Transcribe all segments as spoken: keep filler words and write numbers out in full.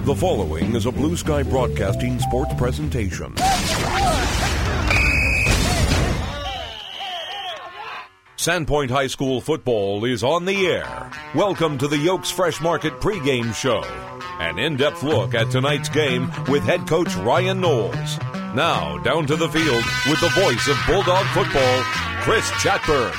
The following is a Blue Sky Broadcasting sports presentation. Sandpoint High School football is on the air. Welcome to the Yokes Fresh Market pregame show. An in-depth look at tonight's game with head coach Ryan Knowles. Now, down to the field with the voice of Bulldog football, Chris Chatburn.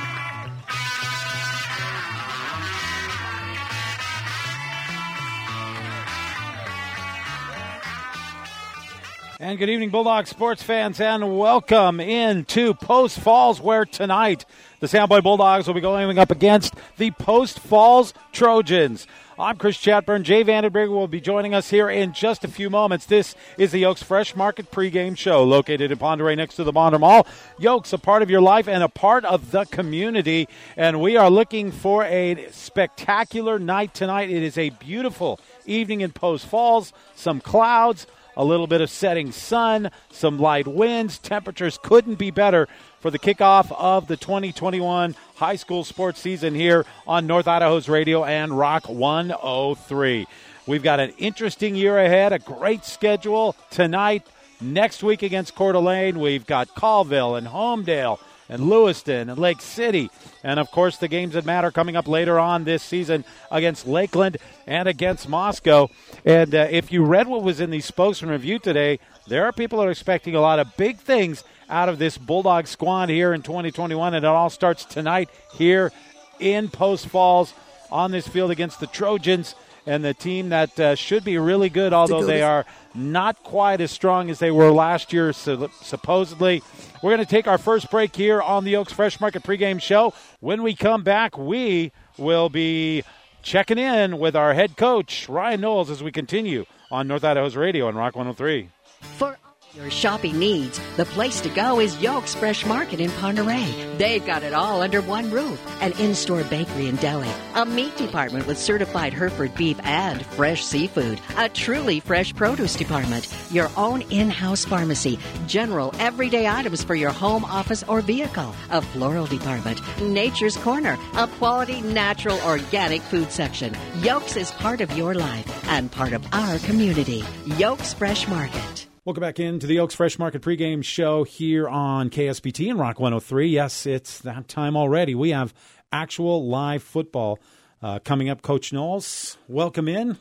And good evening, Bulldog sports fans, and welcome into Post Falls, where tonight the Sandpoint Bulldogs will be going up against the Post Falls Trojans. I'm Chris Chatburn. Jay Vandenberg will be joining us here in just a few moments. This is the Yokes Fresh Market pregame show located in Pend Oreille next to the Bonder Mall. Yokes, a part of your life and a part of the community, and we are looking for a spectacular night tonight. It is a beautiful evening in Post Falls, some clouds, a little bit of setting sun, some light winds. Temperatures couldn't be better for the kickoff of the twenty twenty-one high school sports season here on North Idaho's radio and Rock one oh three. We've got an interesting year ahead, a great schedule tonight. Next week against Coeur d'Alene, we've got Colville and Homedale and Lewiston and Lake City. And, of course, the games that matter coming up later on this season against Lakeland and against Moscow. And uh, if you read what was in the Spokesman Review today, there are people that are expecting a lot of big things out of this Bulldog squad here in twenty twenty-one. And it all starts tonight here in Post Falls on this field against the Trojans, and the team that uh, should be really good, although they are not quite as strong as they were last year, so, supposedly. We're going to take our first break here on the Yokes Fresh Market pregame show. When we come back, we will be checking in with our head coach, Ryan Knowles, as we continue on North Idaho's radio and Rock one oh three. For your shopping needs, the place to go is Yokes Fresh Market in Pend Oreille. They've got it all under one roof. An in-store bakery and deli, a meat department with certified Hereford beef and fresh seafood, a truly fresh produce department, your own in-house pharmacy, general everyday items for your home, office, or vehicle, a floral department, Nature's Corner, a quality, natural, organic food section. Yokes is part of your life and part of our community. Yokes Fresh Market. Welcome back into the Yokes Fresh Market pregame show here on K S B T and Rock one oh three. Yes, it's that time already. We have actual live football uh, coming up. Coach Knowles, welcome in.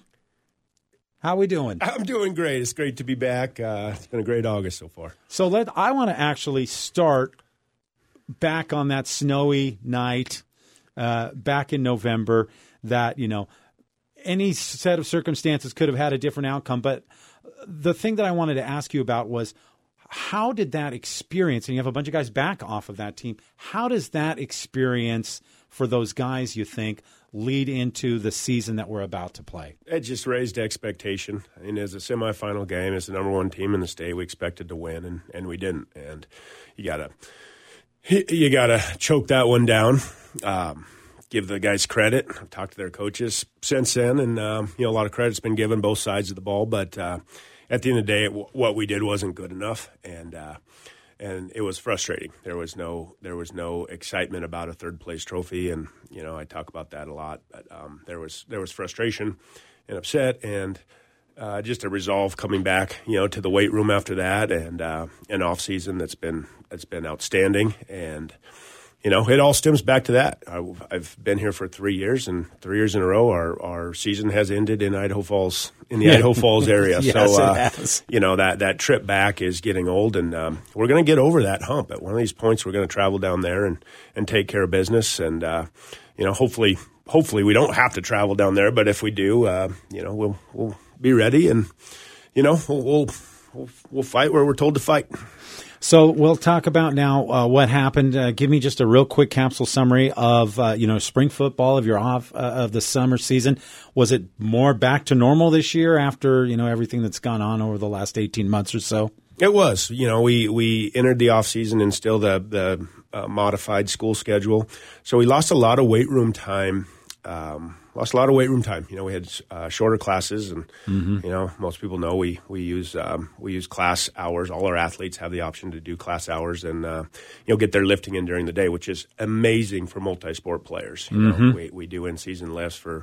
How are we doing? I'm doing great. It's great to be back. Uh, it's been a great August so far. So let I want to actually start back on that snowy night uh, back in November that, you know, any set of circumstances could have had a different outcome, but the thing that I wanted to ask you about was, how did that experience, and you have a bunch of guys back off of that team, how does that experience for those guys, you think, lead into the season that we're about to play? It just raised expectation. I mean, as a semifinal game, as the number one team in the state, we expected to win, and, and we didn't. And you gotta you gotta choke that one down. Um, give the guys credit. I've talked to their coaches since then, and um, you know, a lot of credit's been given both sides of the ball. But uh, at the end of the day, w- what we did wasn't good enough, and uh, and it was frustrating. There was no there was no excitement about a third place trophy, and you know, I talk about that a lot. But um, there was there was frustration and upset, and uh, just a resolve coming back, you know, to the weight room after that, and uh, an off season that's been that's been outstanding. And you know, it all stems back to that. I, I've been here for three years, and three years in a row, our, our season has ended in Idaho Falls, in the yeah. Idaho Falls area. Yes, so, uh, it has. you know, that, that trip back is getting old, and um, we're going to get over that hump. At one of these points, we're going to travel down there and, and take care of business. And, uh, you know, hopefully, hopefully we don't have to travel down there. But if we do, uh, you know, we'll we'll be ready, and, you know, we'll we'll, we'll, we'll fight where we're told to fight. So we'll talk about now uh, what happened. Uh, give me just a real quick capsule summary of uh, you know spring football of your off uh, of the summer season. Was it more back to normal this year after you know everything that's gone on over the last eighteen months or so? It was. You know, we we entered the off season in still the the uh, modified school schedule, so we lost a lot of weight room time. Um, lost a lot of weight room time. You know, we had uh, shorter classes, and mm-hmm. you know, most people know we we use um, we use class hours. All our athletes have the option to do class hours, and uh, you know, get their lifting in during the day, which is amazing for multi-sport players. You mm-hmm. know, we we do in season lifts for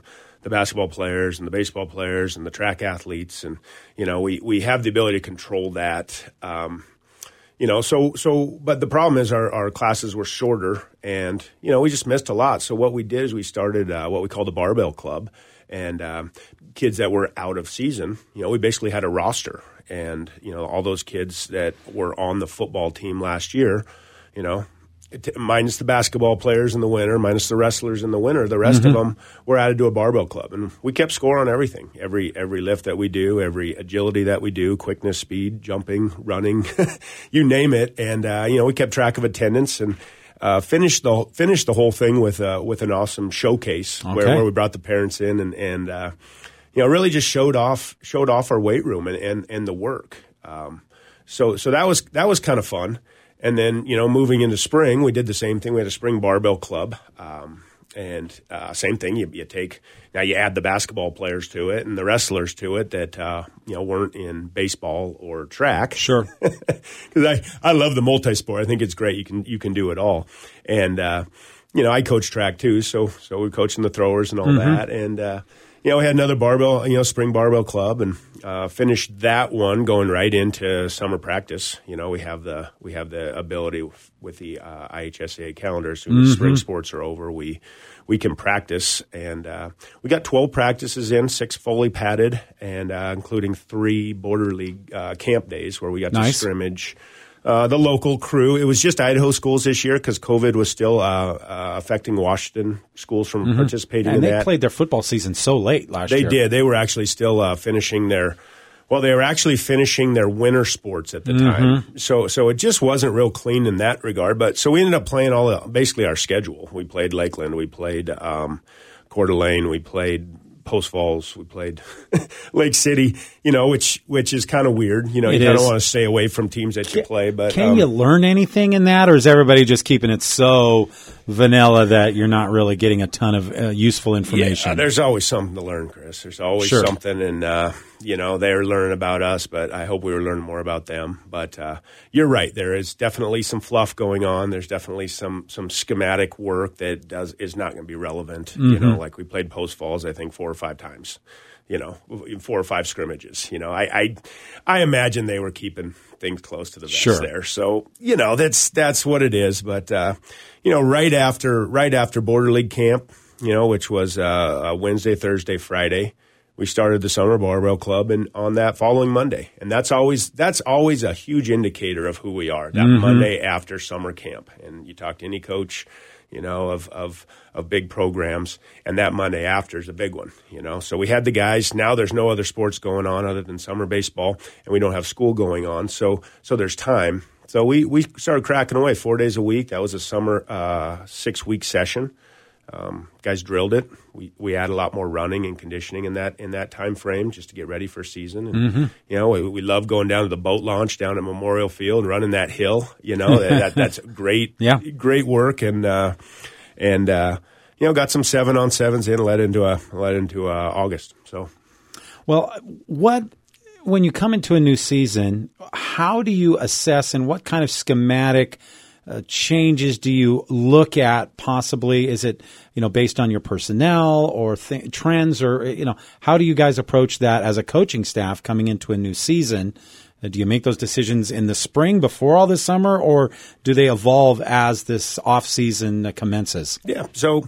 the basketball players and the baseball players and the track athletes. And, you know, we, we have the ability to control that. Um, you know, so, so, but the problem is our, our classes were shorter and, you know, we just missed a lot. So what we did is we started uh, what we call the Barbell Club. And um, kids that were out of season, you know, we basically had a roster. And, you know, all those kids that were on the football team last year, you know, it, minus the basketball players in the winter, minus the wrestlers in the winter, the rest mm-hmm. of them were added to a barbell club. And we kept score on everything, every every lift that we do, every agility that we do, quickness, speed, jumping, running, you name it. And, uh, you know, we kept track of attendance and Uh, finished the finished the whole thing with uh, with an awesome showcase okay. where, where we brought the parents in and and uh, you know really just showed off showed off our weight room and and, and the work. Um, so so that was that was kind of fun. And then you know moving into spring, we did the same thing. We had a spring barbell club, um, and uh, same thing. You, you take now you add the basketball players to it and the wrestlers to it that uh, you know weren't in baseball or track. Sure, because I, I love the multi-sport. I think it's great. You can you can do it all. And uh, you know I coach track too, so so we're coaching the throwers and all mm-hmm. that. And uh, you know we had another barbell, you know, spring barbell club, and uh, finished that one going right into summer practice. You know we have the we have the ability with the uh, I H S A A calendar. As soon as mm-hmm. spring sports are over, we we can practice, and uh, we got twelve practices in, six fully padded, and uh, including three border league uh, camp days where we got nice. to scrimmage uh, the local crew. It was just Idaho schools this year because COVID was still uh, uh, affecting Washington schools from mm-hmm. participating and in they that. They played their football season so late last they year. They did. They were actually still uh, finishing their Well, they were actually finishing their winter sports at the mm-hmm. time, so so it just wasn't real clean in that regard. But so we ended up playing all the, basically our schedule. We played Lakeland, we played um, Coeur d'Alene, we played Post Falls, we played Lake City. You know, which which is kind of weird. You know, it you kind of is. want to stay away from teams that you play. But can um, you learn anything in that, or is everybody just keeping it so vanilla that you're not really getting a ton of uh, useful information? Yeah, there's always something to learn, Chris. There's always sure. something, and uh, you know they're learning about us, but I hope we were learning more about them. But uh, you're right. There is definitely some fluff going on. There's definitely some some schematic work that does is not going to be relevant. Mm-hmm. You know, like we played Post Falls, I think four or five times. You know, four or five scrimmages. You know, I I, I imagine they were keeping things close to the vest sure. there. So you know, that's that's what it is. But uh, you know, right after right after Border League camp, you know, which was uh, Wednesday, Thursday, Friday, we started the Summer Barbell Club, and on that following Monday, and that's always that's always a huge indicator of who we are. That mm-hmm. Monday after summer camp, and you talk to any coach, you know, of, of, of big programs, and that Monday after is a big one, you know. So we had the guys. Now there's no other sports going on other than summer baseball, and we don't have school going on, so so there's time. So we, we started cracking away four days a week. That was a summer uh, six-week session. Um, guys drilled it. We we had a lot more running and conditioning in that in that time frame just to get ready for season. And mm-hmm. you know, we, we love going down to the boat launch down at Memorial Field and running that hill. You know, that that's great, yeah. great work. And uh, and uh, you know, got some seven on sevens in, led into a led into uh, August. So, well, what when you come into a new season, how do you assess and what kind of schematic Uh, changes do you look at possibly? Is it, you know, based on your personnel or th- trends, or, you know, how do you guys approach that as a coaching staff coming into a new season? Uh, do you make those decisions in the spring before all this summer, or do they evolve as this off season uh, commences? Yeah. So,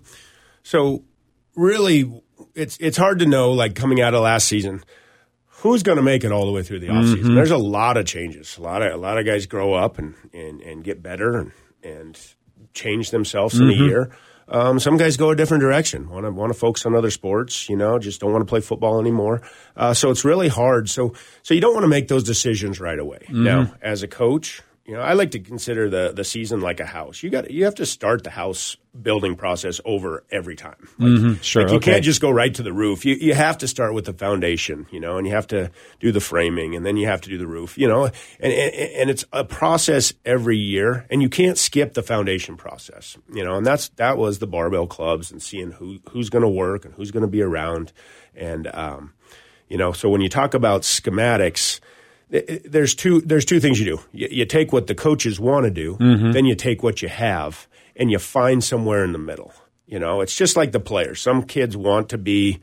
so really it's, it's hard to know, like coming out of last season, who's going to make it all the way through the offseason? Mm-hmm. There's a lot of changes. A lot of a lot of guys grow up and, and, and get better and, and change themselves mm-hmm. in a year. Um, some guys go a different direction. Want to want to focus on other sports. You know, just don't want to play football anymore. Uh, so it's really hard. So so you don't want to make those decisions right away. Mm-hmm. Now, as a coach, you know, I like to consider the the season like a house. You got you have to start the house building process over every time. Like, mm-hmm. Sure, like you okay. can't just go right to the roof. You you have to start with the foundation, you know, and you have to do the framing, and then you have to do the roof, you know, and and, and it's a process every year, and you can't skip the foundation process, you know, and that's that was the barbell clubs and seeing who who's going to work and who's going to be around, and um, you know, so when you talk about schematics. There's two. There's two things you do. You, you take what the coaches want to do, mm-hmm. then you take what you have, and you find somewhere in the middle. You know, it's just like the players. Some kids want to be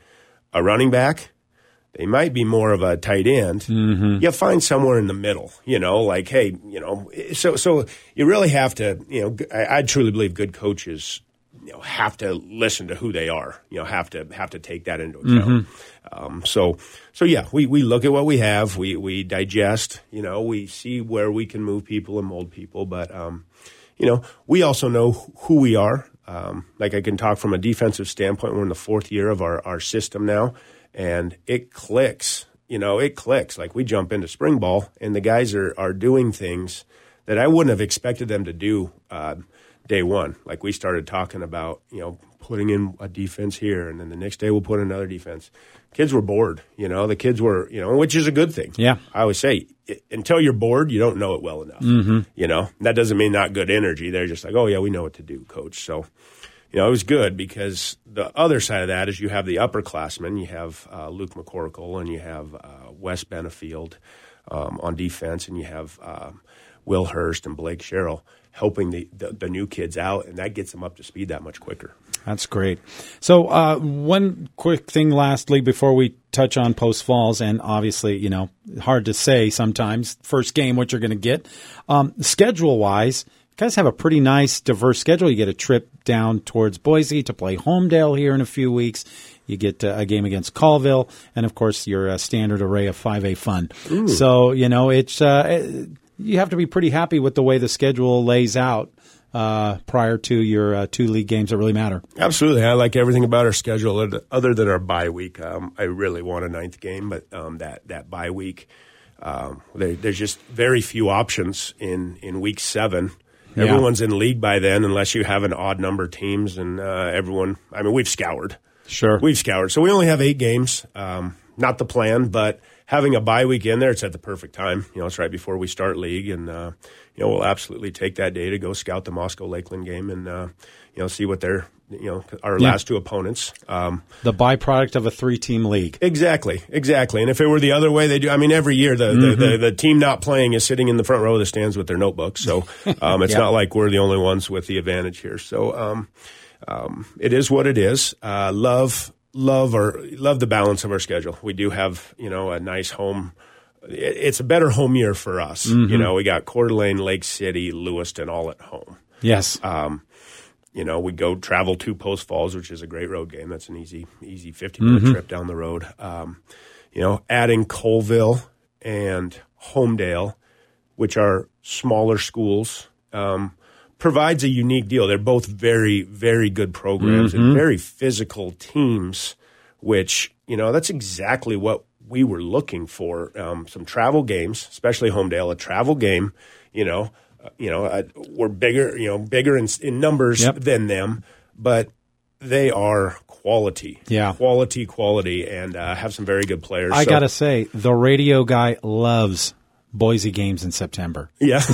a running back. They might be more of a tight end. Mm-hmm. You find somewhere in the middle, you know, like, hey, you know, so so you really have to, you know, I, I truly believe good coaches, you know, have to listen to who they are, you know, have to have to take that into account. Mm-hmm. Um, so, so yeah, we, we look at what we have, we we digest, you know, we see where we can move people and mold people, but um, you know, we also know who we are. Um, like I can talk from a defensive standpoint. We're in the fourth year of our, our system now. And it clicks, you know, it clicks. Like we jump into spring ball, and the guys are, are doing things that I wouldn't have expected them to do uh, day one. Like we started talking about, you know, putting in a defense here, and then the next day we'll put another defense. Kids were bored, you know. The kids were, you know, which is a good thing. Yeah. I always say, until you're bored, you don't know it well enough. Mm-hmm. You know, that doesn't mean not good energy. They're just like, oh, yeah, we know what to do, coach. So, you know, it was good because the other side of that is you have the upperclassmen. You have uh, Luke McCorkle and you have uh, Wes Benefield um, on defense, and you have um, Will Hurst and Blake Sherrill helping the, the, the new kids out, and that gets them up to speed that much quicker. That's great. So uh, one quick thing lastly before we touch on Post Falls, and obviously, you know, hard to say sometimes, first game what you're going to get. Um, schedule-wise, you guys have a pretty nice, diverse schedule. You get a trip down towards Boise to play Homedale here in a few weeks. You get uh, a game against Colville, and, of course, your uh, standard array of five A fun. Ooh. So, you know, it's uh, you have to be pretty happy with the way the schedule lays out uh, prior to your uh, two league games that really matter. Absolutely. I like everything about our schedule other than our bye week. Um, I really want a ninth game, but um, that, that bye week, um, there, there's just very few options in, in week seven. Yeah. Everyone's in league by then, unless you have an odd number of teams, and uh, everyone. I mean, we've scoured. Sure, we've scoured. So we only have eight games. Um, not the plan, but having a bye week in there, it's at the perfect time. You know, it's right before we start league, and uh, you know, we'll absolutely take that day to go scout the Moscow Lakeland game and uh, you know, see what they're. You know, our yeah. last two opponents. Um, the byproduct of a three-team league. Exactly, exactly. And if it were the other way, they do. I mean, every year the, mm-hmm. the, the, the team not playing is sitting in the front row of the stands with their notebooks. So um, it's yeah. not like we're the only ones with the advantage here. So um, um, it is what it is. Uh, love, love, our love the balance of our schedule. We do have, you know, a nice home. It's a better home year for us. Mm-hmm. You know, we got Coeur d'Alene, Lake City, Lewiston, all at home. Yes. Um, You know, we go travel to Post Falls, which is a great road game. That's an easy, easy fifty-minute mm-hmm. trip down the road. Um, you know, adding Colville and Homedale, which are smaller schools, um, provides a unique deal. They're both very, very good programs mm-hmm. and very physical teams, which, you know, that's exactly what we were looking for. Um, some travel games, especially Homedale, a travel game, you know. Uh, you know, uh, we're bigger, you know, bigger in, in numbers yep. than them, but they are quality. Yeah. Quality, quality, and uh, have some very good players. I so, got to say, the radio guy loves Boise games in September. Yeah.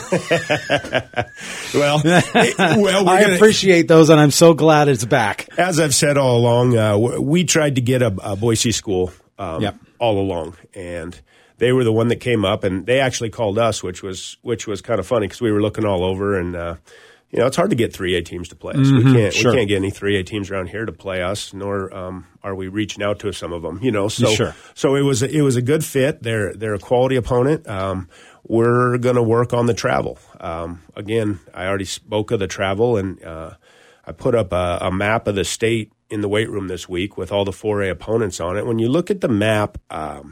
well, it, well I gonna, appreciate those, and I'm so glad it's back. As I've said all along, uh, we tried to get a, a Boise school um, yep. all along, and they were the one that came up, and they actually called us, which was which was kind of funny because we were looking all over, and uh, you know, it's hard to get three A teams to play us. Mm-hmm, we can't sure. we can't get any three A teams around here to play us, nor um, are we reaching out to some of them. You know, so sure. so it was a, it was a good fit. They're they're a quality opponent. Um, we're going to work on the travel. Um, again, I already spoke of the travel, and uh, I put up a, a map of the state in the weight room this week with all the four A opponents on it. When you look at the map. Um,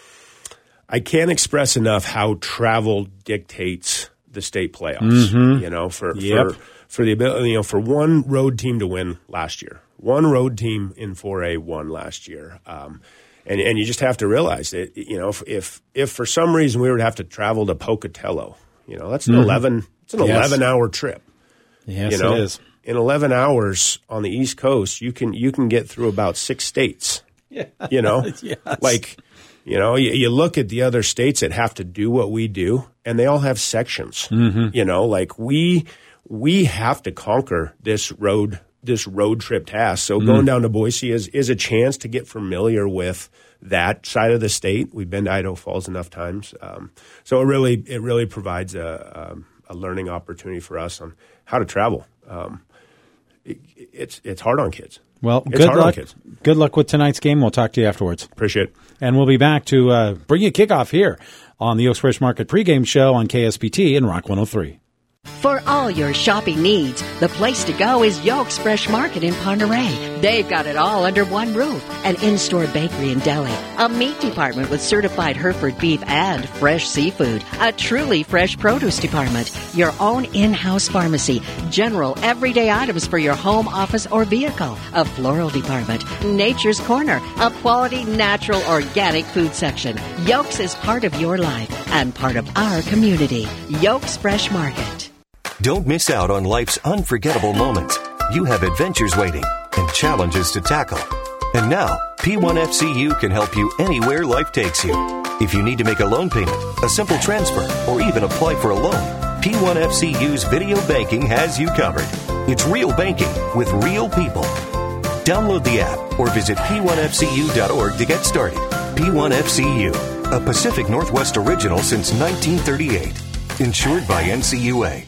I can't express enough how travel dictates the state playoffs. Mm-hmm. You know, for yep. for for the ability, you know, for one road team to win last year, one road team in four A won last year, um, and and you just have to realize that, you know, if if, if for some reason we were to have to travel to Pocatello, you know, that's an mm-hmm. eleven it's an yes. eleven hour trip. Yes, you know? it is. In eleven hours on the East Coast, you can you can get through about six states. Yeah. You know, yes. like. You know, you, you look at the other states that have to do what we do, and they all have sections. Mm-hmm. You know, like we we have to conquer this road this road trip task. So mm. going down to Boise is is a chance to get familiar with that side of the state. We've been to Idaho Falls enough times, um, so it really it really provides a, a a learning opportunity for us on how to travel. Um, it, it's it's hard on kids. Well, it's good hard luck. on kids. Good luck with tonight's game. We'll talk to you afterwards. Appreciate it. And we'll be back to uh, bring you a kickoff here on the Oaks Fresh Market pregame show on K S P T in Rock one oh three. For all your shopping needs, the place to go is Yolk's Fresh Market in Ponderay. They've got it all under one roof. An in-store bakery and deli, a meat department with certified Hereford beef and fresh seafood, a truly fresh produce department, your own in-house pharmacy, general everyday items for your home, office, or vehicle, a floral department, Nature's Corner, a quality, natural, organic food section. Yolk's is part of your life and part of our community. Yolk's Fresh Market. Don't miss out on life's unforgettable moments. You have adventures waiting and challenges to tackle. And now, P one F C U can help you anywhere life takes you. If you need to make a loan payment, a simple transfer, or even apply for a loan, P one F C U's video banking has you covered. It's real banking with real people. Download the app or visit P one F C U dot org to get started. P one F C U, a Pacific Northwest original since nineteen thirty-eight. Insured by N C U A.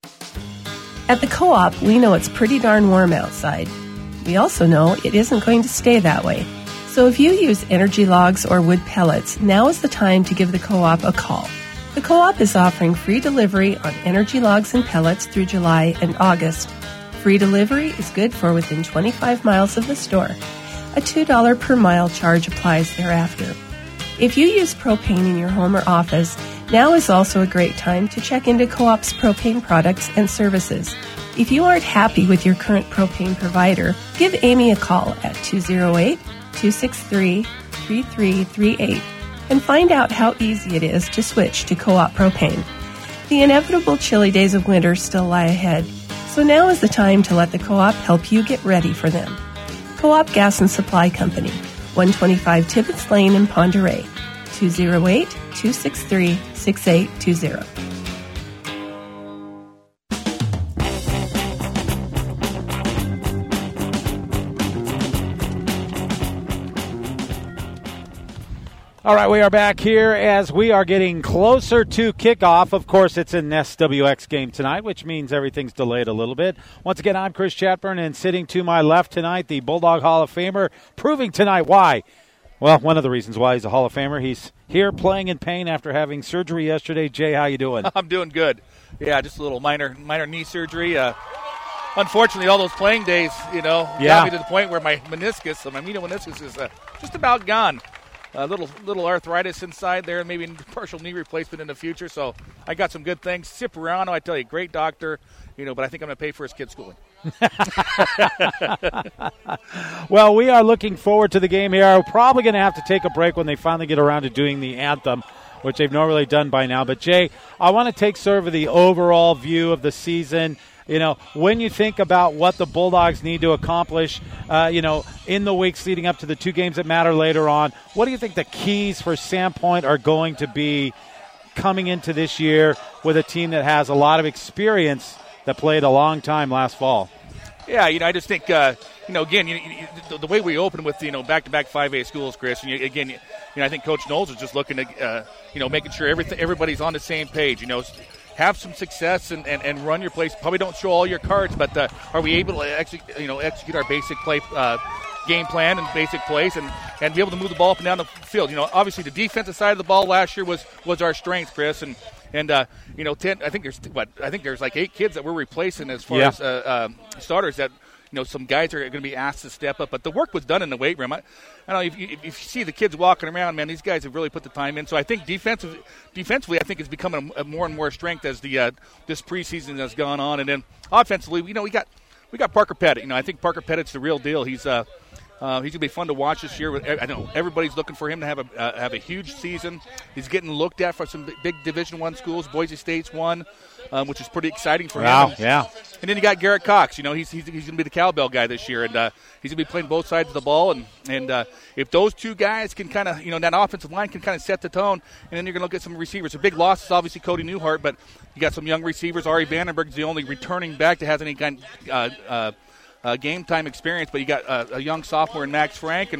At the Co-op, we know it's pretty darn warm outside. We also know it isn't going to stay that way. So if you use energy logs or wood pellets, now is the time to give the Co-op a call. The Co-op is offering free delivery on energy logs and pellets through July and August. Free delivery is good for within twenty-five miles of the store. A two dollars per mile charge applies thereafter. If you use propane in your home or office, now is also a great time to check into Co-op's propane products and services. If you aren't happy with your current propane provider, give Amy a call at two oh eight, two six three, three three three eight and find out how easy it is to switch to Co-op propane. The inevitable chilly days of winter still lie ahead, so now is the time to let the Co-op help you get ready for them. Co-op Gas and Supply Company, one twenty-five Tibbetts Lane in Ponderay, two oh eight, two six three, six eight two zero. All right, we are back here as we are getting closer to kickoff. Of course, it's an S W X game tonight, which means everything's delayed a little bit. Once again, I'm Chris Chatburn, and sitting to my left tonight, the Bulldog Hall of Famer, proving tonight why. Well, one of the reasons why he's a Hall of Famer. He's here playing in pain after having surgery yesterday. Jay, how you doing? I'm doing good. Yeah, just a little minor minor knee surgery. Uh, unfortunately, all those playing days, you know, yeah. got me to the point where my meniscus, so my medial meniscus is uh, just about gone. A little little arthritis inside there, maybe partial knee replacement in the future. So I got some good things. Cipriano, I tell you, great doctor, you know, but I think I'm going to pay for his kid's schooling. Well, we are looking forward to the game here. We're probably going to have to take a break when they finally get around to doing the anthem, which they've normally done by now. But, Jay, I want to take sort of the overall view of the season. You know, when you think about what the Bulldogs need to accomplish, uh, you know, in the weeks leading up to the two games that matter later on, what do you think the keys for Sandpoint are going to be coming into this year with a team that has a lot of experience that played a long time last fall? Yeah, you know, I just think, uh, you know, again, you, you, the, the way we open with, you know, back-to-back five A schools, Chris, and you, again, you know, I think Coach Knowles is just looking to, uh, you know, making sure everything, everybody's on the same page, you know, have some success and, and, and run your plays. Probably don't show all your cards, but uh, are we able to execute, you know, execute our basic play uh, game plan and basic plays and, and be able to move the ball up and down the field? You know, obviously the defensive side of the ball last year was, was our strength, Chris, and and uh, you know, ten. I think there's what I think there's like eight kids that we're replacing as far yeah. as uh, uh, starters that. You know, some guys are going to be asked to step up, but the work was done in the weight room. I, I don't know if you, if you see the kids walking around, man. These guys have really put the time in. So I think defensive, defensively, I think it's becoming a, a more and more strength as the uh, this preseason has gone on. And then offensively, you know, we got we got Parker Pettit. You know, I think Parker Pettit's the real deal. He's uh, uh, he's gonna be fun to watch this year. I know everybody's looking for him to have a uh, have a huge season. He's getting looked at for some big Division One schools. Boise State's one. Um, which is pretty exciting for wow, him. And, yeah. And then you got Garrett Cox. You know, he's he's, he's going to be the cowbell guy this year, and uh, he's going to be playing both sides of the ball. And and uh, if those two guys can kind of, you know, that offensive line can kind of set the tone, and then you're going to look at some receivers. A big loss is obviously Cody Newhart, but you got some young receivers. Ari Vandenberg's the only returning back that has any kind of uh, uh, uh, game time experience, but you got uh, a young sophomore in Max Frank, and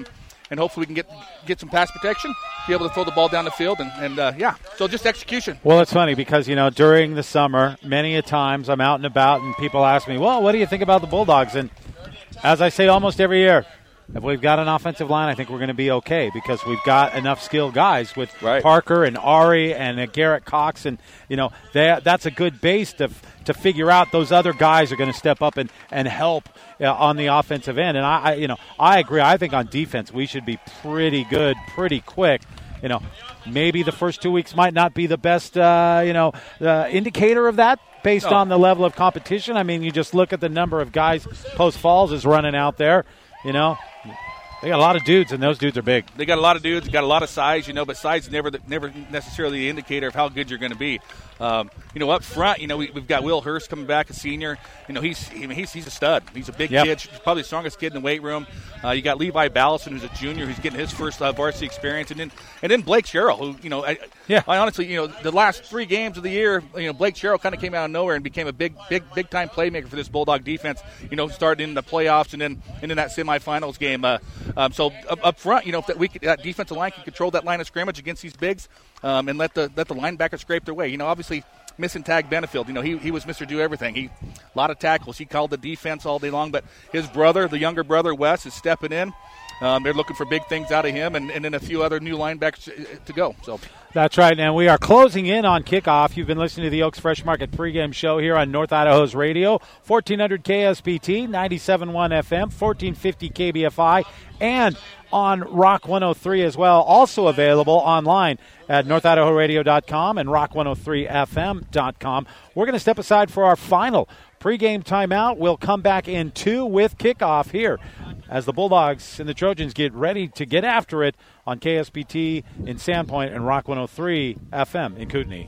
and hopefully we can get get some pass protection, be able to throw the ball down the field, and, and uh, yeah, so just execution. Well, it's funny because, you know, during the summer, many a times I'm out and about and people ask me, well, what do you think about the Bulldogs? And as I say almost every year, if we've got an offensive line, I think we're going to be okay because we've got enough skilled guys with right. Parker and Ari and uh, Garrett Cox. And, you know, they, that's a good base to to figure out those other guys are going to step up and, and help uh, on the offensive end. And, I, I, you know, I agree. I think on defense we should be pretty good pretty quick. You know, maybe the first two weeks might not be the best, uh, you know, uh, indicator of that based no. on the level of competition. I mean, you just look at the number of guys Post Falls is running out there, you know. They got a lot of dudes, and those dudes are big. They got a lot of dudes, got a lot of size, you know, but size is never the, never necessarily the indicator of how good you're going to be. Um, you know, up front, you know, we, we've got Will Hurst coming back, a senior. You know, he's I mean, he's he's a stud. He's a big yep. kid. He's probably the strongest kid in the weight room. Uh, you got Levi Ballison, who's a junior, who's getting his first uh, varsity experience, and then and then Blake Sherrill, who you know, I, yeah. I honestly, you know, the last three games of the year, you know, Blake Sherrill kind of came out of nowhere and became a big, big, big time playmaker for this Bulldog defense. You know, started in the playoffs and then and in that semifinals game. Uh, um, so up, up front, you know, if that we could, that defensive line can control that line of scrimmage against these bigs, um, and let the let the linebackers scrape their way. You know, obviously. Missing Tag Benefield. You know, he he was Mister Do Everything. He a lot of tackles. He called the defense all day long, but his brother, the younger brother, Wes, is stepping in. Um, they're looking for big things out of him, and, and then a few other new linebackers to go. So that's right, and we are closing in on kickoff. You've been listening to the Oaks Fresh Market pregame show here on North Idaho's radio, fourteen hundred K S B T, ninety-seven point one F M, fourteen fifty K B F I, and on Rock one oh three as well, also available online at north idaho radio dot com and rock one oh three f m dot com. We're going to step aside for our final pregame timeout. We'll come back in two with kickoff here as the Bulldogs and the Trojans get ready to get after it on K S B T in Sandpoint and Rock one oh three F M in Kootenai.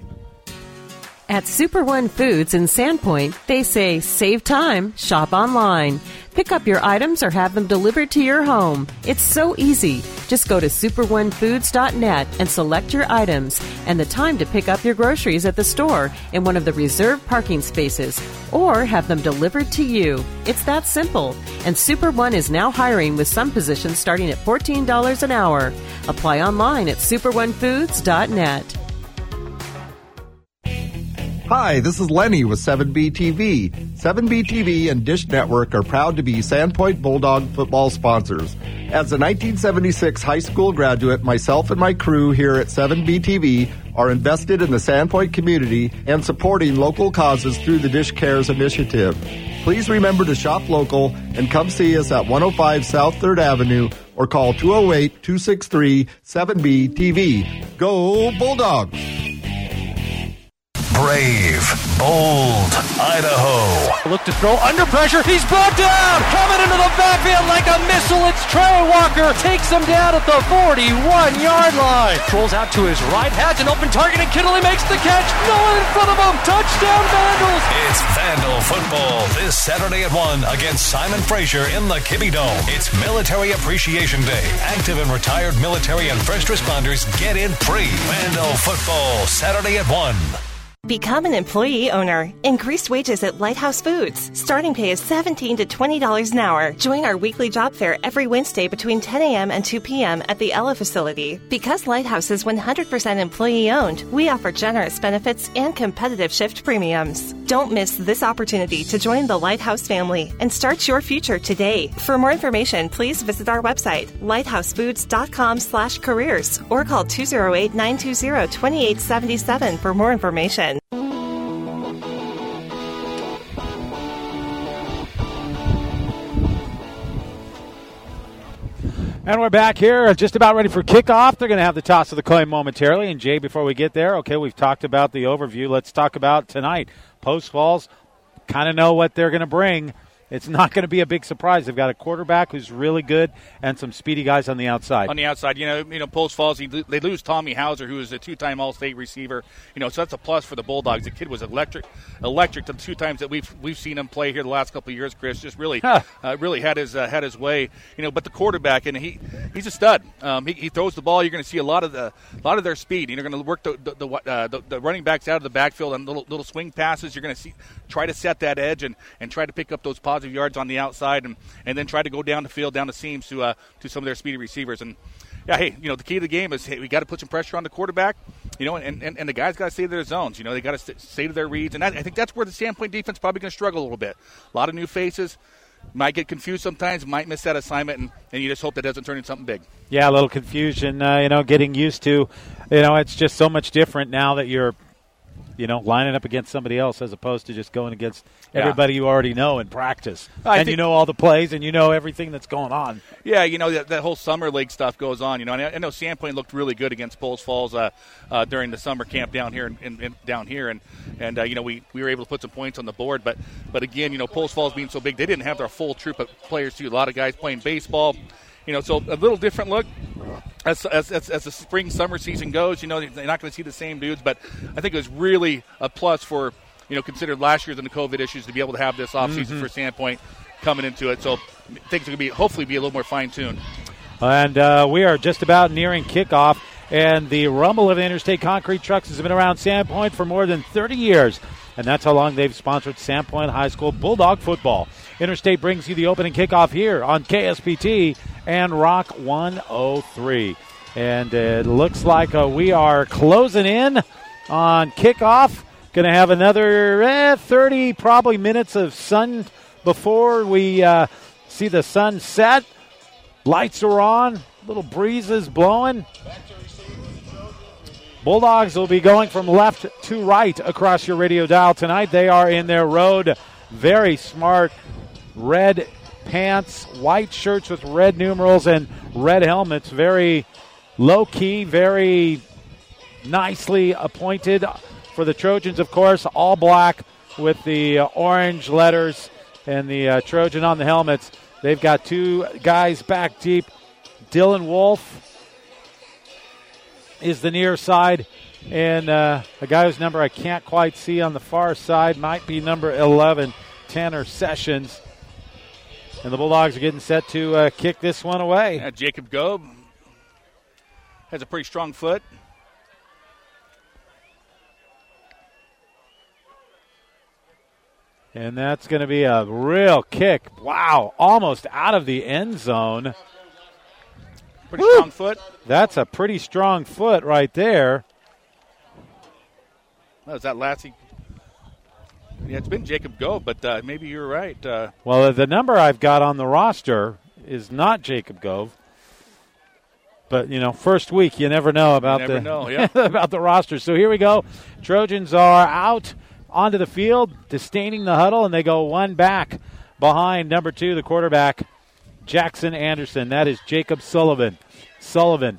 At Super One Foods in Sandpoint, they say save time, shop online. Pick up your items or have them delivered to your home. It's so easy. Just go to super one foods dot net and select your items and the time to pick up your groceries at the store in one of the reserved parking spaces or have them delivered to you. It's that simple. And Super One is now hiring with some positions starting at fourteen dollars an hour. Apply online at super one foods dot net. Hi, this is Lenny with seven B T V. seven B T V and Dish Network are proud to be Sandpoint Bulldog football sponsors. As a nineteen seventy-six high school graduate, myself and my crew here at seven B T V are invested in the Sandpoint community and supporting local causes through the Dish Cares initiative. Please remember to shop local and come see us at one oh five South third Avenue or call two oh eight, two six three, seven B T V. Go Bulldogs! Brave, bold, Idaho. Look to throw under pressure. He's brought down. Coming into the backfield like a missile. It's Trey Walker. Takes him down at the forty-one-yard line. Trolls out to his right. Has an open target, and Kinley makes the catch. No one in front of him. Touchdown, Vandals. It's Vandal football this Saturday at one against Simon Fraser in the Kibbe Dome. It's Military Appreciation Day. Active and retired military and first responders get in free. Vandal football Saturday at one. Become an employee owner. Increased wages at Lighthouse Foods. Starting pay is seventeen to twenty dollars an hour. Join our weekly job fair every Wednesday between ten a.m. and two p.m. at the Ella facility. Because Lighthouse is one hundred percent employee owned, we offer generous benefits and competitive shift premiums. Don't miss this opportunity to join the Lighthouse family and start your future today. For more information, please visit our website, lighthousefoods.com slash careers or call two oh eight, nine two zero, two eight seven seven for more information. And we're back here, just about ready for kickoff. They're going to have the toss of the coin momentarily. And, Jay, before we get there, okay, we've talked about the overview. Let's talk about tonight. Post Falls kind of know what they're going to bring. It's not going to be a big surprise. They've got a quarterback who's really good and some speedy guys on the outside. On the outside, you know, you know, Post Falls, he, they lose Tommy Hauser, who is a two-time All-State receiver. You know, so that's a plus for the Bulldogs. The kid was electric, electric the two times that we've we've seen him play here the last couple of years. Chris just really, huh. uh, really had his uh, had his way. You know, but the quarterback, and he he's a stud. Um, he, he throws the ball. You're going to see a lot of the a lot of their speed. You're going to work the the, the, uh, the the running backs out of the backfield on little little swing passes. You're going to see try to set that edge and and try to pick up those positive positive yards on the outside, and, and then try to go down the field, down the seams to uh, to some of their speedy receivers. And yeah, hey, you know, the key to the game is hey, we got to put some pressure on the quarterback, you know, and, and, and the guys got to stay to their zones. You know, they got to st- stay to their reads, and that, I think that's where the Sandpoint defense is probably going to struggle a little bit. A lot of new faces. Might get confused sometimes, might miss that assignment, and, and you just hope that doesn't turn into something big. Yeah, a little confusion, uh, you know, getting used to, you know, it's just so much different now that you're, you know, lining up against somebody else as opposed to just going against yeah. everybody you already know in practice. I and you know all the plays and you know everything that's going on. Yeah, you know, that, that whole summer league stuff goes on. You know, and I, I know Sandpoint looked really good against Post Falls uh, uh, during the summer camp down here in, in, in, down here. And, and uh, you know, we, we were able to put some points on the board. But, but again, you know, Post Falls being so big, they didn't have their full troop of players, too. A lot of guys playing baseball. You know, so a little different look as as, as, as the spring, summer season goes. You know, they're not going to see the same dudes, but I think it was really a plus for, you know, considered last year's and the COVID issues to be able to have this offseason mm-hmm. for Sandpoint coming into it. So things are going to be, hopefully, be a little more fine-tuned. And uh, we are just about nearing kickoff, and the rumble of the Interstate Concrete Trucks has been around Sandpoint for more than thirty years, and that's how long they've sponsored Sandpoint High School Bulldog football. Interstate brings you the opening kickoff here on K S P T and Rock one oh three. And it looks like uh, we are closing in on kickoff. Going to have another eh, thirty probably minutes of sun before we uh, see the sun set. Lights are on, little breezes blowing. Bulldogs will be going from left to right across your radio dial tonight. They are in their road, very smart red pants, white shirts with red numerals and red helmets. Very low-key, very nicely appointed. For the Trojans, of course, all black with the uh, orange letters and the uh, Trojan on the helmets. They've got two guys back deep. Dylan Wolf is the near side, and uh, a guy whose number I can't quite see on the far side might be number eleven, Tanner Sessions. And the Bulldogs are getting set to uh, kick this one away. Yeah, Jacob Gobe has a pretty strong foot. And that's going to be a real kick. Wow, almost out of the end zone. Pretty Woo! strong foot. That's a pretty strong foot right there. Oh, is that Lassie? Yeah, it's been Jacob Gobe, but uh, maybe you're right. Uh, well, the number I've got on the roster is not Jacob Gobe. But, you know, first week, you never know about, you never the, know, yeah. about the roster. So here we go. Trojans are out onto the field, disdaining the huddle, and they go one back behind number two, the quarterback, Jackson Anderson. That is Jacob Sullivan. Sullivan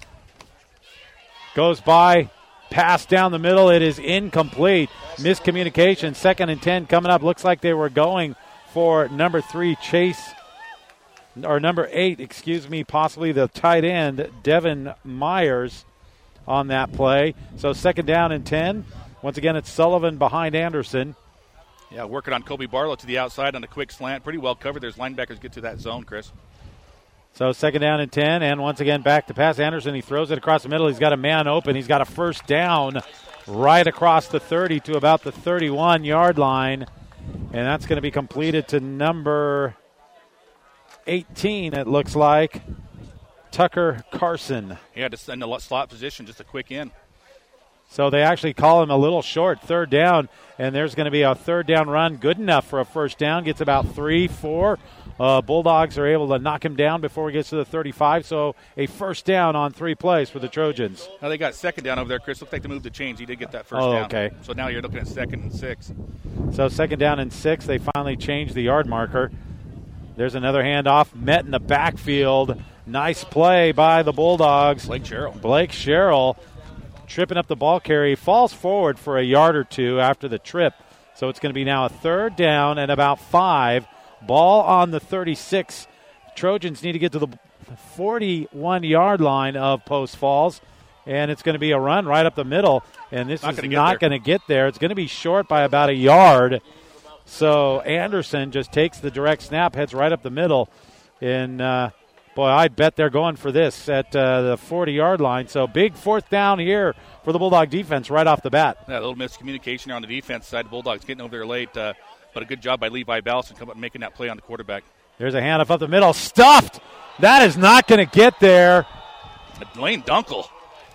goes by, pass down the middle. It is incomplete. Miscommunication. Second and ten coming up. Looks like they were going for number three, Chase, or number eight, excuse me, possibly the tight end, Devin Myers, on that play. So second down and ten. Once again, it's Sullivan behind Anderson. Yeah, working on Kobe Barlow to the outside on a quick slant. Pretty well covered. There's linebackers get to that zone, Chris. So second down and ten, and once again back to pass. Anderson, he throws it across the middle. He's got a man open. He's got a first down right across the thirty to about the thirty-one-yard line, and that's going to be completed to number eighteen, it looks like, Tucker Carson. He had to send a slot position, just a quick in. So they actually call him a little short, third down, and there's going to be a third down run, good enough for a first down, gets about three, four. Uh, Bulldogs are able to knock him down before he gets to the thirty-five, so a first down on three plays for the Trojans. Now they got second down over there, Chris. Looks like they moved the chains. He did get that first oh, down. okay. So now you're looking at second and six. So second down and six, they finally changed the yard marker. There's another handoff, met in the backfield. Nice play by the Bulldogs. Blake Sherrill. Blake Sherrill tripping up the ball carry, falls forward for a yard or two after the trip. So it's going to be now a third down and about five. Ball on the thirty-six. Trojans need to get to the forty-one-yard line of Post Falls, and it's going to be a run right up the middle, and this not is not going to get there. It's going to be short by about a yard. So Anderson just takes the direct snap, heads right up the middle, and uh, boy, I'd bet they're going for this at uh, the forty-yard line. So big fourth down here for the Bulldog defense right off the bat. Yeah, a little miscommunication on the defense side. The Bulldogs getting over there late. Uh, but a good job by Levi Ballison coming up and making that play on the quarterback. There's a handoff up the middle. Stuffed. That is not going to get there. Lane Dunkel.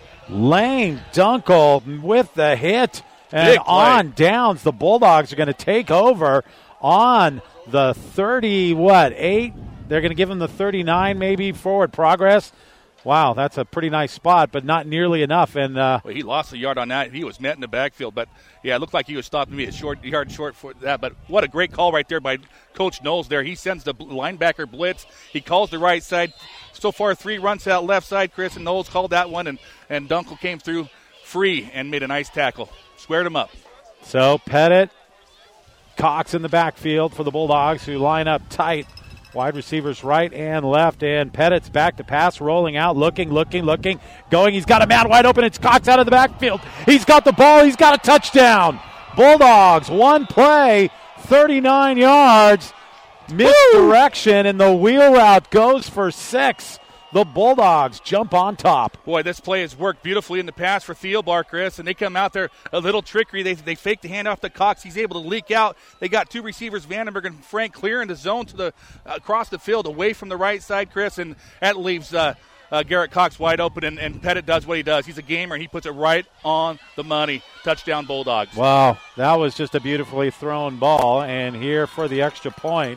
Lane Dunkel with the hit. And on downs, the Bulldogs are going to take over on the thirty, what, eight? They're going to give him the thirty-nine maybe forward progress. Wow, that's a pretty nice spot, but not nearly enough. And uh, well, he lost a yard on that. He was met in the backfield, but, yeah, it looked like he was stopped to be a short yard short for that. But what a great call right there by Coach Knowles there. He sends the linebacker blitz. He calls the right side. So far, three runs out left side. Chris and Knowles called that one, and, and Dunkel came through free and made a nice tackle. Squared him up. So Pettit, Cox in the backfield for the Bulldogs, who line up tight. Wide receivers right and left, and Pettit's back to pass, rolling out, looking, looking, looking, going. He's got a man wide open. It's Cox out of the backfield. He's got the ball. He's got a touchdown. Bulldogs, one play, thirty-nine yards. Misdirection, and the wheel route goes for six. The Bulldogs jump on top. Boy, this play has worked beautifully in the past for Thielbar, Chris, and they come out there a little trickery. They they fake the handoff to Cox. He's able to leak out. They got two receivers, Vandenberg and Frank, clearing the zone to the uh, across the field, away from the right side, Chris, and that leaves uh, uh, Garrett Cox wide open, and, and Pettit does what he does. He's a gamer, and he puts it right on the money. Touchdown, Bulldogs. Wow, that was just a beautifully thrown ball, and here for the extra point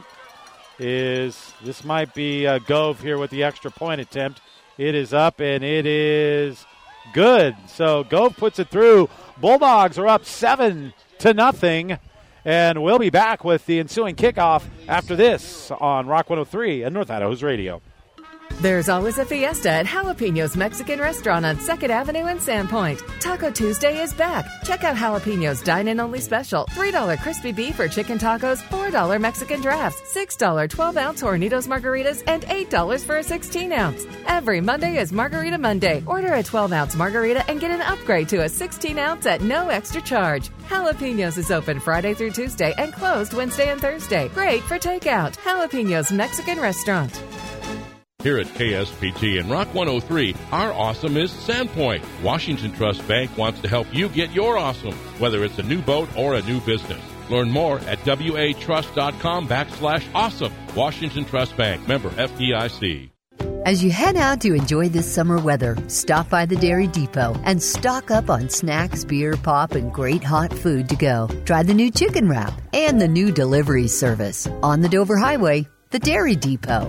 is, this might be uh, Gove here with the extra point attempt. It is up, and it is good. So Gove puts it through. Bulldogs are up seven to nothing, and we'll be back with the ensuing kickoff after this on Rock one oh three and North Idaho's Radio. There's always a fiesta at Jalapenos Mexican Restaurant on second Avenue in Sandpoint. Taco Tuesday is back. Check out Jalapenos Dine-In Only Special. three dollars crispy beef or chicken tacos, four dollars Mexican drafts, six dollars twelve-ounce Hornitos margaritas, and eight dollars for a sixteen-ounce. Every Monday is Margarita Monday. Order a twelve-ounce margarita and get an upgrade to a sixteen-ounce at no extra charge. Jalapenos is open Friday through Tuesday and closed Wednesday and Thursday. Great for takeout. Jalapenos Mexican Restaurant. Here at K S P T and Rock one oh three, our awesome is Sandpoint. Washington Trust Bank wants to help you get your awesome, whether it's a new boat or a new business. Learn more at watrust.com backslash awesome. Washington Trust Bank, member F D I C. As you head out to enjoy this summer weather, stop by the Dairy Depot and stock up on snacks, beer, pop, and great hot food to go. Try the new chicken wrap and the new delivery service. On the Dover Highway, the Dairy Depot.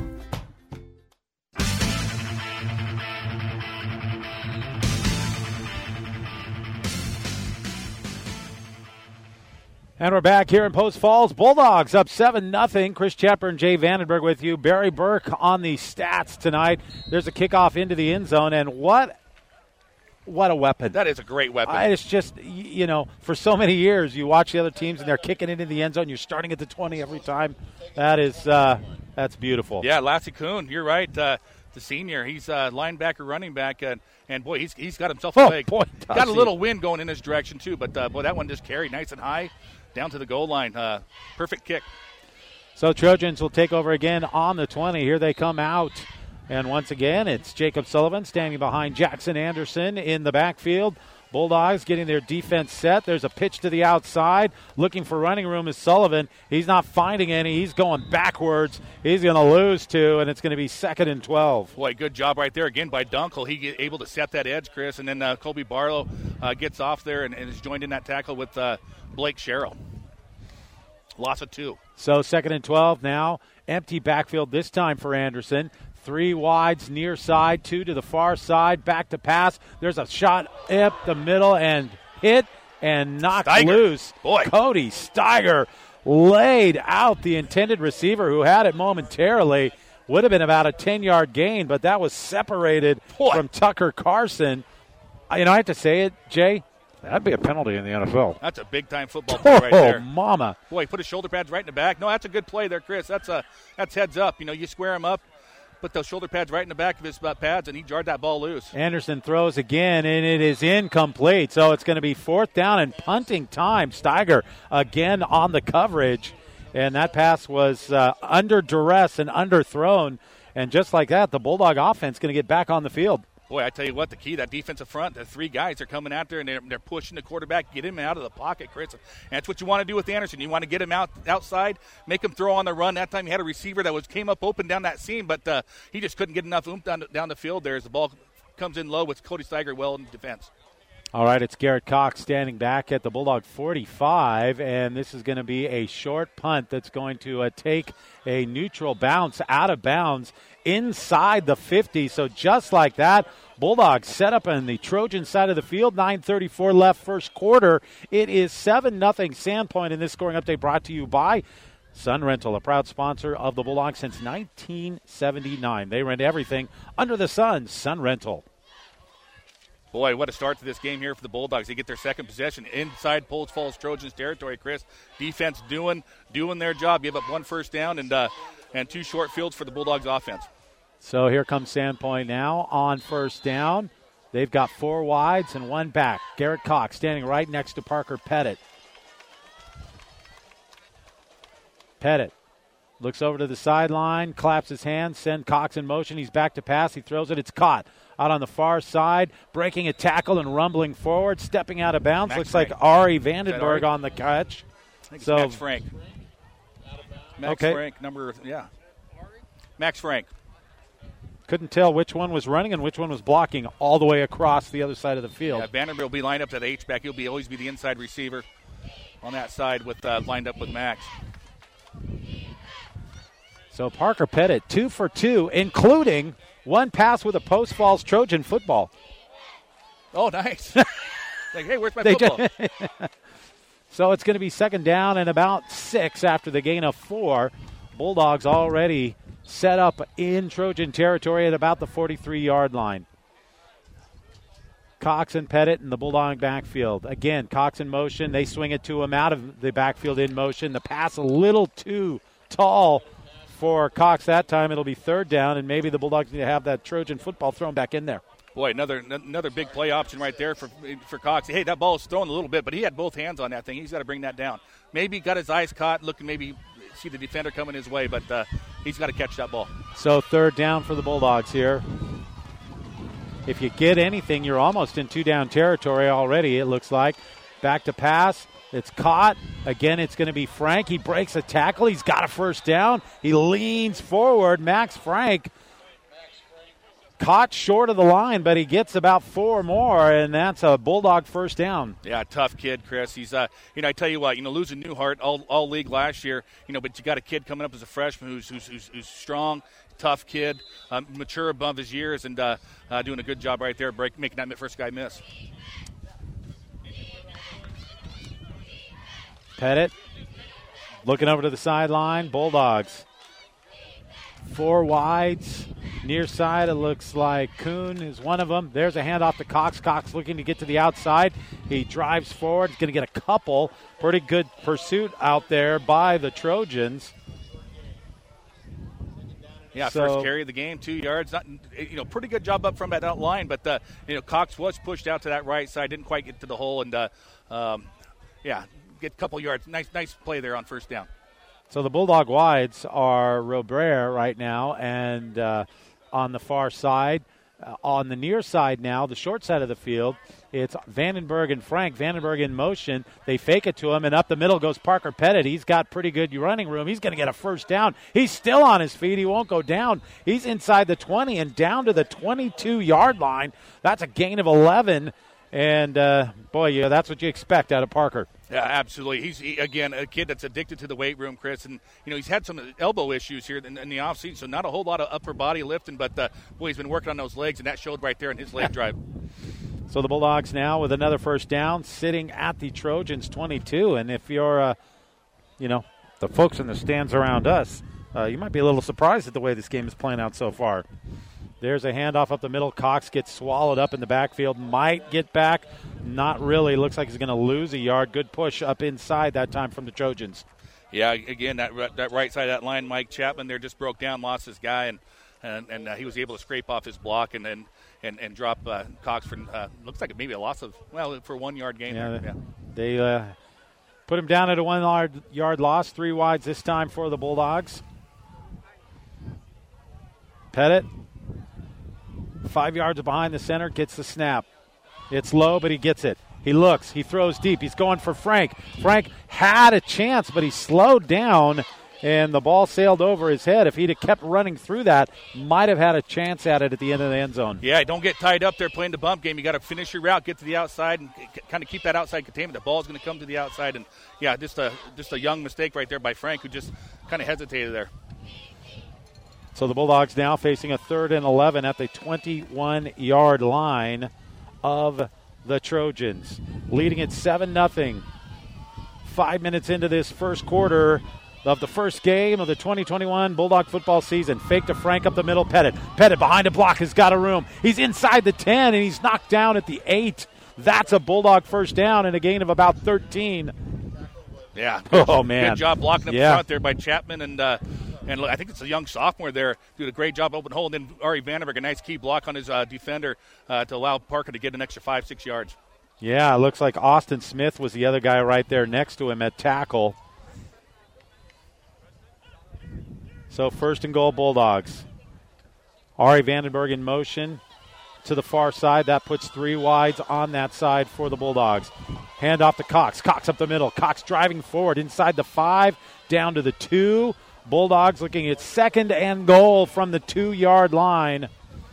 And we're back here in Post Falls. Bulldogs up seven nothing. Chris Chepper and Jay Vandenberg with you. Barry Burke on the stats tonight. There's a kickoff into the end zone, and what what a weapon. That is a great weapon. I, it's just, you know, for so many years, you watch the other teams, and they're kicking into the end zone. You're starting at the twenty every time. That is, uh, that's beautiful. Yeah, Lassie Kuhn, you're right. Uh, the senior, he's a linebacker, running back, uh, and, boy, he's he's got himself a oh, leg. Boy, got a he. little wind going in his direction, too, but, uh, boy, that one just carried nice and high. Down to the goal line. Uh, perfect kick. So Trojans will take over again on the twenty. Here they come out. And once again, it's Jacob Sullivan standing behind Jackson Anderson in the backfield. Bulldogs getting their defense set. There's a pitch to the outside. Looking for running room is Sullivan. He's not finding any. He's going backwards. He's going to lose two, and it's going to be second and twelve. Boy, good job right there again by Dunkel. He get able to set that edge, Chris, and then uh, Colby Barlow uh, gets off there and, and is joined in that tackle with uh, Blake Sherrill. Loss of two. So second and twelve now. Empty backfield this time for Anderson. Three wides near side, two to the far side. Back to pass. There's a shot up the middle and hit and knocked Steiger. loose. Boy. Cody Steiger laid out the intended receiver who had it momentarily. Would have been about a ten-yard gain, but that was separated Boy. from Tucker Carson. You know, I have to say it, Jay. That'd be a penalty in the N F L. That's a big-time football play right there. Oh, mama. Boy, he put his shoulder pads right in the back. No, that's a good play there, Chris. That's a that's heads up. You know, you square him up, put those shoulder pads right in the back of his uh, pads, and he jarred that ball loose. Anderson throws again, and it is incomplete. So it's going to be fourth down and punting time. Steiger again on the coverage, and that pass was uh, under duress and underthrown. And just like that, the Bulldog offense going to get back on the field. Boy, I tell you what, the key, that defensive front, the three guys are coming out there, and they're, they're pushing the quarterback, get him out of the pocket, Chris. And that's what you want to do with Anderson. You want to get him out outside, make him throw on the run. That time he had a receiver that was came up open down that seam, but uh, he just couldn't get enough oomph down, down the field there as the ball comes in low with Cody Steiger well in defense. All right, it's Garrett Cox standing back at the Bulldog forty-five, and this is going to be a short punt that's going to uh, take a neutral bounce out of bounds inside the fifty. So just like that, Bulldogs set up on the Trojan side of the field. nine thirty-four left first quarter. It is seven nothing Sandpoint, in this scoring update brought to you by Sun Rental, a proud sponsor of the Bulldogs since nineteen seventy-nine. They rent everything under the sun. Sun Rental. Boy, what a start to this game here for the Bulldogs. They get their second possession inside Post Falls Trojans territory, Chris. Defense doing doing their job. Give up one first down and uh, and two short fields for the Bulldogs offense. So here comes Sandpoint now on first down. They've got four wides and one back. Garrett Cox standing right next to Parker Pettit. Pettit looks over to the sideline, claps his hands, send Cox in motion. He's back to pass. He throws it. It's caught. Out on the far side, breaking a tackle and rumbling forward, stepping out of bounds. Max Looks Frank. like Ari Vandenberg Ari? on the catch. I think so, it's Max Frank. Max okay. Frank, number, yeah. Max Frank. Couldn't tell which one was running and which one was blocking all the way across the other side of the field. Yeah, Vanderbilt will be lined up to the H-back. He'll be always be the inside receiver on that side with uh, lined up with Max. So Parker Pettit, two for two, including one pass with a Post Falls Trojan football. Oh, nice. Like, hey, where's my They football? did. So it's going to be second down and about six after the gain of four. Bulldogs already set up in Trojan territory at about the forty-three-yard line. Cox and Pettit in the Bulldog backfield. Again, Cox in motion. They swing it to him out of the backfield in motion. The pass a little too tall for Cox that time. It'll be third down, and maybe the Bulldogs need to have that Trojan football thrown back in there. Boy, another another big play option right there for for Cox. Hey, that ball was thrown a little bit, but he had both hands on that thing. He's got to bring that down. Maybe got his eyes caught, looking maybe see the defender coming his way, but uh, he's got to catch that ball. So third down for the Bulldogs here. If you get anything, you're almost in two-down territory already, it looks like. Back to pass. It's caught. Again, it's going to be Frank. He breaks a tackle. He's got a first down. He leans forward. Max Frank caught short of the line, but he gets about four more, and that's a Bulldog first down. Yeah, tough kid, Chris. He's, uh, you know, I tell you what, you know, losing Newhart all, all league last year, you know, but you got a kid coming up as a freshman who's who's who's, who's strong, tough kid, um, mature above his years, and uh, uh, doing a good job right there, break, making that first guy miss. Pettit looking over to the sideline. Bulldogs. Four wides. Near side, it looks like Kuhn is one of them. There's a handoff to Cox. Cox looking to get to the outside. He drives forward. He's going to get a couple. Pretty good pursuit out there by the Trojans. Yeah, So- first carry of the game, two yards. Not, you know, pretty good job up from that out line, but uh, you know, Cox was pushed out to that right side, didn't quite get to the hole, and uh, um, yeah, get a couple yards. Nice, nice play there on first down. So the Bulldog wides are Robert right now, and uh, on the far side, uh, on the near side now, the short side of the field, it's Vandenberg and Frank. Vandenberg in motion. They fake it to him, and up the middle goes Parker Pettit. He's got pretty good running room. He's going to get a first down. He's still on his feet. He won't go down. He's inside the twenty and down to the twenty-two-yard line. That's a gain of eleven. And, uh, boy, yeah, that's what you expect out of Parker. Yeah, absolutely. He's, he, again, a kid that's addicted to the weight room, Chris. And, you know, he's had some elbow issues here in, in the offseason, so not a whole lot of upper body lifting. But, uh, boy, he's been working on those legs, and that showed right there in his leg drive. So the Bulldogs now with another first down, sitting at the Trojans twenty-two. And if you're, uh, you know, the folks in the stands around us, uh, you might be a little surprised at the way this game is playing out so far. There's a handoff up the middle. Cox gets swallowed up in the backfield. Might get back. Not really. Looks like he's going to lose a yard. Good push up inside that time from the Trojans. Yeah, again, that that right side of that line, Mike Chapman there just broke down, lost his guy, and and, and uh, he was able to scrape off his block and then and, and drop uh, Cox for uh, looks like maybe a loss of, well, for one yard gain. Yeah, there. Yeah. They uh, put him down at a one yard, yard loss. Three wides this time for the Bulldogs. Pettit Five yards behind the center, gets the snap. It's low, but he gets it. He looks. He throws deep. He's going for Frank. Frank had a chance, but he slowed down, and the ball sailed over his head. If he'd have kept running through that, might have had a chance at it at the end of the end zone. Yeah, don't get tied up there playing the bump game. You got to finish your route, get to the outside, and kind of keep that outside containment. The ball's going to come to the outside, and, yeah, just a, just a young mistake right there by Frank, who just kind of hesitated there. So the Bulldogs now facing a third and eleven at the twenty-one-yard line of the Trojans, leading at seven nothing. Five minutes into this first quarter of the first game of the twenty twenty-one Bulldog football season. Fake to Frank up the middle. Pettit. Pettit behind a block has got a room. He's inside the ten, and he's knocked down at the eight. That's a Bulldog first down and a gain of about thirteen. Yeah. Good, oh, man. Good job blocking up yeah. front there by Chapman, and uh, and I think it's a young sophomore there. Did a great job open hole, and then Ari Vandenberg, a nice key block on his uh, defender uh, to allow Parker to get an extra five, six yards. Yeah, it looks like Austin Smith was the other guy right there next to him at tackle. So first and goal, Bulldogs. Ari Vandenberg in motion to the far side. That puts three wides on that side for the Bulldogs. Hand off to Cox. Cox up the middle. Cox driving forward inside the five, down to the two. Bulldogs looking at second and goal from the two-yard line.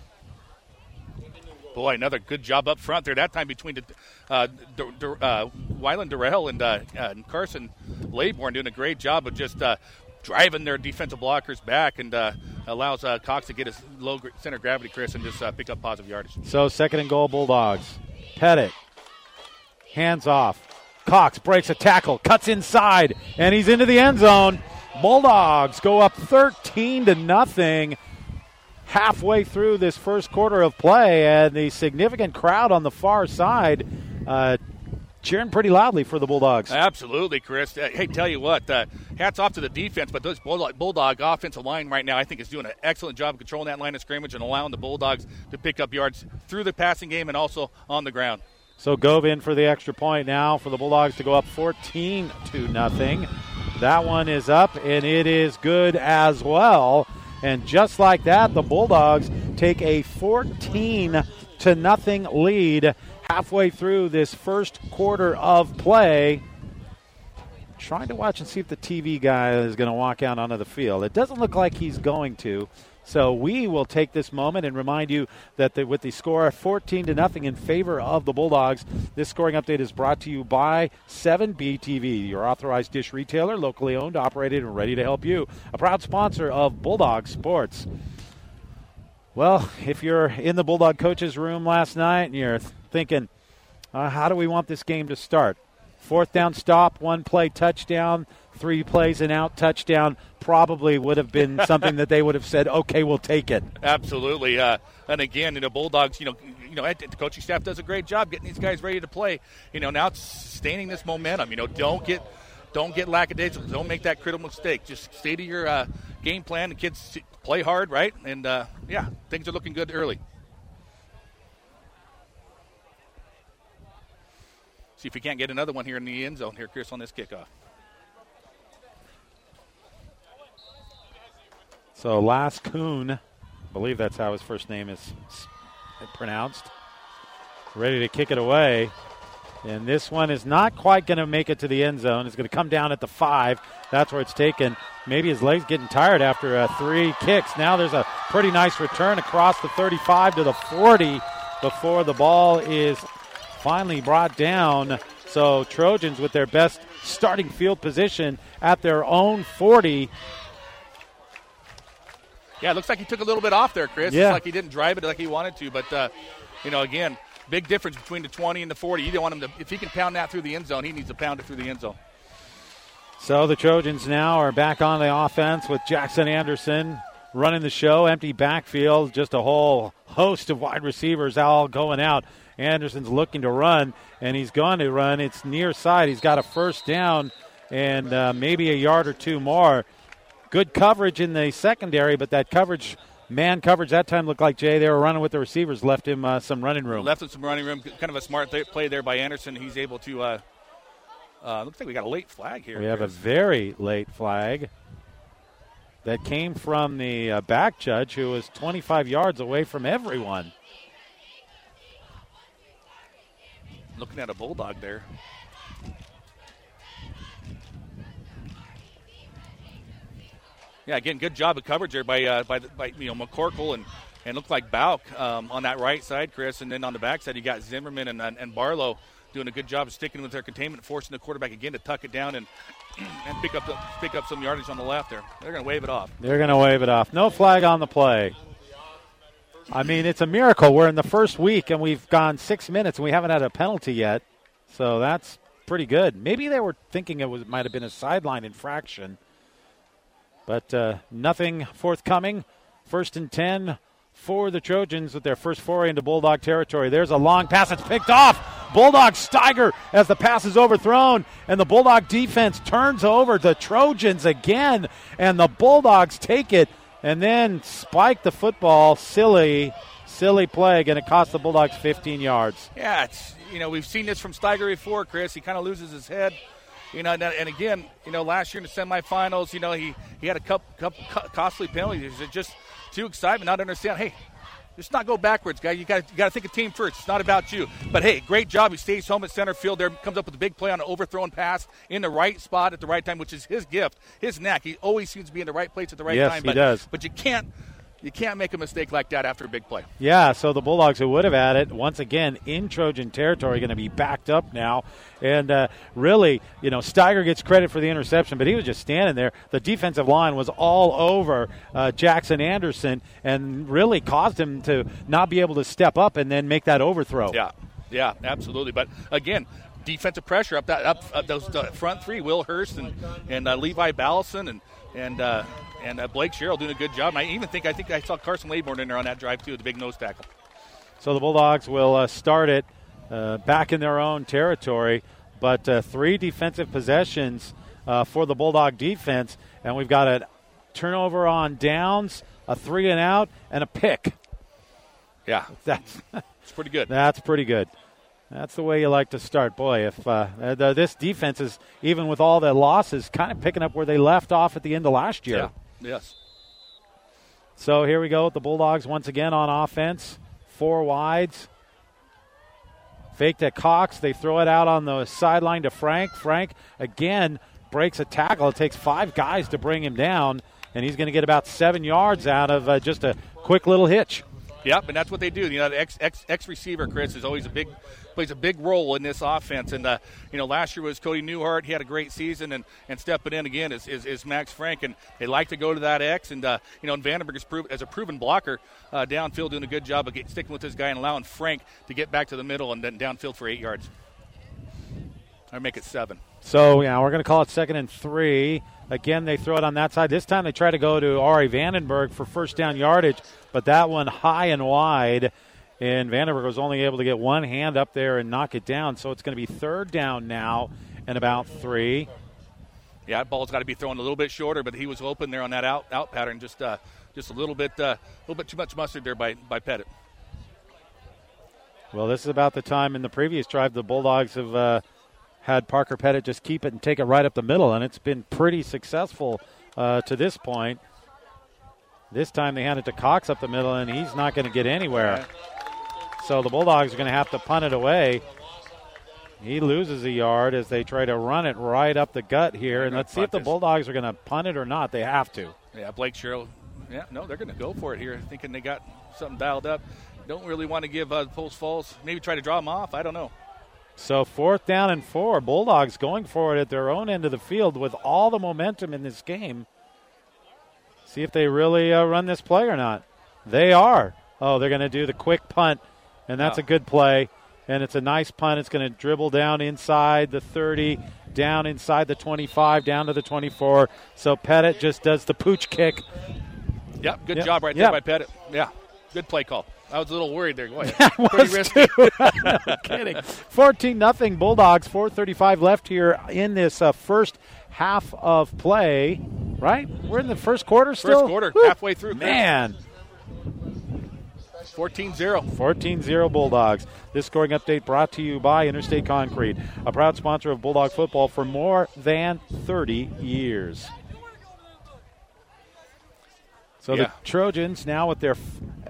Boy, another good job up front there. That time between uh, D- D- uh, Wyland Durrell and, uh, and Carson Laybourne doing a great job of just uh, driving their defensive blockers back, and uh, allows uh, Cox to get his low center gravity, Chris, and just uh, pick up positive yardage. So second and goal, Bulldogs. Pettit, hands off. Cox breaks a tackle, cuts inside, and he's into the end zone. Bulldogs go up thirteen to nothing halfway through this first quarter of play, and the significant crowd on the far side uh, cheering pretty loudly for the Bulldogs. Absolutely, Chris. Uh, hey, tell you what, uh, hats off to the defense, but this Bulldog, Bulldog offensive line right now I think is doing an excellent job of controlling that line of scrimmage and allowing the Bulldogs to pick up yards through the passing game and also on the ground. So Gove in for the extra point now for the Bulldogs to go up fourteen to nothing. That one is up, and it is good as well. And just like that, the Bulldogs take a fourteen to nothing lead halfway through this first quarter of play. Trying to watch and see if the T V guy is going to walk out onto the field. It doesn't look like he's going to. So we will take this moment and remind you that the, with the score fourteen to nothing in favor of the Bulldogs, this scoring update is brought to you by seven B T V, your authorized dish retailer, locally owned, operated, and ready to help you. A proud sponsor of Bulldog Sports. Well, if you're in the Bulldog coach's room last night and you're thinking, uh, how do we want this game to start? Fourth down stop, one play touchdown, three plays and out touchdown probably would have been something that they would have said, okay, we'll take it. Absolutely. Uh, and again, you know, Bulldogs, you know, you know, the coaching staff does a great job getting these guys ready to play. You know, now it's sustaining this momentum. You know, don't get don't get lackadaisical. Don't make that critical mistake. Just stay to your uh, game plan. The kids play hard, right? And, uh, yeah, things are looking good early. See if we can't get another one here in the end zone here, Chris, on this kickoff. So Las Kuhn, I believe that's how his first name is pronounced, ready to kick it away. And this one is not quite going to make it to the end zone. It's going to come down at the five. That's where it's taken. Maybe his leg's getting tired after uh, three kicks. Now there's a pretty nice return across the thirty-five to the forty before the ball is finally brought down. So Trojans with their best starting field position at their own forty. Yeah, it looks like he took a little bit off there, Chris. Yeah. It's like he didn't drive it like he wanted to. But, uh, you know, again, big difference between the twenty and the forty. You don't want him to – if he can pound that through the end zone, he needs to pound it through the end zone. So the Trojans now are back on the offense with Jackson Anderson running the show. Empty backfield, just a whole host of wide receivers all going out. Anderson's looking to run, and he's going to run. It's near side. He's got a first down and uh, maybe a yard or two more. Good coverage in the secondary, but that coverage, man coverage that time looked like, Jay, they were running with the receivers, left him uh, some running room. Left him some running room. Kind of a smart th- play there by Anderson. He's able to uh, – uh, looks like we got a late flag here. We have a very late flag that came from the uh, back judge, who was twenty-five yards away from everyone. looking at a Bulldog there. Yeah, again, good job of coverage there by uh, by, by you know McCorkle and and looked like Bauk um, on that right side, Chris, and then on the back side you got Zimmerman and and, and Barlow doing a good job of sticking with their containment, forcing the quarterback again to tuck it down and and pick up the, pick up some yardage on the left there. They're going to wave it off. They're going to wave it off. No flag on the play. I mean, it's a miracle. We're in the first week and we've gone six minutes and we haven't had a penalty yet, so that's pretty good. Maybe they were thinking it was might have been a sideline infraction. But uh, nothing forthcoming. First and ten for the Trojans with their first foray into Bulldog territory. There's a long pass. It's picked off. Bulldog Steiger as the pass is overthrown. And the Bulldog defense turns over the Trojans again. And the Bulldogs take it and then spike the football. Silly, silly play. Going to cost the Bulldogs fifteen yards. Yeah, it's, you know, we've seen this from Steiger before, Chris. He kind of loses his head. You know, and again, you know, last year in the semifinals, you know, he, he had a couple, couple costly penalties. It's just too excitement, not to understand, hey, just not go backwards, guy. You got you got to think of team first. It's not about you. But, hey, great job. He stays home at center field there, comes up with a big play on an overthrown pass in the right spot at the right time, which is his gift, his knack. He always seems to be in the right place at the right yes, time. Yes, but, he does. But you can't. You can't make a mistake like that after a big play. Yeah, so the Bulldogs who would have had it, once again, in Trojan territory, going to be backed up now. And uh, really, you know, Steiger gets credit for the interception, but he was just standing there. The defensive line was all over uh, Jackson Anderson and really caused him to not be able to step up and then make that overthrow. Yeah, yeah, absolutely. But, again, defensive pressure up that up, up those uh, front three, Will Hurst and, and uh, Levi Ballison and, and uh, – And uh, Blake Sherrill doing a good job. And I even think I think I saw Carson Laybourne in there on that drive, too, the big nose tackle. So the Bulldogs will uh, start it uh, back in their own territory. But uh, three defensive possessions uh, for the Bulldog defense. And we've got a turnover on downs, a three and out, and a pick. Yeah. That's it's pretty good. That's pretty good. That's the way you like to start. Boy, if uh, the, this defense is, even with all the losses, kind of picking up where they left off at the end of last year. Yeah. Yes. So here we go with the Bulldogs once again on offense. Four wides. Faked at Cox. They throw it out on the sideline to Frank. Frank, again, breaks a tackle. It takes five guys to bring him down, and he's going to get about seven yards out of uh, just a quick little hitch. Yep, and that's what they do. You know, the ex, ex, ex receiver, Chris, is always a big plays a big role in this offense. And uh, you know, last year was Cody Newhart. He had a great season, and, and stepping in again is, is, is Max Frank. And they like to go to that X. And uh, you know, and Vandenberg is prov- as a proven blocker uh, downfield, doing a good job of get, sticking with this guy and allowing Frank to get back to the middle and then downfield for eight yards. I make it seven. So yeah, we're going to call it second and three. Again, they throw it on that side. This time they try to go to Ari Vandenberg for first down yardage, but that one high and wide, and Vandenberg was only able to get one hand up there and knock it down. So it's going to be third down now and about three. Yeah, that ball's got to be thrown a little bit shorter, but he was open there on that out out pattern. Just uh, just a little bit, uh, a little bit too much mustard there by by Pettit. Well, this is about the time in the previous drive the Bulldogs have uh, had Parker Pettit just keep it and take it right up the middle, and it's been pretty successful uh, to this point. This time they hand it to Cox up the middle, and he's not going to get anywhere. So the Bulldogs are going to have to punt it away. He loses a yard as they try to run it right up the gut here, and let's see if the Bulldogs are going to punt it or not. They have to. Yeah, Blake Sherrill. Yeah, no, they're going to go for it here, thinking they got something dialed up. Don't really want to give uh, Post Falls, maybe try to draw them off. I don't know. So fourth down and four. Bulldogs going for it at their own end of the field with all the momentum in this game. See if they really uh, run this play or not. They are. Oh, they're going to do the quick punt, and that's wow. a good play. And it's a nice punt. It's going to dribble down inside the thirty, down inside the twenty-five, down to the twenty-four. So Pettit just does the pooch kick. Yep, good yep. job right yep. there by Pettit. Yeah, good play call. I was a little worried there. Go ahead. I Pretty was risky. too. No kidding. fourteen nothing Bulldogs, four thirty-five left here in this uh, first half of play. Right? We're in the first quarter still? First quarter, Woo. halfway through. Man. fourteen zero. fourteen zero Bulldogs. This scoring update brought to you by Interstate Concrete, a proud sponsor of Bulldog football for more than thirty years. So yeah. the Trojans now with their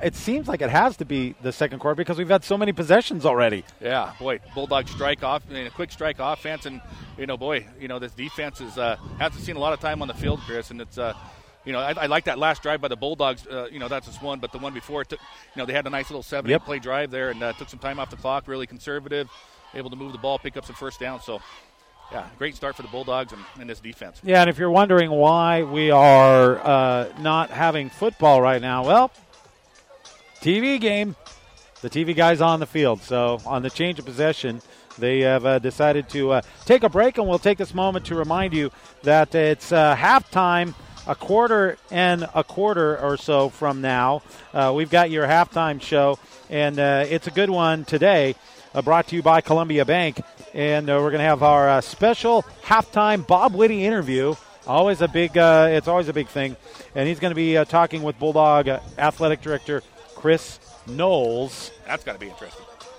it seems like it has to be the second quarter because we've had so many possessions already. Yeah, boy, Bulldogs strike off, I mean, a quick strike offense, and you know, boy, you know, this defense is uh, hasn't seen a lot of time on the field, Chris, and it's. Uh, You know, I, I like that last drive by the Bulldogs. Uh, you know, that's just one, but the one before it took. You know, they had a nice little seven yep. eight play drive there, and uh, took some time off the clock. Really conservative, able to move the ball, pick up some first down. So, yeah, great start for the Bulldogs and, and this defense. Yeah, and if you're wondering why we are uh, not having football right now, well, T V game. The T V guy's on the field. So on the change of possession, they have uh, decided to uh, take a break, and we'll take this moment to remind you that it's uh, halftime. A quarter and a quarter or so from now, uh, we've got your halftime show, and uh, it's a good one today, uh, brought to you by Columbia Bank. And uh, we're going to have our uh, special halftime Bob Whitty interview. Always a big, uh, it's always a big thing, and he's going to be uh, talking with Bulldog uh, Athletic Director Chris Knowles. That's got to be interesting.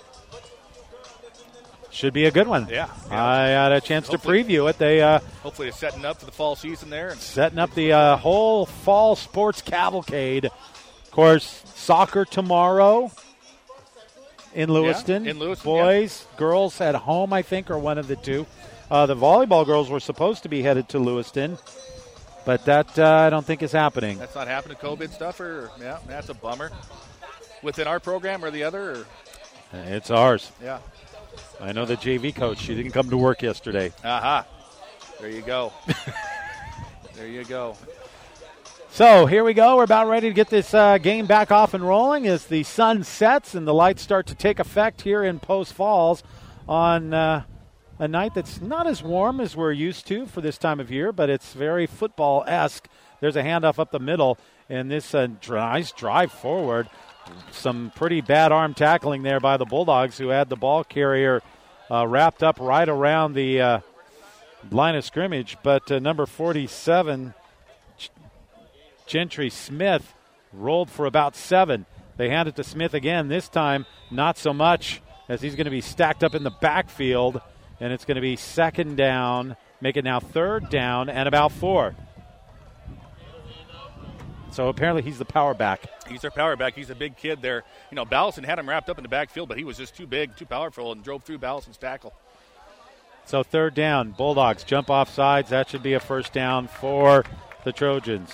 Should be a good one. Yeah, yeah. I had a chance hopefully, to preview it. They uh, hopefully they're setting up for the fall season there. And setting up the uh, whole fall sports cavalcade. Of course, soccer tomorrow in Lewiston. Yeah, in Lewiston, Boys, yeah. girls at home, I think, are one of the two. Uh, the volleyball girls were supposed to be headed to Lewiston, but that uh, I don't think is happening. That's not happening. COVID stuff, or yeah, that's a bummer. Within our program or the other? Or? It's ours. Yeah. I know the J V coach. She didn't come to work yesterday. Aha. There you go. There you go. So here we go. We're about ready to get this uh, game back off and rolling as the sun sets and the lights start to take effect here in Post Falls on uh, a night that's not as warm as we're used to for this time of year, but it's very football-esque. There's a handoff up the middle, and this uh, nice drive forward. Some pretty bad arm tackling there by the Bulldogs, who had the ball carrier uh, wrapped up right around the uh, line of scrimmage. But uh, number forty-seven, Ch- Gentry Smith, rolled for about seven. They hand it to Smith again. This time, not so much, as he's going to be stacked up in the backfield, and it's going to be second down, make it now third down and about four. So apparently he's the power back. He's their power back. He's a big kid there. You know, Ballison had him wrapped up in the backfield, but he was just too big, too powerful, and drove through Ballison's tackle. So third down, Bulldogs jump off sides. That should be a first down for the Trojans.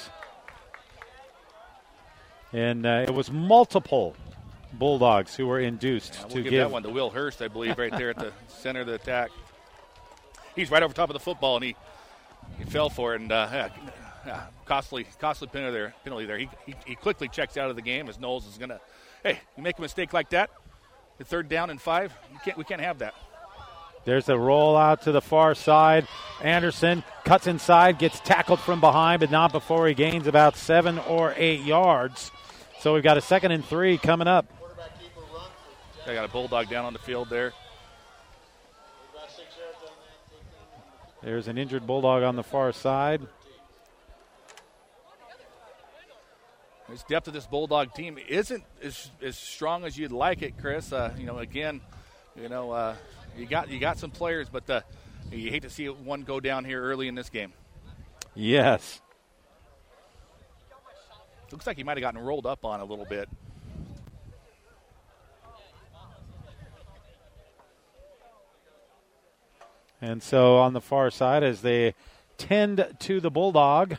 And uh, it was multiple Bulldogs who were induced Yeah, we'll to give, give that one to Will Hurst, I believe, right there at the center of the attack. He's right over top of the football, and he, he fell for it, and uh, yeah, yeah, costly costly penalty there. Penalty there. He, he he quickly checks out of the game as Knowles is going to, hey, you make a mistake like that, the third down and five, you can't, we can't have that. There's a roll out to the far side. Anderson cuts inside, gets tackled from behind, but not before he gains about seven or eight yards. So we've got a second and three coming up. I got a Bulldog down on the field there. There's an injured Bulldog on the far side. This depth of this Bulldog team isn't as, as strong as you'd like it, Chris. Uh, you know, again, you know, uh, you got you got some players, but uh, you hate to see one go down here early in this game. Yes. Looks like he might have gotten rolled up on a little bit. And so on the far side, as they tend to the Bulldog,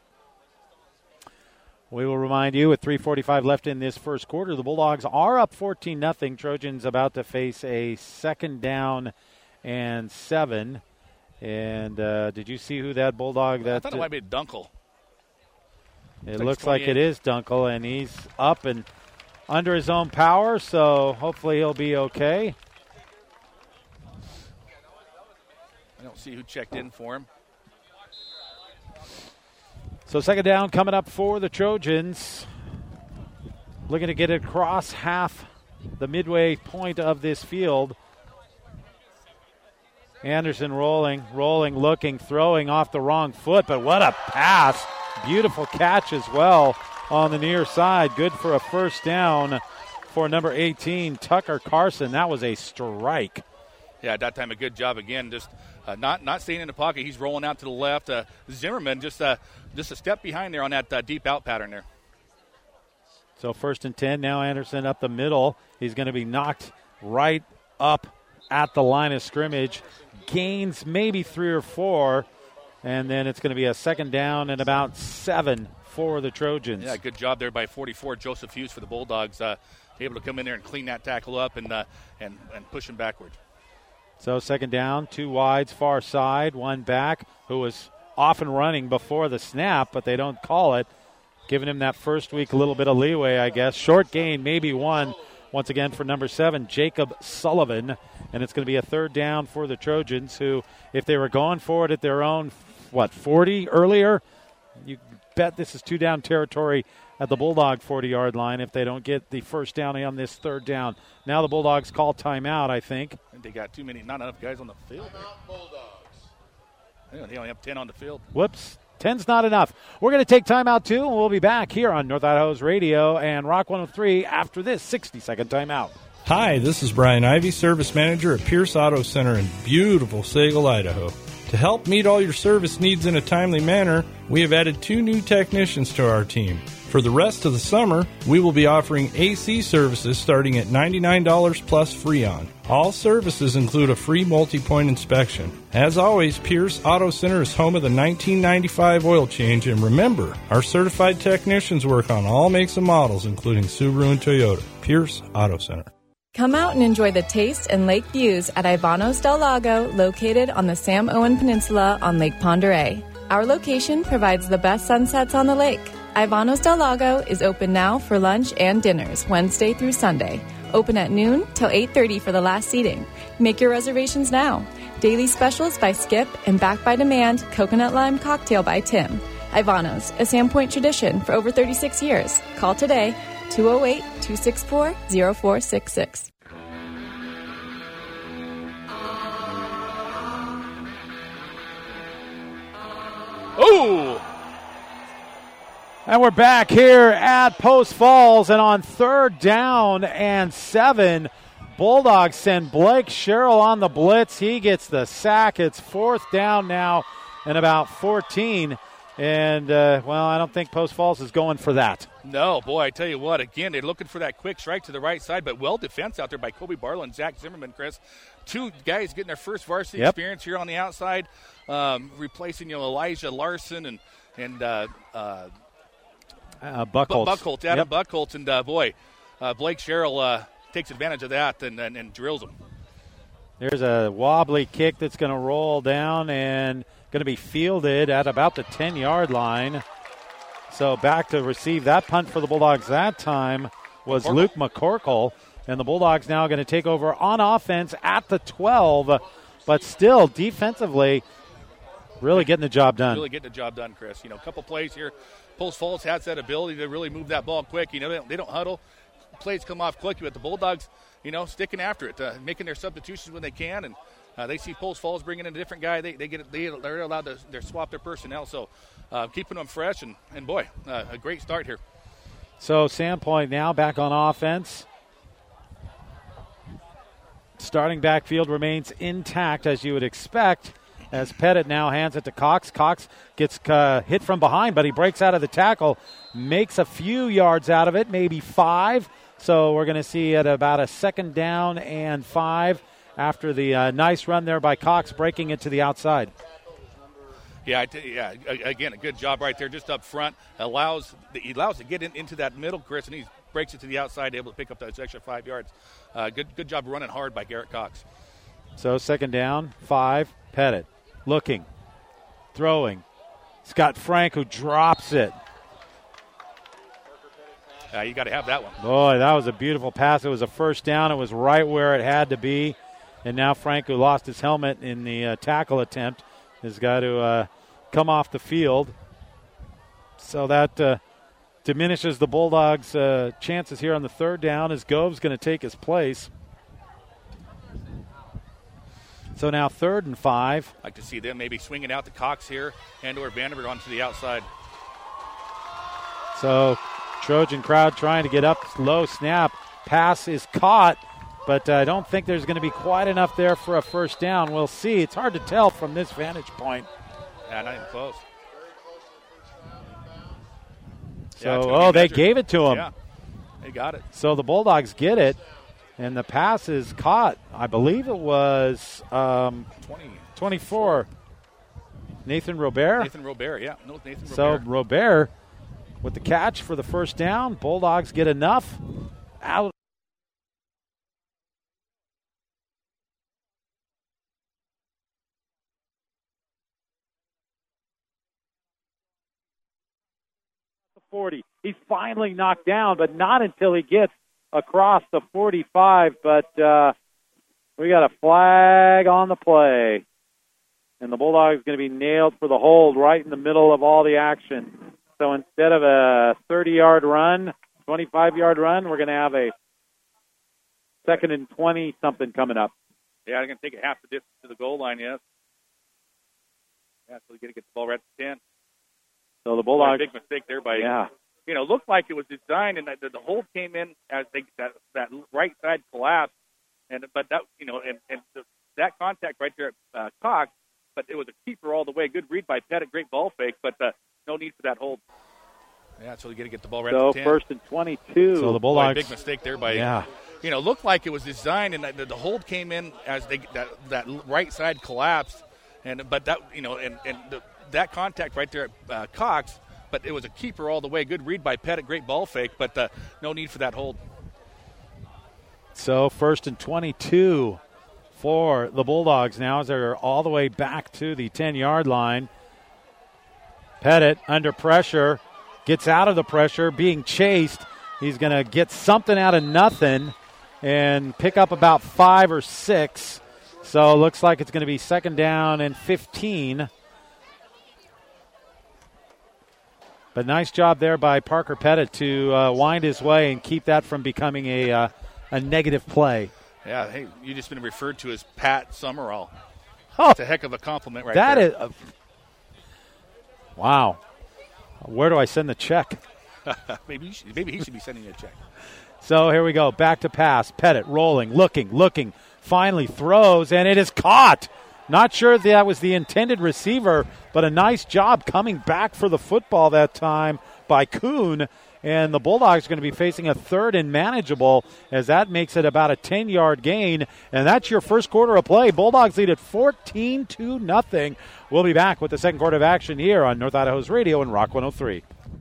we will remind you with three forty-five left in this first quarter, the Bulldogs are up fourteen nothing. Trojans about to face a second down and seven. And uh, did you see who that Bulldog that I thought it might be Dunkel. It looks like it is Dunkel, and he's up and under his own power, so hopefully he'll be okay. I don't see who checked in for him. So second down coming up for the Trojans. Looking to get it across half the midway point of this field. Anderson rolling, rolling, looking, throwing off the wrong foot, but what a pass. Beautiful catch as well on the near side. Good for a first down for number eighteen, Tucker Carson. That was a strike. Yeah, at that time a good job again, just uh, not not staying in the pocket. He's rolling out to the left. Uh, Zimmerman just uh, just a step behind there on that uh, deep out pattern there. So first and ten. Now Anderson up the middle. He's going to be knocked right up at the line of scrimmage. Gains maybe three or four. And then it's going to be a second down and about seven for the Trojans. Yeah, good job there by forty-four, Joseph Hughes for the Bulldogs. Uh, able to come in there and clean that tackle up and uh, and, and push him backward. So second down, two wides, far side, one back, who was off and running before the snap, but they don't call it. Giving him that first week a little bit of leeway, I guess. Short gain, maybe one, once again for number seven, Jacob Sullivan. And it's going to be a third down for the Trojans, who, if they were going for it at their own, what, forty earlier, you bet this is two-down territory at the Bulldog forty-yard line if they don't get the first down on this third down. Now the Bulldogs call timeout, I think. And they got too many, not enough guys on the field there. They only have ten on the field. Whoops. ten's not enough. We're going to take timeout, too, and we'll be back here on North Idaho's Radio and Rock one oh three after this sixty-second timeout. Hi, this is Brian Ivy, Service Manager at Pierce Auto Center in beautiful Sagal, Idaho. To help meet all your service needs in a timely manner, we have added two new technicians to our team. For the rest of the summer, we will be offering A C services starting at ninety-nine dollars plus Freon. All services include a free multi-point inspection. As always, Pierce Auto Center is home of the nineteen ninety-five oil change, and remember, our certified technicians work on all makes and models, including Subaru and Toyota. Pierce Auto Center. Come out and enjoy the taste and lake views at Ivanos del Lago, located on the Sam Owen Peninsula on Lake Pend Oreille. Our location provides the best sunsets on the lake. Ivanos del Lago is open now for lunch and dinners, Wednesday through Sunday. Open at noon till eight thirty for the last seating. Make your reservations now. Daily specials by Skip and Back by Demand Coconut Lime Cocktail by Tim. Ivanos, a Sandpoint tradition for over thirty-six years. Call today, two oh eight, two six four, oh four six six. Ooh! And we're back here at Post Falls, and on third down and seven, Bulldogs send Blake Sherrill on the blitz. He gets the sack. It's fourth down now and about fourteen. And, uh, well, I don't think Post Falls is going for that. No, boy, I tell you what, again, they're looking for that quick strike to the right side, but well defense out there by Kobe Barlow and Zach Zimmerman, Chris. Two guys getting their first varsity yep. experience here on the outside, um, replacing, you know, Elijah Larson and, and uh, uh, uh, Buckholz. Buckholz, Adam yep. Buckholz. And, uh, boy, uh, Blake Sherrill uh, takes advantage of that and, and, and drills him. There's a wobbly kick that's going to roll down and going to be fielded at about the ten-yard line. So back to receive that punt for the Bulldogs that time was McCorkle. Luke McCorkle. And the Bulldogs now going to take over on offense at the twelve. But still, defensively, really getting the job done. Really getting the job done, Chris. You know, a couple plays here. Post Falls has that ability to really move that ball quick. You know, they don't, they don't huddle. Plays come off quick, but the Bulldogs, you know, sticking after it, uh, making their substitutions when they can, and uh, they see Post Falls bringing in a different guy. They they get they they're allowed to they're swap their personnel, so uh, keeping them fresh and and boy, uh, a great start here. So Sandpoint now back on offense. Starting backfield remains intact as you would expect. As Pettit now hands it to Cox. Cox gets uh, hit from behind, but he breaks out of the tackle, makes a few yards out of it, maybe five. So we're going to see at about a second down and five after the uh, nice run there by Cox breaking it to the outside. Yeah, I t- yeah. Again, a good job right there, just up front. Allows he allows to get in, into that middle, Chris, and he breaks it to the outside, able to pick up those extra five yards. Uh, good, good job running hard by Garrett Cox. So second down, five. Pettit looking, throwing. Scott Frank who drops it. Uh, you got to have that one. Boy, that was a beautiful pass. It was a first down. It was right where it had to be. And now Frank, who lost his helmet in the uh, tackle attempt, has got to uh, come off the field. So that uh, diminishes the Bulldogs' uh, chances here on the third down as Gove's going to take his place. So now third and five. I'd like to see them maybe swinging out to Cox here and or Vanderbilt onto the outside. So Trojan crowd trying to get up, low snap. Pass is caught, but I don't think there's going to be quite enough there for a first down. We'll see. It's hard to tell from this vantage point. Yeah, not even close. So, yeah, oh, they gave it to him. Yeah. They got it. So the Bulldogs get it, and the pass is caught. I believe it was um, twenty. twenty-four. Nathan Robert. Nathan Robert, yeah. No, Nathan So Robert. Robert with the catch for the first down. Bulldogs get enough out. forty. He's finally knocked down, but not until he gets across the forty-five. But uh, we got a flag on the play. And the Bulldogs going to be nailed for the hold right in the middle of all the action. So instead of a thirty-yard run, twenty-five-yard run, we're going to have a second and twenty-something coming up. Yeah, they're going to take it half the distance to the goal line, yes. Yeah, so they're going to get the ball right at the ten. So the Bulldogs. Big mistake there by, yeah. you know, looked like it was designed, and the, the hold came in as they, that that right side collapsed. And but that, you know, and, and the, that contact right there at uh, Cox, but it was a keeper all the way. Good read by Pettit, great ball fake, but uh, no need for that hold. Yeah, so they're going to get the ball right so at the ten. First and twenty-two. So the Bulldogs. Boy, big mistake there by, yeah. you know, looked like it was designed, and the, the hold came in as they that that right side collapsed, and but that, you know, and and the, that contact right there at uh, Cox, but it was a keeper all the way. Good read by Pettit, great ball fake, but uh, no need for that hold. So first and twenty-two for the Bulldogs now as they're all the way back to the ten-yard line. Pettit under pressure, gets out of the pressure, being chased. He's going to get something out of nothing and pick up about five or six. So it looks like it's going to be second down and fifteen. But nice job there by Parker Pettit to uh, wind his way and keep that from becoming a uh, a negative play. Yeah, hey, you just been referred to as Pat Summerall. Oh, it's a heck of a compliment right that there. Is, uh, wow. Where do I send the check? maybe, you should, maybe he should be sending you a check. So here we go. Back to pass. Pettit rolling, looking, looking. Finally throws, and it is caught. Not sure if that was the intended receiver, but a nice job coming back for the football that time by Kuhn. And the Bulldogs are going to be facing a third and manageable as that makes it about a ten-yard gain. And that's your first quarter of play. Bulldogs lead at fourteen to nothing. We'll be back with the second quarter of action here on North Idaho's Radio and Rock one oh three.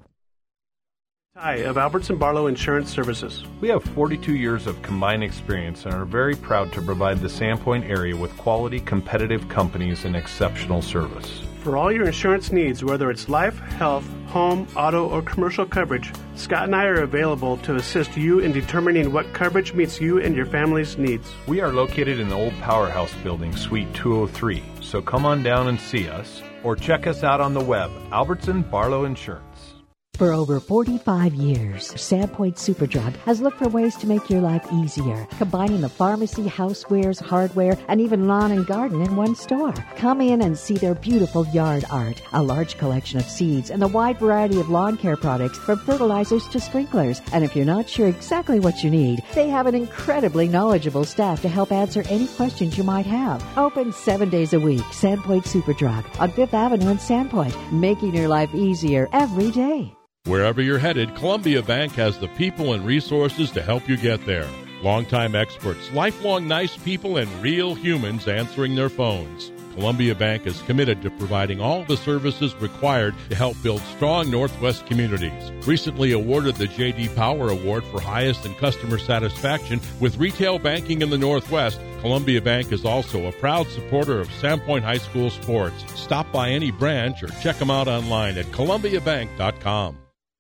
Hi, of Albertson Barlow Insurance Services. We have forty-two years of combined experience and are very proud to provide the Sandpoint area with quality, competitive companies and exceptional service. For all your insurance needs, whether it's life, health, home, auto, or commercial coverage, Scott and I are available to assist you in determining what coverage meets you and your family's needs. We are located in the old Powerhouse building, Suite two oh three, so come on down and see us or check us out on the web, Albertson Barlow Insurance. For over forty-five years, Sandpoint Superdrug has looked for ways to make your life easier, combining the pharmacy, housewares, hardware, and even lawn and garden in one store. Come in and see their beautiful yard art, a large collection of seeds, and a wide variety of lawn care products from fertilizers to sprinklers. And if you're not sure exactly what you need, they have an incredibly knowledgeable staff to help answer any questions you might have. Open seven days a week, Sandpoint Superdrug on Fifth Avenue in Sandpoint, making your life easier every day. Wherever you're headed, Columbia Bank has the people and resources to help you get there. Longtime experts, lifelong nice people, and real humans answering their phones. Columbia Bank is committed to providing all the services required to help build strong Northwest communities. Recently awarded the J D. Power Award for highest in customer satisfaction with retail banking in the Northwest, Columbia Bank is also a proud supporter of Sandpoint High School sports. Stop by any branch or check them out online at columbia bank dot com.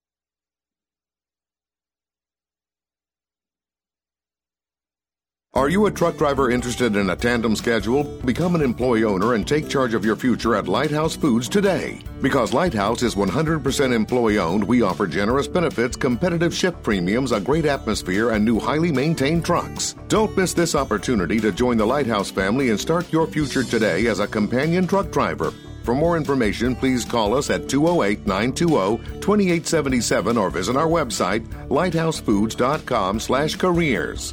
Are you a truck driver interested in a tandem schedule? Become an employee owner and take charge of your future at Lighthouse Foods today. Because Lighthouse is one hundred percent employee owned, we offer generous benefits, competitive shift premiums, a great atmosphere, and new highly maintained trucks. Don't miss this opportunity to join the Lighthouse family and start your future today as a companion truck driver. For more information, please call us at two oh eight, nine two oh, two eight seven seven or visit our website, lighthousefoods.com slash careers.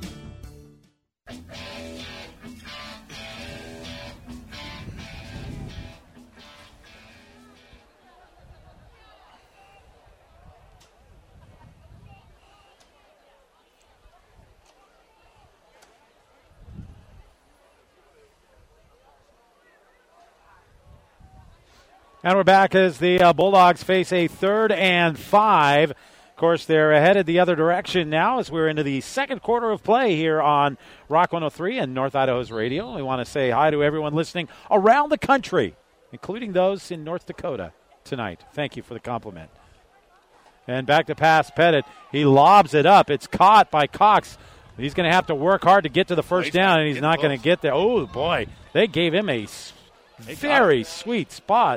And we're back as the uh, Bulldogs face a third and five. Of course, they're headed the other direction now as we're into the second quarter of play here on Rock one oh three and North Idaho's radio. We want to say hi to everyone listening around the country, including those in North Dakota tonight. Thank you for the compliment. And back to pass, Pettit. He lobs it up. It's caught by Cox. He's going to have to work hard to get to the first he's down, not and he's getting not going close. to get there. Oh, boy. They gave him a s- very sweet spot.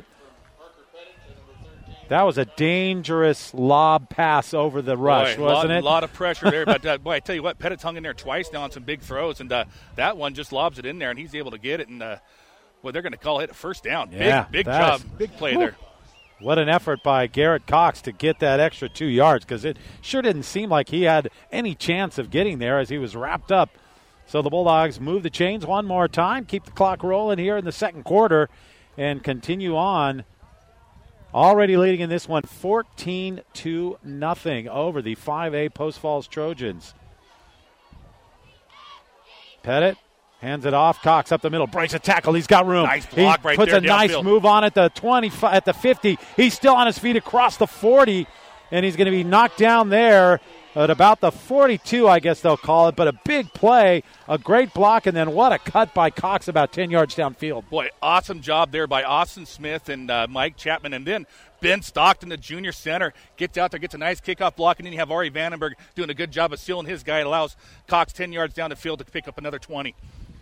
That was a dangerous lob pass over the rush, boy, wasn't lot, it? A lot of pressure there. But, uh, boy, I tell you what, Pettit's hung in there twice now on some big throws, and uh, that one just lobs it in there, and he's able to get it. And, uh, well, they're going to call it a first down. Yeah, big big that job, is- big play Whew. there. What an effort by Garrett Cox to get that extra two yards because it sure didn't seem like he had any chance of getting there as he was wrapped up. So the Bulldogs move the chains one more time, keep the clock rolling here in the second quarter, and continue on. Already leading in this one fourteen to nothing over the five A Post Falls Trojans. Pettit hands it off. Cox up the middle, breaks a tackle. He's got room. Nice block he right puts there a nice downfield. move on at the twenty-five, at the fifty. He's still on his feet across the forty, and he's going to be knocked down there at about the forty-two, I guess they'll call it. But a big play, a great block, and then what a cut by Cox about ten yards downfield. Boy, awesome job there by Austin Smith and uh, Mike Chapman. And then Ben Stockton, the junior center, gets out there, gets a nice kickoff block, and then you have Ari Vandenberg doing a good job of sealing his guy. It allows Cox ten yards down the field to pick up another twenty.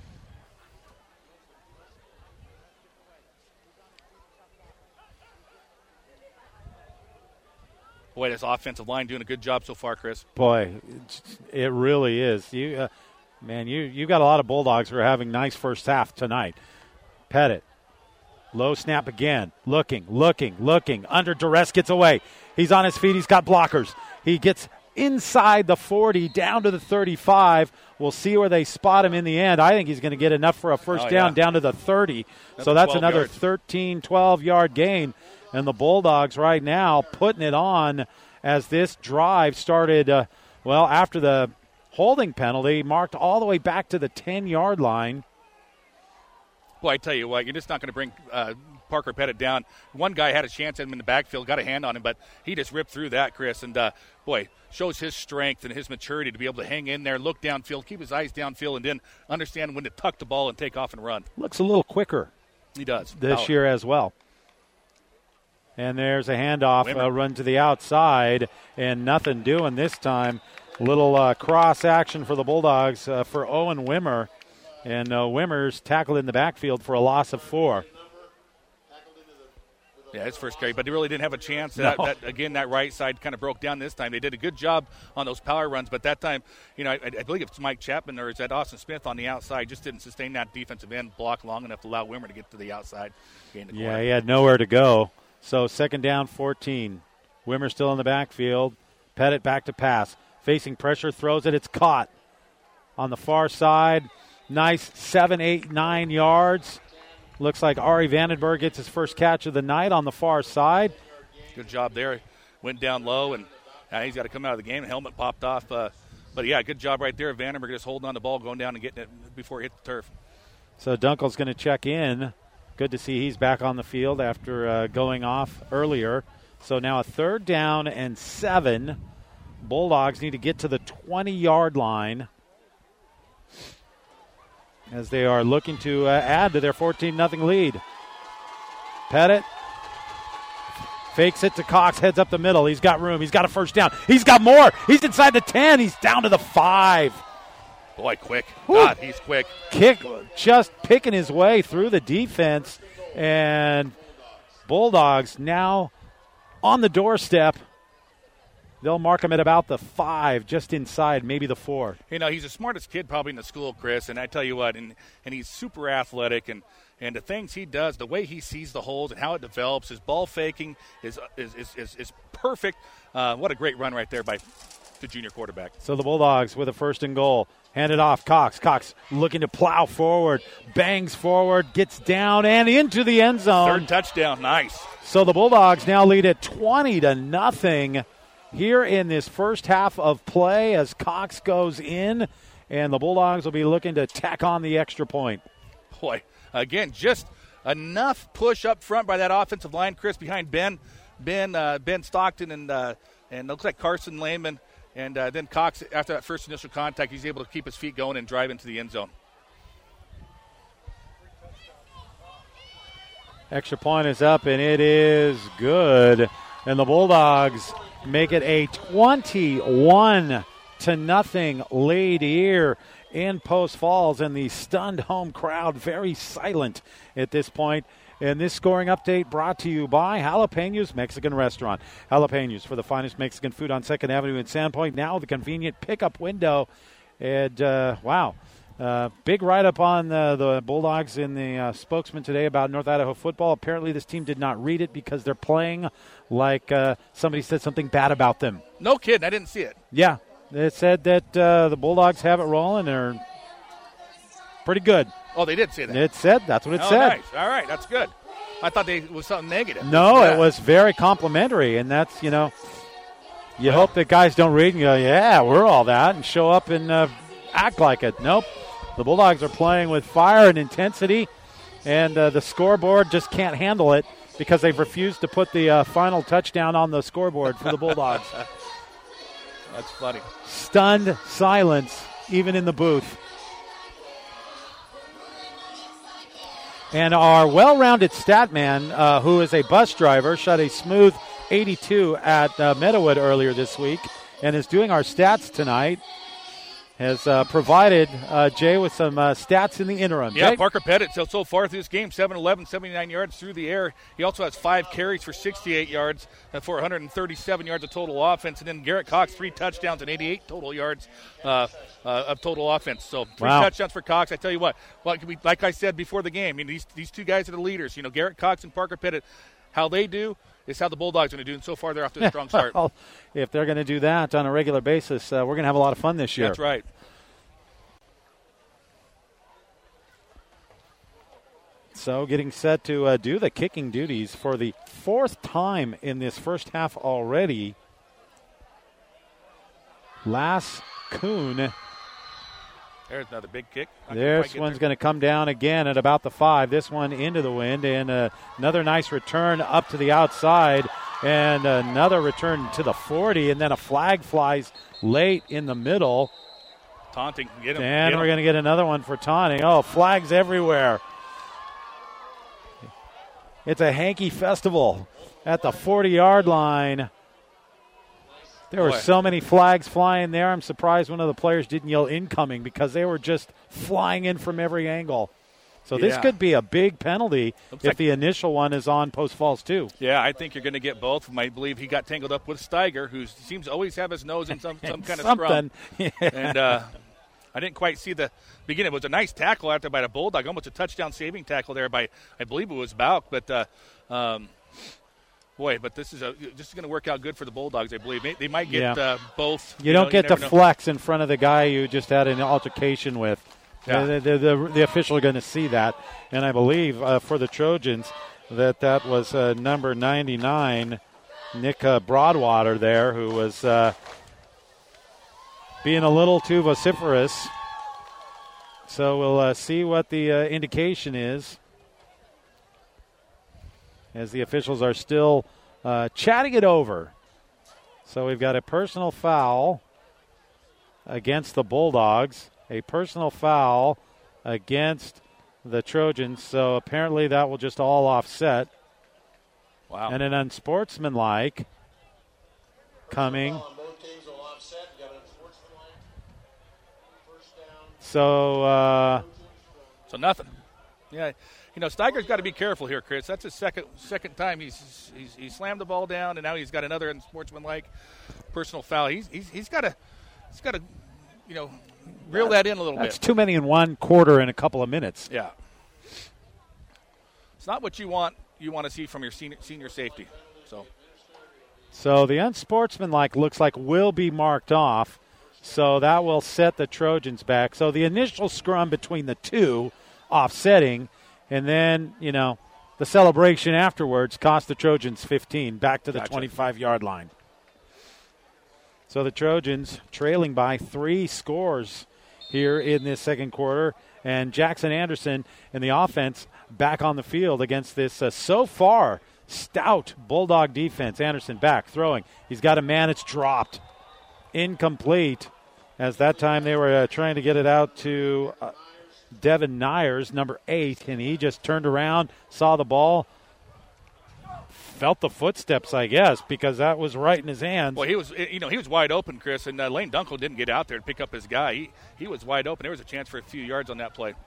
Boy, this offensive line doing a good job so far, Chris. Boy, it really is. You, uh, man, you you got a lot of Bulldogs who are having nice first half tonight. Pettit, low snap again, looking, looking, looking. Under duress, gets away. He's on his feet. He's got blockers. He gets inside the forty, down to the thirty-five. We'll see where they spot him in the end. I think he's going to get enough for a first Oh, down yeah. down to the thirty. Another so that's twelve another yards. thirteen, twelve-yard gain. And the Bulldogs right now putting it on as this drive started, uh, well, after the holding penalty, marked all the way back to the ten-yard line. Boy, I tell you what, you're just not going to bring uh, Parker Pettit down. One guy had a chance at him in the backfield, got a hand on him, but he just ripped through that, Chris. And, uh, boy, shows his strength and his maturity to be able to hang in there, look downfield, keep his eyes downfield, and then understand when to tuck the ball and take off and run. Looks a little quicker He does. this Power. year as well. And there's a handoff, Wimmer. uh, run to the outside, and nothing doing this time. Little uh, cross action for the Bulldogs uh, for Owen Wimmer. And uh, Wimmer's tackled in the backfield for a loss of four. Yeah, his first carry, but he really didn't have a chance. No. That, that, again, that right side kind of broke down this time. They did a good job on those power runs, but that time, you know, I, I believe it's Mike Chapman or is that Austin Smith on the outside, just didn't sustain that defensive end block long enough to allow Wimmer to get to the outside. Gain the Yeah, corner. he had nowhere to go. So second down, fourteen. Wimmer still in the backfield. Pettit back to pass. Facing pressure, throws it. It's caught on the far side. Nice seven, eight, nine yards. Looks like Ari Vandenberg gets his first catch of the night on the far side. Good job there. Went down low, and uh, he's got to come out of the game. Helmet popped off. Uh, but, yeah, good job right there. Vandenberg just holding on the ball, going down and getting it before it hit the turf. So Dunkel's going to check in. Good to see he's back on the field after uh, going off earlier. So now a third down and seven. Bulldogs need to get to the twenty-yard line as they are looking to uh, add to their fourteen nothing lead. Pettit fakes it to Cox, heads up the middle. He's got room. He's got a first down. He's got more. He's inside the ten. He's down to the five. Boy, quick. God, he's quick. Kick just picking his way through the defense, and Bulldogs now on the doorstep. They'll mark him at about the five, just inside, maybe the four. You know, he's the smartest kid probably in the school, Chris, and I tell you what, and, and he's super athletic, and, and the things he does, the way he sees the holes and how it develops, his ball faking is is, is, is, is perfect. Uh, what a great run right there by the junior quarterback. So the Bulldogs with a first and goal. Hand it off. Cox. Cox looking to plow forward. Bangs forward. Gets down and into the end zone. Third touchdown. Nice. So the Bulldogs now lead at twenty to nothing here in this first half of play as Cox goes in, and the Bulldogs will be looking to tack on the extra point. Boy, again, just enough push up front by that offensive line, Chris, behind Ben, Ben, uh, Ben Stockton, and uh, and it looks like Carson Lehman, and uh, then Cox. After that first initial contact, he's able to keep his feet going and drive into the end zone. Extra point is up, and it is good. And the Bulldogs make it a twenty-one to nothing lead here in Post Falls, and the stunned home crowd very silent at this point. And this scoring update brought to you by Jalapenos Mexican Restaurant. Jalapenos for the finest Mexican food on second Avenue in Sandpoint. Now the convenient pickup window. And, uh, wow, uh, big write-up on uh, the Bulldogs in the uh, spokesman today about North Idaho football. Apparently this team did not read it because they're playing like uh, somebody said something bad about them. No kidding. I didn't see it. Yeah. It said that uh, the Bulldogs have it rolling. They're pretty good. Oh, they did say that. It said. That's what it oh, said. Nice. All right. That's good. I thought they, it was something negative. No, yeah. It was very complimentary, and that's, you know, you well, hope that guys don't read and go, yeah, we're all that, and show up and uh, act like it. Nope. The Bulldogs are playing with fire and intensity, and uh, the scoreboard just can't handle it because they've refused to put the uh, final touchdown on the scoreboard for the Bulldogs. That's funny. Stunned silence, even in the booth. And our well-rounded stat man, uh, who is a bus driver, shot a smooth eighty-two at uh, Meadowood earlier this week and is doing our stats tonight, has uh, provided uh, Jay with some uh, stats in the interim. Yeah, Jay? Parker Pettit, so, so far through this game, seven eleven, seventy-nine yards through the air. He also has five carries for sixty-eight yards uh, for one hundred thirty-seven yards of total offense. And then Garrett Cox, three touchdowns and eighty-eight total yards uh, uh, of total offense. So three wow. touchdowns for Cox. I tell you what, well, like I said before the game, I mean, these, these two guys are the leaders. You know, Garrett Cox and Parker Pettit, how they do is how the Bulldogs are going to do. And so far they're off to a strong start. Well, if they're going to do that on a regular basis, uh, we're going to have a lot of fun this year. That's right. So getting set to uh, do the kicking duties for the fourth time in this first half already. Lass Kuhn. There's another big kick. This one's going to come down again at about the five. This one into the wind. And uh, another nice return up to the outside. And another return to the forty. And then a flag flies late in the middle. Taunting. Get him. And get we're him. going to get another one for taunting. Oh, flags everywhere. It's a hanky festival at the forty-yard line. There were Boy. so many flags flying there. I'm surprised one of the players didn't yell incoming because they were just flying in from every angle. So this yeah. could be a big penalty Looks if like the initial one is on Post Falls too. Yeah, I think you're going to get both. I believe he got tangled up with Steiger, who seems to always have his nose in some, some kind of scrum. Yeah. And uh, I didn't quite see the beginning. It was a nice tackle out there by the Bulldog, almost a touchdown saving tackle there by, I believe it was Bauk. But, uh, um, boy, but this is a, this is going to work out good for the Bulldogs, I believe. They might get yeah. uh, both. You, you don't know, get you the know. flex in front of the guy you just had an altercation with. Yeah. The, the, the, the official are going to see that. And I believe uh, for the Trojans that that was uh, number ninety-nine, Nick uh, Broadwater there, who was uh, being a little too vociferous. So we'll uh, see what the uh, indication is as the officials are still uh, chatting it over. So we've got a personal foul against the Bulldogs, a personal foul against the Trojans. So apparently that will just all offset. Wow. And an unsportsmanlike coming. So, uh, so nothing. Yeah, you know, Steiger's got to be careful here, Chris. That's his second second time he's, he's he slammed the ball down, and now he's got another unsportsmanlike personal foul. He's he's he's got to he's got to you know reel that in a little that's bit. too many in one quarter in a couple of minutes. Yeah, it's not what you want you want to see from your senior senior safety. So, so the unsportsmanlike looks like will be marked off. So that will set the Trojans back. So the initial scrum between the two offsetting, and then, you know, the celebration afterwards cost the Trojans fifteen, back to the Gotcha. twenty-five-yard line. So the Trojans trailing by three scores here in this second quarter, and Jackson Anderson and the offense back on the field against this uh, so far stout Bulldog defense. Anderson back, throwing. He's got a man. It's dropped. Incomplete, as that time they were uh, trying to get it out to uh, Devin Nyers, number eight, and he just turned around, saw the ball, felt the footsteps, I guess, because that was right in his hands. Well, he was, you know, he was wide open, Chris, and uh, Lane Dunkel didn't get out there to pick up his guy. He he was wide open. There was a chance for a few yards on that play.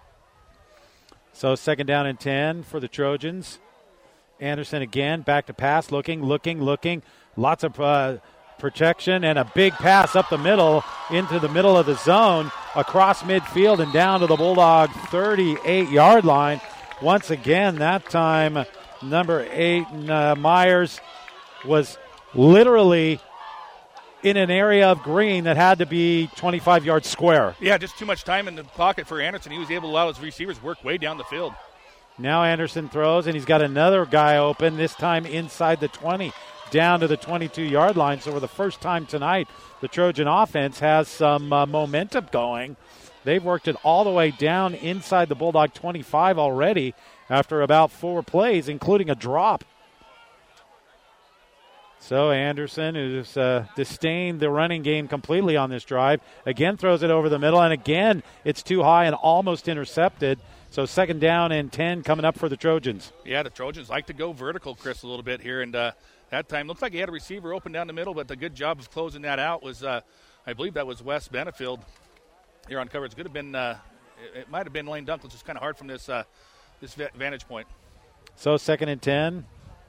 So second down and ten for the Trojans. Anderson again, back to pass, looking, looking, looking. Lots of uh, protection and a big pass up the middle into the middle of the zone, across midfield and down to the Bulldog thirty-eight-yard line. Once again, that time number eight, uh, Myers, was literally in an area of green that had to be twenty-five yards square. Yeah, just too much time in the pocket for Anderson. He was able to allow his receivers work way down the field. Now Anderson throws, and he's got another guy open, this time inside the twenty, down to the twenty-two-yard line. So for the first time tonight, the Trojan offense has some uh, momentum going. They've worked it all the way down inside the Bulldog twenty-five already after about four plays, including a drop. So Anderson, who's uh, disdained the running game completely on this drive, again throws it over the middle, and again it's too high and almost intercepted. So second down and ten coming up for the Trojans. Yeah, the Trojans like to go vertical, Chris, a little bit here, and uh, that time looks like he had a receiver open down the middle, but the good job of closing that out was, uh, I believe that was Wes Benefield here on coverage. It could have been, uh, it, it might have been Lane Dunkel, just kind of hard from this uh, this vantage point. So second and ten.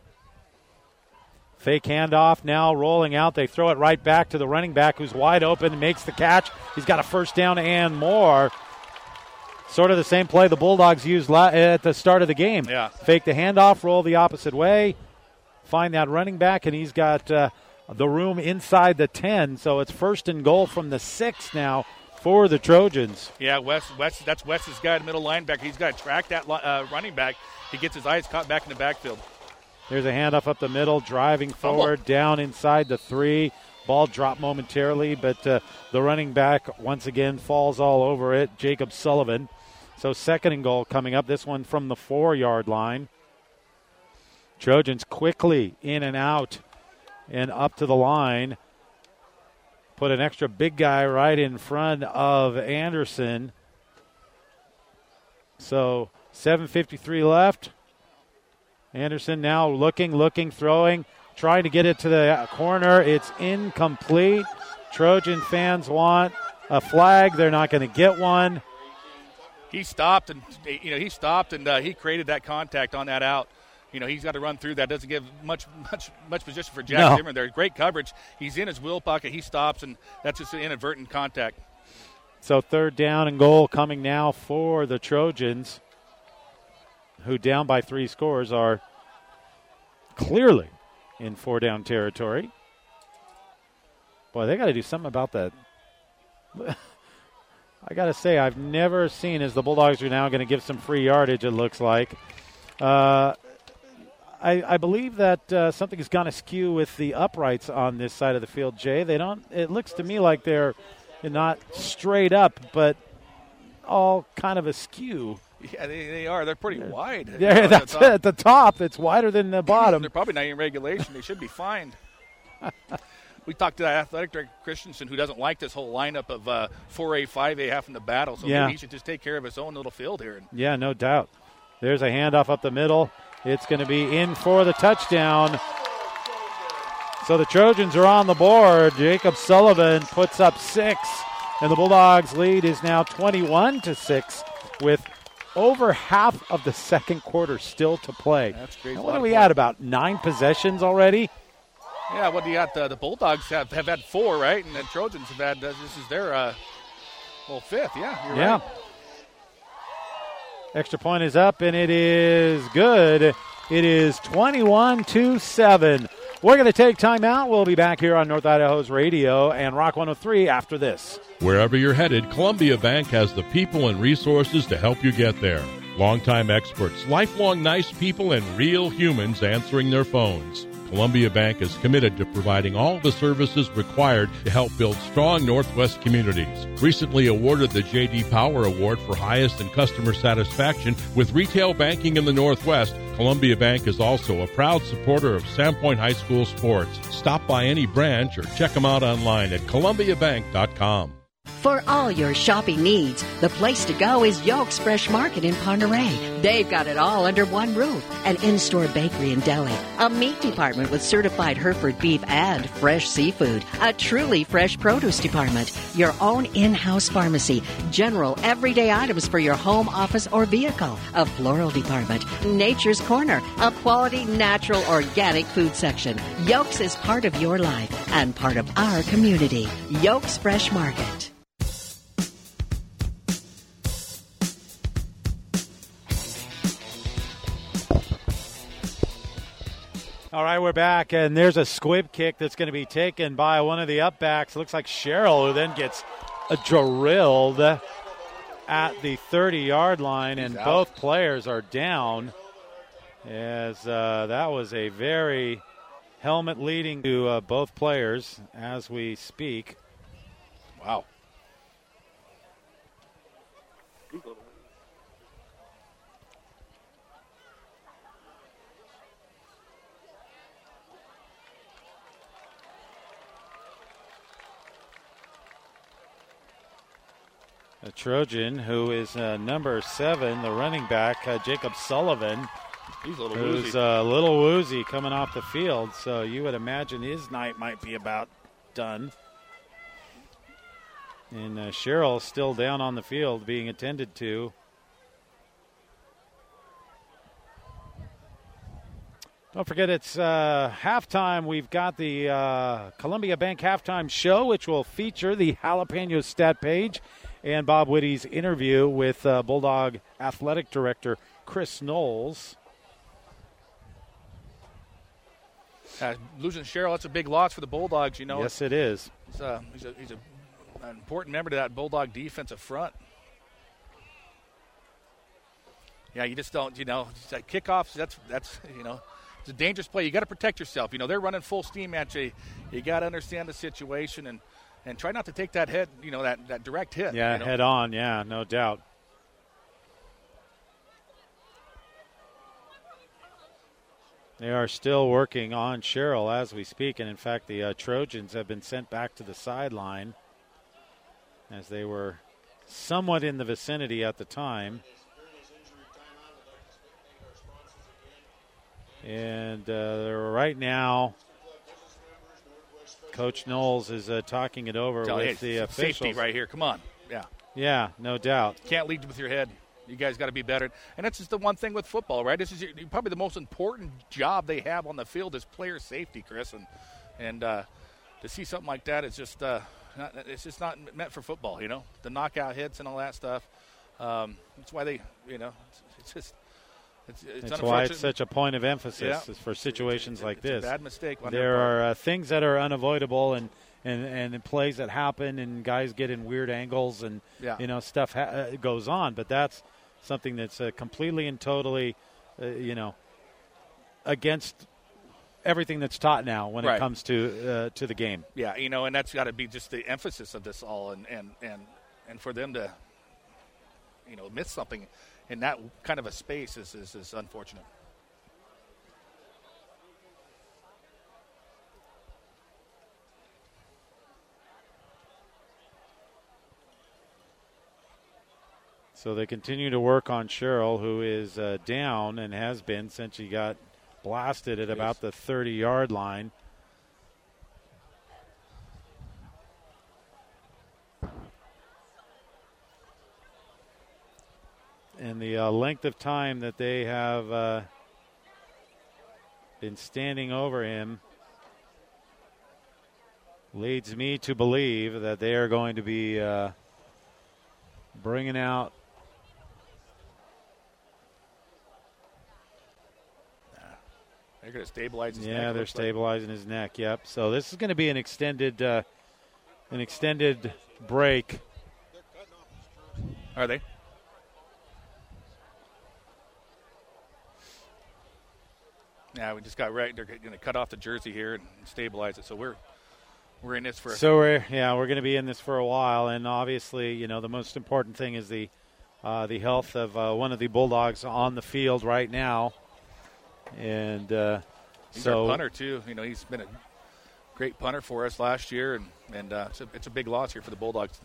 Fake handoff, now rolling out. They throw it right back to the running back, who's wide open and makes the catch. He's got a first down and more. Sort of the same play the Bulldogs used la- at the start of the game. Yeah. Fake the handoff, roll the opposite way, find that running back, and he's got uh, the room inside the ten. So it's first and goal from the six now for the Trojans. Yeah, Wes, Wes, that's Wes's guy, the middle linebacker. He's got to track that uh, running back. He gets his eyes caught back in the backfield. There's a handoff up the middle, driving forward, Fumble. Down inside the three. Ball dropped momentarily, but uh, the running back once again falls all over it, Jacob Sullivan. So second and goal coming up, this one from the four-yard line. Trojans quickly in and out and up to the line. Put an extra big guy right in front of Anderson. So seven fifty-three left. Anderson now looking, looking, throwing, trying to get it to the corner. It's incomplete. Trojan fans want a flag. They're not going to get one. He stopped, and you know he stopped, and uh, he created that contact on that out. You know he's got to run through that. Doesn't give much, much, much position for Jack No. Zimmer there. Great coverage. He's in his wheel pocket. He stops, and that's just an inadvertent contact. So third down and goal coming now for the Trojans, who down by three scores are clearly in four-down territory. Boy, they got to do something about that. I got to say, I've never seen, as the Bulldogs are now going to give some free yardage, it looks like. Uh, I, I believe that uh, something has gone askew with the uprights on this side of the field, Jay. They don't. It looks to me like they're not straight up, but all kind of askew. Yeah, they, they are. They're pretty wide. Yeah, you know, that's at the it. At the top, it's wider than the bottom. They're probably not in regulation. They should be fined. We talked to that athletic director, Christensen, who doesn't like this whole lineup of uh, four A, five A having to battle. So yeah. maybe he should just take care of his own little field here. Yeah, no doubt. There's a handoff up the middle. It's going to be in for the touchdown. So the Trojans are on the board. Jacob Sullivan puts up six, and the Bulldogs' lead is now twenty-one to six with over half of the second quarter still to play. That's great. What are we at, about nine possessions already? Yeah, what do you got? Uh, the Bulldogs have, have had four, right? And the Trojans have had, uh, this is their, uh, well, fifth. Yeah, you're yeah. right. Extra point is up, and it is good. It is twenty-one to seven. We're going to take time out. We'll be back here on North Idaho's radio and Rock one oh three after this. Wherever you're headed, Columbia Bank has the people and resources to help you get there. Longtime experts, lifelong nice people, and real humans answering their phones. Columbia Bank is committed to providing all the services required to help build strong Northwest communities. Recently awarded the J D. Power Award for highest in customer satisfaction with retail banking in the Northwest, Columbia Bank is also a proud supporter of Sandpoint High School sports. Stop by any branch or check them out online at columbia bank dot com. For all your shopping needs, the place to go is Yolk's Fresh Market in Ponderay. They've got it all under one roof. An in-store bakery and deli, a meat department with certified Hereford beef and fresh seafood, a truly fresh produce department, your own in-house pharmacy, general everyday items for your home, office, or vehicle, a floral department, Nature's Corner, a quality, natural, organic food section. Yolk's is part of your life and part of our community. Yolk's Fresh Market. All right, we're back, and there's a squib kick that's going to be taken by one of the upbacks. Looks like Sherrill, who then gets a drilled at the thirty-yard line, and both players are down. As uh, that was a very helmet leading to uh, both players as we speak. Wow. A Trojan, who is uh, number seven, the running back, uh, Jacob Sullivan. He's a little who's woozy. a little woozy coming off the field, so you would imagine his night might be about done. And uh, Sherrill still down on the field being attended to. Don't forget, it's uh, halftime. We've got the uh, Columbia Bank halftime show, which will feature the Jalapeno stat page and Bob Whitty's interview with uh, Bulldog Athletic Director Chris Knowles. Uh, losing Sherrill, that's a big loss for the Bulldogs, you know. Yes, it is. He's, uh, he's, a, he's a, an important member to that Bulldog defensive front. Yeah, you just don't, you know, like kickoffs, that's, that's, you know, it's a dangerous play. You got to protect yourself. You know, they're running full steam at you. You got to understand the situation and, and try not to take that head, you know, that, that direct hit. Yeah, you know? head on, yeah, no doubt. They are still working on Sherrill as we speak, and in fact the uh, Trojans have been sent back to the sideline as they were somewhat in the vicinity at the time. And uh, right now, Coach Knowles is uh, talking it over Tell with you, the officials. Safety right here, come on. Yeah. Yeah, no doubt. Can't lead with your head. You guys got to be better. And that's just the one thing with football, right? This is your, probably the most important job they have on the field is player safety, Chris. And and uh, to see something like that is just uh, not, it's just not meant for football, you know, the knockout hits and all that stuff. Um, that's why they, you know, it's, it's just it's, it's That's why it's such a point of emphasis yeah. is for situations it's, like it's this. A bad mistake. There are uh, things that are unavoidable and, and, and plays that happen and guys get in weird angles and, yeah. you know, stuff ha- uh, goes on. But that's something that's uh, completely and totally, uh, you know, against everything that's taught now when right. it comes to uh, to the game. Yeah, you know, and that's got to be just the emphasis of this all, and, and, and, and for them to, you know, miss something in that kind of a space is, is, is unfortunate. So they continue to work on Sherrill, who is uh, down and has been since he got blasted at about the thirty-yard line. And the uh, length of time that they have uh, been standing over him leads me to believe that they are going to be uh, bringing out They're going to stabilize his yeah, neck. Yeah, they're stabilizing like. his neck. Yep. So this is going to be an extended, uh, an extended break. Are they? Yeah, we just got right. They're going to cut off the jersey here and stabilize it. So we're we're in this for. So we're yeah we're going to be in this for a while, and obviously you know the most important thing is the uh, the health of uh, one of the Bulldogs on the field right now, and uh, he's so our punter too. You know he's been a great punter for us last year, and and uh, it's, a, it's a big loss here for the Bulldogs.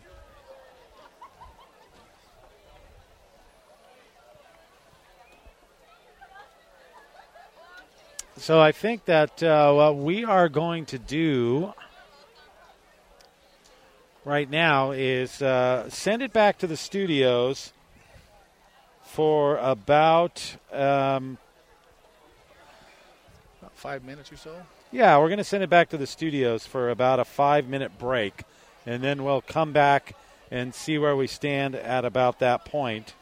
So I think that uh, what we are going to do right now is uh, send it back to the studios for about, um, about five minutes or so. Yeah, we're going to send it back to the studios for about a five-minute break, and then we'll come back and see where we stand at about that point.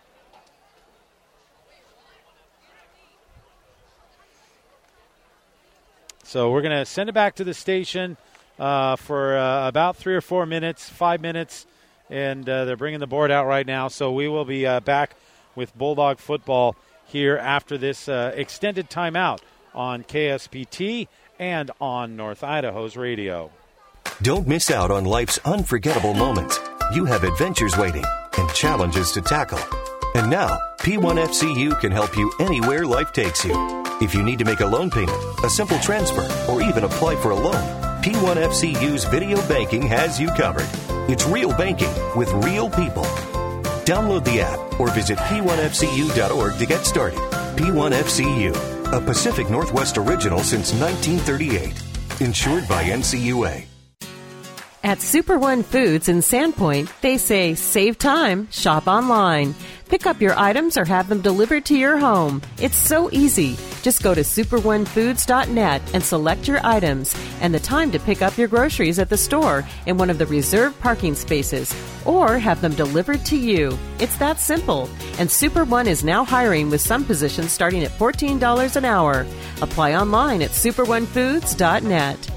So we're going to send it back to the station uh, for uh, about three or four minutes, five minutes, and uh, they're bringing the board out right now. So we will be uh, back with Bulldog football here after this uh, extended timeout on K S P T and on North Idaho's radio. Don't miss out on life's unforgettable moments. You have adventures waiting and challenges to tackle. And now, P one F C U can help you anywhere life takes you. If you need to make a loan payment, a simple transfer, or even apply for a loan, P one F C U's video banking has you covered. It's real banking with real people. Download the app or visit P one F C U dot org to get started. P one F C U, a Pacific Northwest original since nineteen thirty-eight. Insured by N C U A. At Super One Foods in Sandpoint, they say, save time, shop online. Pick up your items or have them delivered to your home. It's so easy. Just go to super one foods dot net and select your items and the time to pick up your groceries at the store in one of the reserved parking spaces or have them delivered to you. It's that simple. And Super One is now hiring with some positions starting at fourteen dollars an hour. Apply online at super one foods dot net.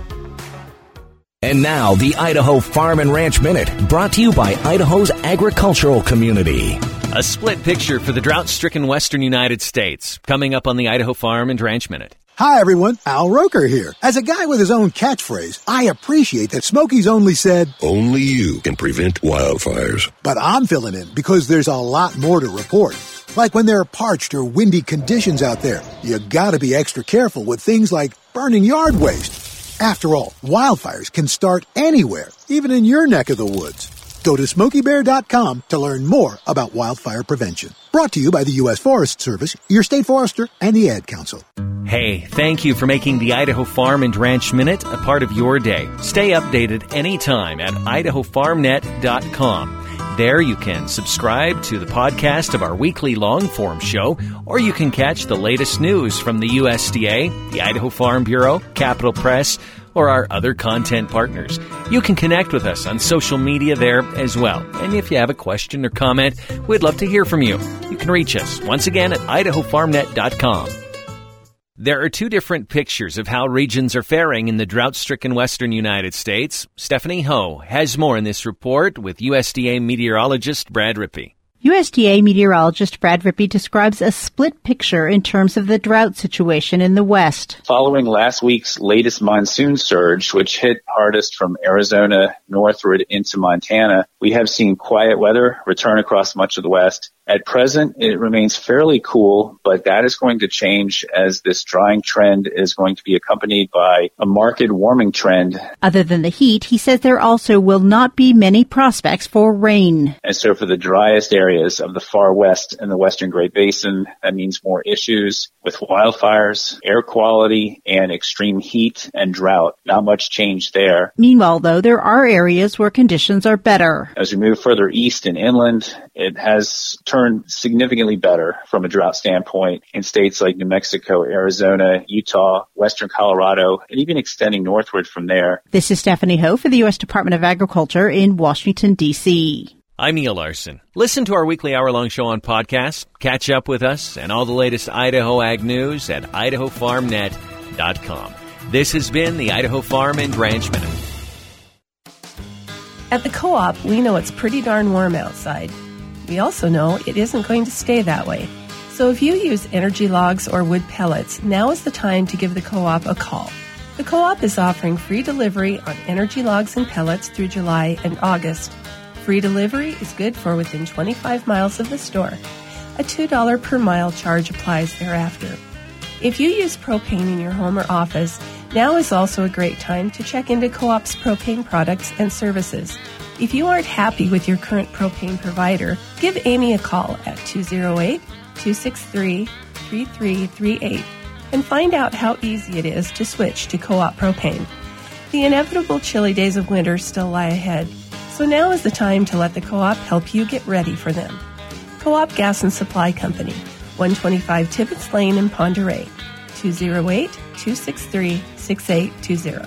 And now, the Idaho Farm and Ranch Minute, brought to you by Idaho's agricultural community. A split picture for the drought-stricken western United States, coming up on the Idaho Farm and Ranch Minute. Hi, everyone. Al Roker here. As a guy with his own catchphrase, I appreciate that Smokey's only said, only you can prevent wildfires. But I'm filling in because there's a lot more to report. Like when there are parched or windy conditions out there, you gotta be extra careful with things like burning yard waste. After all, wildfires can start anywhere, even in your neck of the woods. Go to smokey bear dot com to learn more about wildfire prevention. Brought to you by the U S Forest Service, your state forester, and the Ad Council. Hey, thank you for making the Idaho Farm and Ranch Minute a part of your day. Stay updated anytime at idaho farm net dot com. There you can subscribe to the podcast of our weekly long-form show, or you can catch the latest news from the U S D A, the Idaho Farm Bureau, Capital Press, or our other content partners. You can connect with us on social media there as well. And if you have a question or comment, we'd love to hear from you. You can reach us once again at idaho farm net dot com. There are two different pictures of how regions are faring in the drought-stricken western United States. Stephanie Ho has more in this report with U S D A meteorologist Brad Rippey. U S D A meteorologist Brad Rippey describes a split picture in terms of the drought situation in the West. Following last week's latest monsoon surge, which hit hardest from Arizona northward into Montana, we have seen quiet weather return across much of the West. At present, it remains fairly cool, but that is going to change as this drying trend is going to be accompanied by a marked warming trend. Other than the heat, he says there also will not be many prospects for rain. And so for the driest areas of the far west and the western Great Basin, that means more issues with wildfires, air quality, and extreme heat and drought. Not much change there. Meanwhile, though, there are areas where conditions are better. As we move further east and inland, it has turned significantly better from a drought standpoint in states like New Mexico, Arizona, Utah, western Colorado, and even extending northward from there. This is Stephanie Ho for the U S Department of Agriculture in Washington, D C I'm Neil Larson. Listen to our weekly hour-long show on podcast. Catch up with us and all the latest Idaho ag news at idaho farm net dot com. This has been the Idaho Farm and Ranch Minute. At the Co-op, we know it's pretty darn warm outside. We also know it isn't going to stay that way. So if you use energy logs or wood pellets, now is the time to give the Co-op a call. The Co-op is offering free delivery on energy logs and pellets through July and August. Free delivery is good for within twenty-five miles of the store. A two dollars per mile charge applies thereafter. If you use propane in your home or office, now is also a great time to check into Co-op's propane products and services. If you aren't happy with your current propane provider, give Amy a call at two oh eight, two six three, three three three eight and find out how easy it is to switch to Co-op propane. The inevitable chilly days of winter still lie ahead, so now is the time to let the Co-op help you get ready for them. Co-op Gas and Supply Company, one twenty-five Tibbetts Lane in Ponderay, two oh eight, two six three, six eight two zero.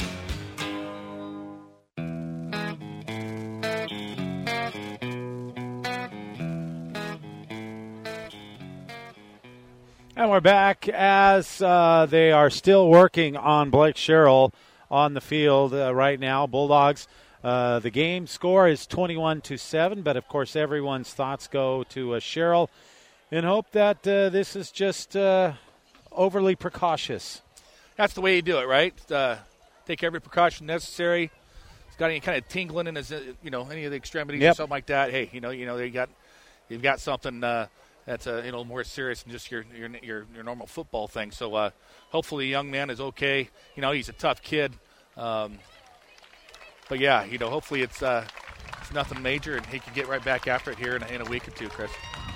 And we're back as uh, they are still working on Blake Sherrill on the field uh, right now. Bulldogs, uh, the game score is twenty-one to seven, but of course everyone's thoughts go to uh, Sherrill in hope that uh, this is just uh, overly precautious. That's the way you do it, right? Uh, take every precaution necessary. He's got any kind of tingling in his, uh, you know, any of the extremities Yep. or something like that. Hey, you know, you know, they got, you've got something uh, that's uh, you know more serious than just your your your, your normal football thing. So uh, hopefully, the young man is okay. You know, he's a tough kid, um, but yeah, you know, hopefully it's uh, it's nothing major, and he can get right back after it here in a, in a week or two, Chris.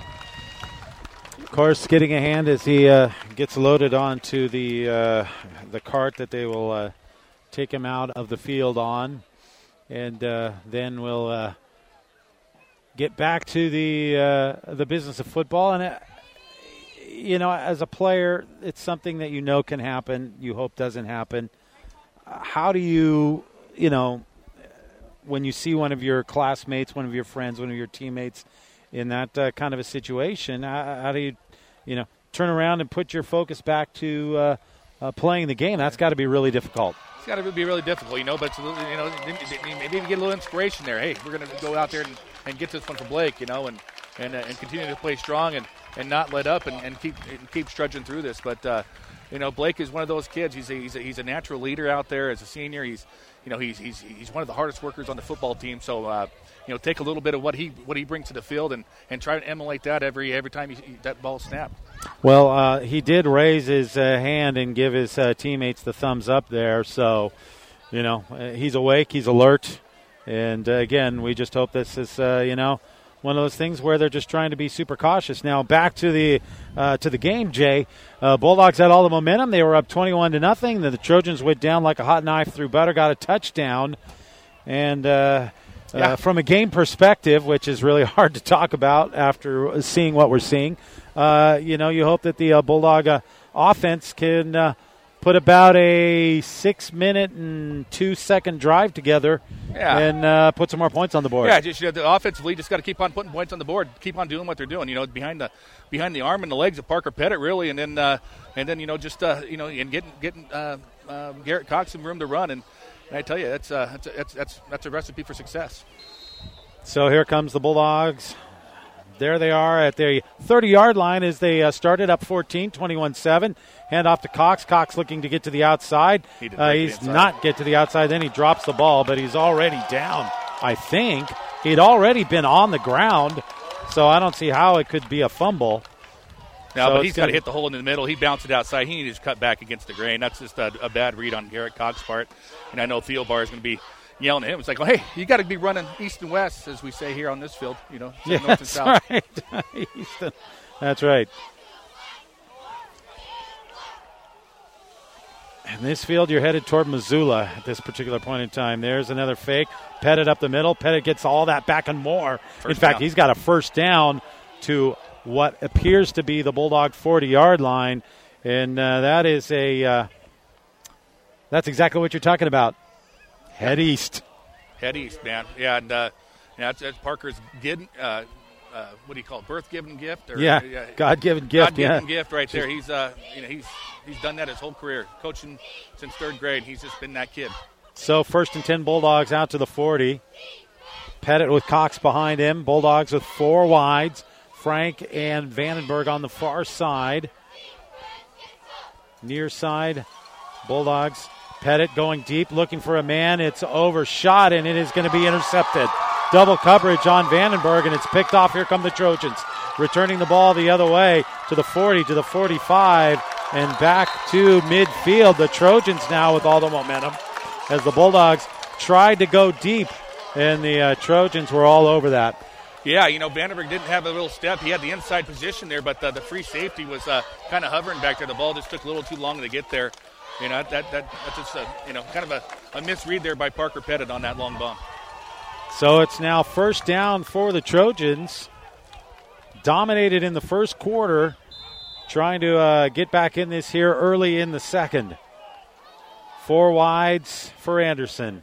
Of course, getting a hand as he uh, gets loaded onto the uh, the cart that they will uh, take him out of the field on, and uh, then we'll uh, get back to the uh, the business of football. And uh, you know, as a player, it's something that you know can happen. You hope doesn't happen. Uh, how do you, you know, when you see one of your classmates, one of your friends, one of your teammates in that uh, kind of a situation, how, how do you, you know, turn around and put your focus back to uh, uh, playing the game? That's got to be really difficult. It's got to be really difficult, you know, but it's a little, you know, maybe even get a little inspiration there. Hey, we're going to go out there and, and get this one for Blake, you know, and and, uh, and continue to play strong and, and not let up and, and keep and keep trudging through this. But uh, you know, Blake is one of those kids. He's a, he's a, he's a natural leader out there as a senior. He's you know he's he's he's one of the hardest workers on the football team. So uh, you know, take a little bit of what he what he brings to the field and, and try to emulate that every every time he, that ball snapped. Well, uh, he did raise his uh, hand and give his uh, teammates the thumbs up there. So, you know, uh, he's awake, he's alert. And, uh, again, we just hope this is, uh, you know, one of those things where they're just trying to be super cautious. Now, back to the uh, to the game, Jay. Uh, Bulldogs had all the momentum. They were up twenty-one to nothing. The, the Trojans went down like a hot knife through butter, got a touchdown. And uh, Yeah. uh, from a game perspective, which is really hard to talk about after seeing what we're seeing, uh, you know, you hope that the uh, Bulldog uh, offense can uh, put about a six-minute and two-second drive together Yeah. and uh, put some more points on the board. Yeah, just you know, the offensively just got to keep on putting points on the board, keep on doing what they're doing. You know, behind the behind the arm and the legs of Parker Pettit, really, and then uh, and then you know just uh, you know and getting getting uh, uh, Garrett Cox some room to run. And, and I tell you, that's uh, that's that's that's that's a recipe for success. So here comes the Bulldogs. There they are at the thirty-yard line as they uh, started up fourteen, twenty-one seven. Hand off to Cox. Cox looking to get to the outside. He did Uh, not get he's inside. not get to the outside. Then he drops the ball, but he's already down, I think. He'd already been on the ground, so I don't see how it could be a fumble. No, So but it's he's got to gonna- hit the hole in the middle. He bounced it outside. He needed to cut back against the grain. That's just a, a bad read on Garrett Cox's part. And I know Theo Bar is going to be yelling at him. It's like, well, hey, you got to be running east and west, as we say here on this field. You know, Yeah, north and that's south. right. Easton. That's right. In this field, you're headed toward Missoula at this particular point in time. There's another fake. Pettit up the middle. Pettit gets all that back and more. First in fact, down. he's got a first down to what appears to be the Bulldog forty-yard line. And uh, that is a uh, – that's exactly what you're talking about. Head east. Head east, man. Yeah, and uh, yeah, that's, that's Parker's gid, uh, uh, what do you call it, birth-given gift? Or, Yeah, God-given gift, God-given yeah. gift right there. He's, uh, you know, he's he's done that his whole career, coaching since third grade. He's just been that kid. So first and ten Bulldogs out to the forty. Pettit with Cox behind him. Bulldogs with four wides. Frank and Vandenberg on the far side. Near side, Bulldogs. Pettit going deep, looking for a man. It's overshot, and it is going to be intercepted. Double coverage on Vandenberg, and it's picked off. Here come the Trojans. Returning the ball the other way to the forty, to the forty-five, and back to midfield. The Trojans now with all the momentum as the Bulldogs tried to go deep, and the uh, Trojans were all over that. Yeah, you know, Vandenberg didn't have a little step. He had the inside position there, but the, the free safety was uh, kind of hovering back there. The ball just took a little too long to get there. You know, that, that that's just a, you know, kind of a, a misread there by Parker Pettit on that long bomb. So it's now first down for the Trojans. Dominated in the first quarter, trying to uh, get back in this here early in the second. Four wides for Anderson.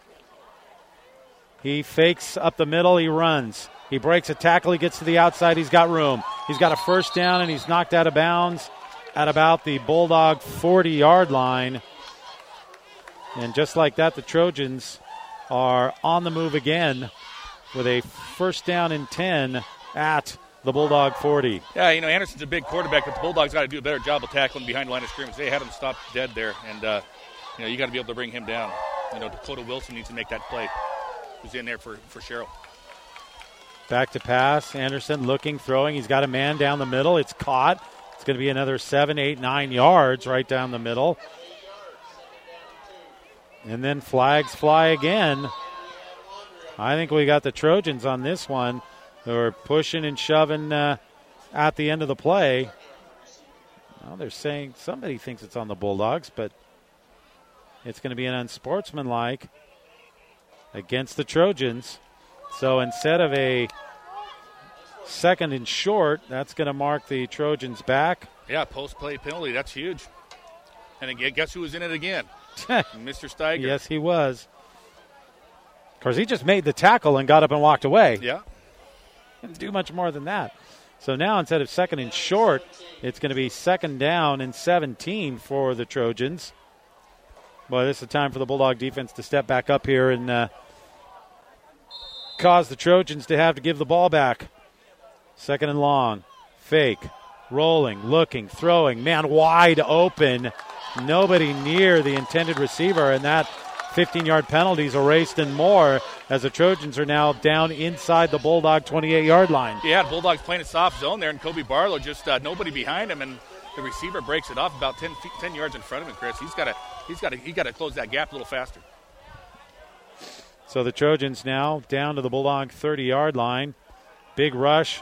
He fakes up the middle, he runs. He breaks a tackle, he gets to the outside, he's got room. He's got a first down, and he's knocked out of bounds at about the Bulldog forty-yard line. And just like that, the Trojans are on the move again with a first down and ten at the Bulldog forty. Yeah, you know, Anderson's a big quarterback, but the Bulldogs got to do a better job of tackling behind the line of scrimmage. They had him stopped dead there, and, uh, you know, you got to be able to bring him down. You know, Dakota Wilson needs to make that play. Who's in there for, for Sherrill. Back to pass. Anderson looking, throwing. He's got a man down the middle. It's caught. It's going to be another seven, eight, nine yards right down the middle. And then flags fly again. I think we got the Trojans on this one. They're pushing and shoving uh, at the end of the play. Well, they're saying somebody thinks it's on the Bulldogs, but it's going to be an unsportsmanlike against the Trojans. So instead of a second and short, that's going to mark the Trojans back. Yeah, post-play penalty. That's huge. And again, guess who was in it again? Mister Steiger. Yes, he was. Of course, he just made the tackle and got up and walked away. Yeah. Didn't do much more than that. So now instead of second and short, it's going to be second down and seventeen for the Trojans. Boy, this is the time for the Bulldog defense to step back up here and uh, cause the Trojans to have to give the ball back. Second and long. Fake. Rolling. Looking. Throwing. Man wide open. Nobody near the intended receiver, and that fifteen-yard penalty is erased and more as the Trojans are now down inside the Bulldog twenty-eight-yard line. Yeah, the Bulldogs playing a soft zone there, and Kobe Barlow just uh, nobody behind him, and the receiver breaks it off about ten, feet, ten yards in front of him, Chris. He's got to he's got to he got to close that gap a little faster. So the Trojans now down to the Bulldog thirty-yard line. Big rush.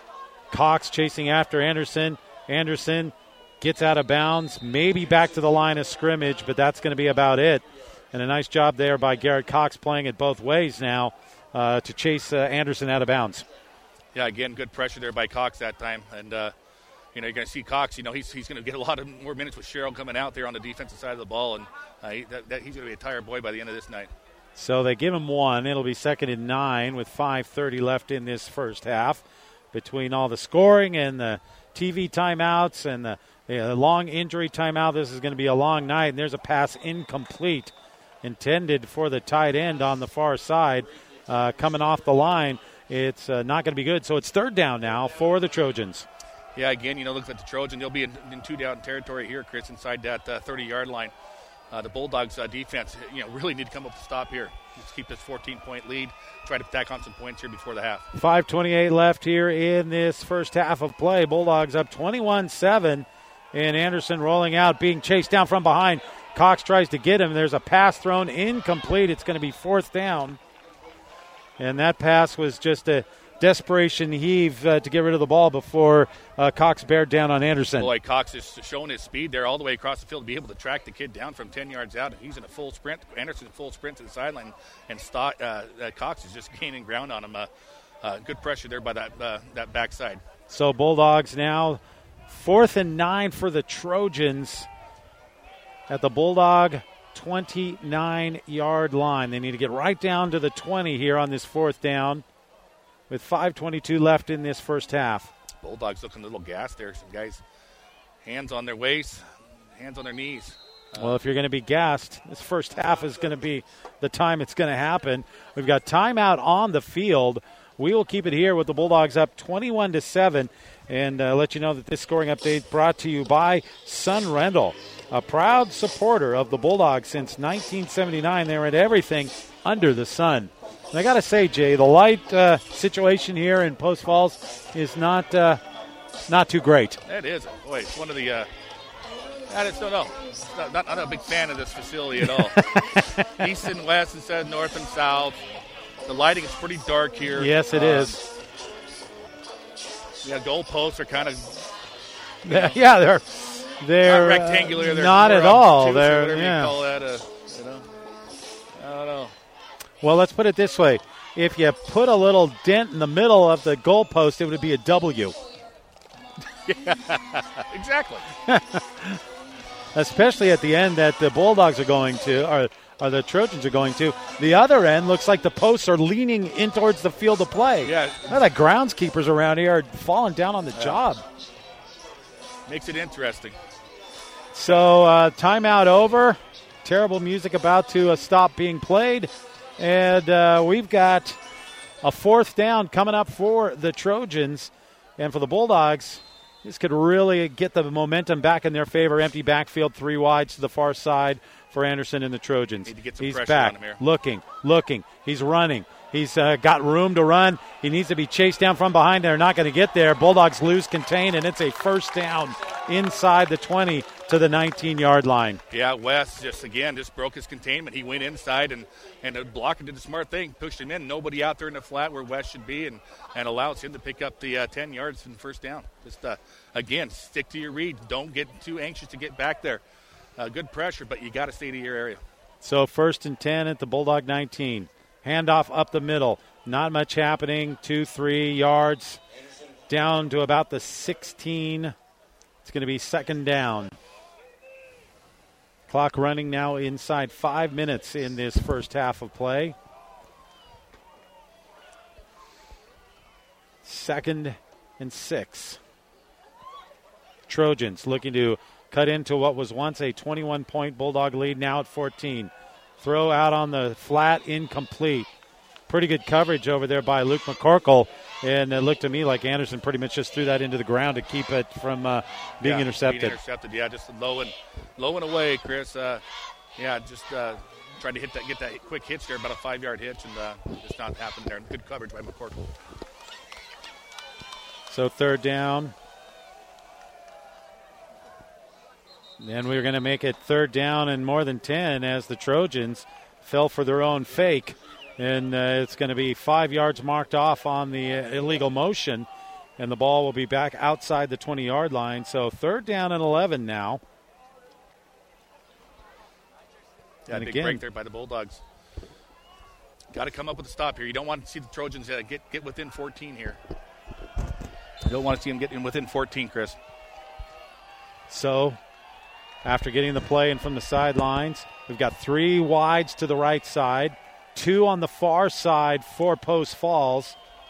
Cox chasing after Anderson. Anderson gets out of bounds, maybe back to the line of scrimmage, but that's going to be about it. And a nice job there by Garrett Cox playing it both ways now uh, to chase uh, Anderson out of bounds. Yeah, again, good pressure there by Cox that time. And, uh, you know, you're going to see Cox, you know, he's he's going to get a lot of more minutes with Sherrill coming out there on the defensive side of the ball. And uh, he, that, that, he's going to be a tired boy by the end of this night. So they give him one. It'll be second and nine with five thirty left in this first half. Between all the scoring and the T V timeouts and the, the long injury timeout, this is going to be a long night. And there's a pass incomplete intended for the tight end on the far side uh, coming off the line. It's uh, not going to be good. So it's third down now for the Trojans. Yeah, again, you know, look at the Trojans. They'll be in, in two-down territory here, Chris, inside that uh, thirty-yard line. Uh, the Bulldogs' uh, defense, you know, really need to come up with a stop here. Let's keep this fourteen-point lead. Try to tack on some points here before the half. five twenty-eight left here in this first half of play. Bulldogs up twenty-one seven. And Anderson rolling out, being chased down from behind. Cox tries to get him. There's a pass thrown incomplete. It's going to be fourth down. And that pass was just a desperation heave uh, to get rid of the ball before uh, Cox bared down on Anderson. Boy, Cox is showing his speed there all the way across the field to be able to track the kid down from ten yards out. And he's in a full sprint. Anderson in full sprint to the sideline. And Stott, uh, uh, Cox is just gaining ground on him. Uh, uh, good pressure there by that, uh, that backside. So Bulldogs now fourth and nine for the Trojans at the Bulldog twenty-nine-yard line. They need to get right down to the twenty here on this fourth down with five twenty-two left in this first half. Bulldogs looking a little gassed there. Some guys, hands on their waist, hands on their knees. Uh, well, if you're going to be gassed, this first half is going to be the time it's going to happen. We've got timeout on the field we will keep it here with the Bulldogs up twenty-one to seven, and uh, let you know that this scoring update brought to you by Sun Rental, a proud supporter of the Bulldogs since nineteen seventy-nine. They were at everything under the sun. And I got to say, Jay, the light uh, situation here in Post Falls is not uh, not too great. That is. Boy, it's one of the uh, – I just don't know. Not, not, not a big fan of this facility at all. East and west instead of north and south. The lighting is pretty dark here. Yes, it um, is. Yeah, goalposts are kind of yeah, yeah, they're they're not rectangular. They're not at all. They're whatever yeah. you call that. A, you know, I don't know. Well, let's put it this way: if you put a little dent in the middle of the goalpost, it would be a W. Yeah, exactly. Especially at the end that the Bulldogs are going to, or, or the Trojans are going to. The other end looks like the posts are leaning in towards the field of play. Yeah. Well, the groundskeepers around here are falling down on the yeah. job. Makes it interesting. So, uh, timeout over. Terrible music about to uh, stop being played. And uh, we've got a fourth down coming up for the Trojans. And for the Bulldogs, this could really get the momentum back in their favor. Empty backfield, three wides to the far side for Anderson and the Trojans. Need to get some He's pressure back, on him here. looking, looking. He's running. He's uh, got room to run. He needs to be chased down from behind. They're not going to get there. Bulldogs lose contain, and it's a first down inside the twenty to the nineteen-yard line. Yeah, West just, again, just broke his containment. He went inside, and, and the blocker did the smart thing, pushed him in. Nobody out there in the flat where West should be, and, and allows him to pick up the uh, ten yards in the first down. Just, uh, again, stick to your read. Don't get too anxious to get back there. Uh, good pressure, but you got to stay to your area. So first and ten at the Bulldog nineteen. Handoff up the middle. Not much happening. Two, three yards down to about the sixteen. It's going to be second down. Clock running now inside five minutes in this first half of play. Second and six. Trojans looking to cut into what was once a twenty-one point Bulldog lead, now at fourteen. Throw out on the flat, incomplete. Pretty good coverage over there by Luke McCorkle, and it looked to me like Anderson pretty much just threw that into the ground to keep it from uh, being yeah, intercepted. Being intercepted, yeah, just low and low and away, Chris. Uh, yeah, just uh, tried to hit that, get that quick hitch there, about a five-yard hitch, and uh, just not happened there. Good coverage by McCorkle. So third down. And we're going to make it third down and more than ten as the Trojans fell for their own fake. And uh, it's going to be five yards marked off on the uh, illegal motion. And the ball will be back outside the twenty-yard line. So third down and eleven now. Yeah, and big again, break there by the Bulldogs. Got to come up with a stop here. You don't want to see the Trojans uh, get, get within fourteen here. You don't want to see them get in within fourteen, Chris. So after getting the play in from the sidelines, we've got three wides to the right side, two on the far side for Post Falls.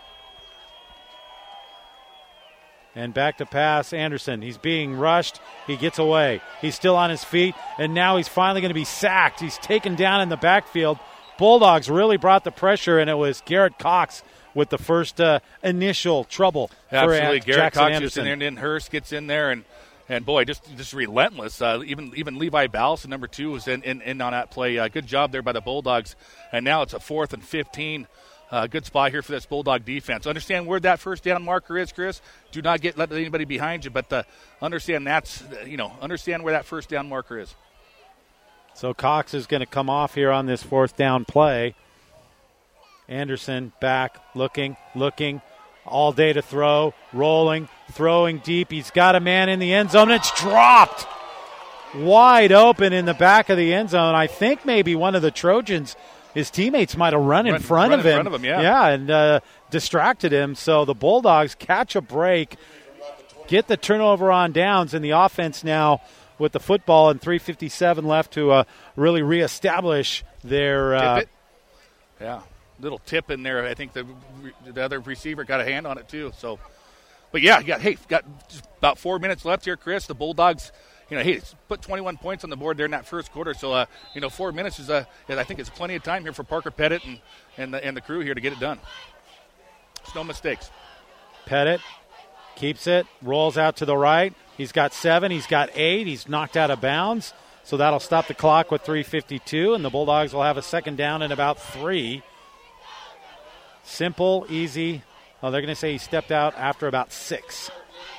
And back to pass, Anderson. He's being rushed. He gets away. He's still on his feet, and now he's finally going to be sacked. He's taken down in the backfield. Bulldogs really brought the pressure, and it was Garrett Cox with the first uh, initial trouble. Absolutely. For Garrett Jackson Cox Anderson. gets in there, and then Hurst gets in there, and And, boy, just just relentless. Uh, even even Levi Ballison, number two, was in, in, in on that play. Uh, good job there by the Bulldogs. And now it's a fourth and fifteen. Uh, good spot here for this Bulldog defense. Understand where that first down marker is, Chris. Do not get let anybody behind you, but uh, understand that's, you know, understand where that first down marker is. So Cox is going to come off here on this fourth down play. Anderson back, looking, looking. All day to throw, rolling, throwing deep. He's got a man in the end zone. It's dropped wide open in the back of the end zone. I think maybe one of the Trojans, his teammates might have run, Run in front run of in him. front of him, yeah. Yeah, and uh, distracted him. So the Bulldogs catch a break, get the turnover on downs, and the offense now with the football and three fifty-seven left to uh, really reestablish their uh, – Tip it. Yeah. Little tip in there. I think the the other receiver got a hand on it too. So, but yeah, you got hey, got just about four minutes left here, Chris. The Bulldogs, you know, hey, put twenty-one points on the board there in that first quarter. So, uh, you know, four minutes is a, I think it's plenty of time here for Parker Pettit and and the, and the crew here to get it done. It's no mistakes. Pettit keeps it, rolls out to the right. He's got seven. He's got eight. He's knocked out of bounds. So that'll stop the clock with three fifty-two, and the Bulldogs will have a second down in about three. Simple, easy. Oh, they're going to say he stepped out after about six.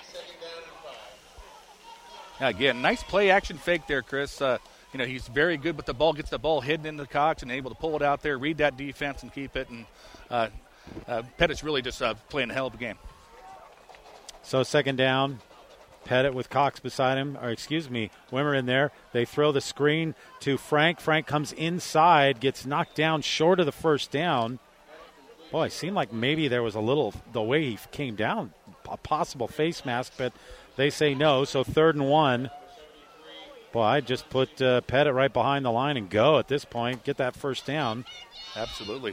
Again, nice play action fake there, Chris. Uh, you know, he's very good with the ball, gets the ball hidden in the Cox and able to pull it out there, read that defense and keep it. And uh, uh, Pettit's really just uh, playing a hell of a game. So second down, Pettit with Cox beside him, or excuse me, Wimmer in there. They throw the screen to Frank. Frank comes inside, gets knocked down short of the first down. Boy, it seemed like maybe there was a little, the way he came down, a possible face mask, but they say no. So third and one. Boy, I'd just put uh, Pettit right behind the line and go at this point, get that first down. Absolutely.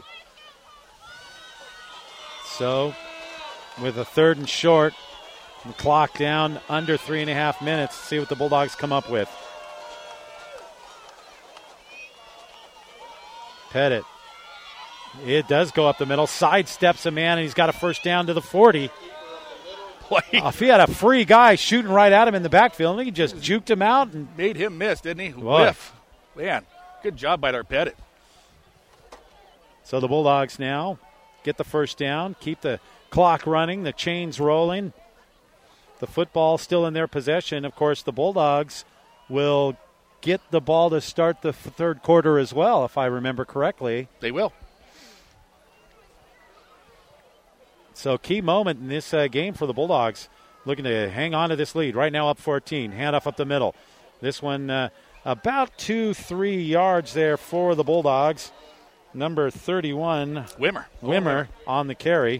So with a third and short, the clock down under three and a half minutes. See what the Bulldogs come up with. Pettit. It does go up the middle. Sidesteps a man, and he's got a first down to the forty. Uh, if he had a free guy shooting right at him in the backfield, he just juked him out. And made him miss, didn't he? Boy. Whiff. Man, good job by our Pettit. So the Bulldogs now get the first down, keep the clock running, the chains rolling. The football still in their possession. Of course, the Bulldogs will get the ball to start the third quarter as well, if I remember correctly. They will. So key moment in this uh, game for the Bulldogs, looking to hang on to this lead. Right now up fourteen, handoff up the middle. This one uh, about two, three yards there for the Bulldogs. Number thirty-one, Wimmer. Wimmer on the carry.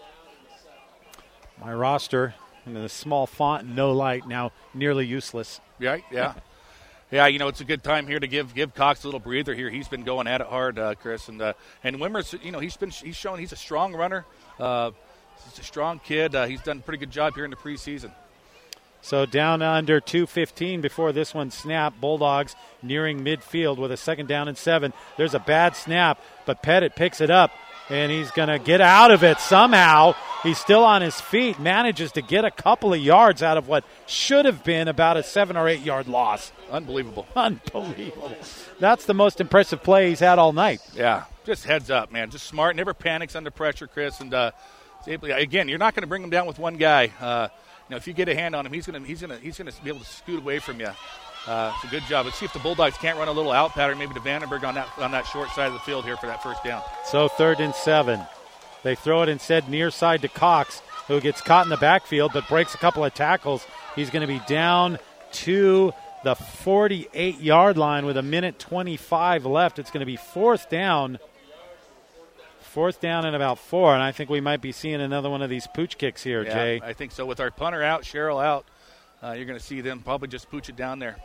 My roster in the small font, no light, now nearly useless. Right, yeah. Yeah, you know, it's a good time here to give give Cox a little breather here. He's been going at it hard, uh, Chris. And uh, and Wimmer's, you know, he's been he's shown he's a strong runner. Uh, he's a strong kid. Uh, he's done a pretty good job here in the preseason. So down under two fifteen before this one snapped. Bulldogs nearing midfield with a second down and seven. There's a bad snap, but Pettit picks it up, and he's going to get out of it somehow. He's still on his feet, manages to get a couple of yards out of what should have been about a seven or eight yard loss. Unbelievable. Unbelievable. That's the most impressive play he's had all night. Yeah, just heads up, man. Just smart, never panics under pressure, Chris. And uh, again, you're not going to bring him down with one guy. Uh, you know, if you get a hand on him, he's going to he's going to he's going to be able to scoot away from you. Uh, it's a good job. Let's see if the Bulldogs can't run a little out pattern, maybe to Vandenberg on that on that short side of the field here for that first down. So third and seven. They throw it instead near side to Cox, who gets caught in the backfield but breaks a couple of tackles. He's going to be down to the forty-eight yard line with a minute twenty-five left. It's going to be fourth down. Fourth down and about four, and I think we might be seeing another one of these pooch kicks here, yeah, Jay. I think so. With our punter out, Cheryl out, uh, you're going to see them probably just pooch it down there.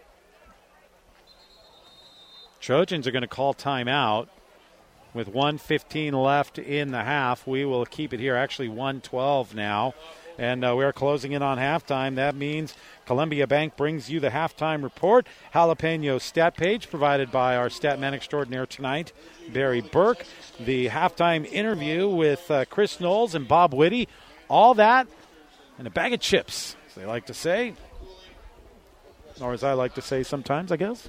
Trojans are going to call timeout with one fifteen left in the half. We will keep it here, actually one twelve now. And uh, we are closing in on halftime. That means Columbia Bank brings you the halftime report. Jalapeno stat page provided by our stat man extraordinaire tonight, Barry Burke. The halftime interview with uh, Chris Knowles and Bob Whitty. All that and a bag of chips, as they like to say. Or as I like to say sometimes, I guess.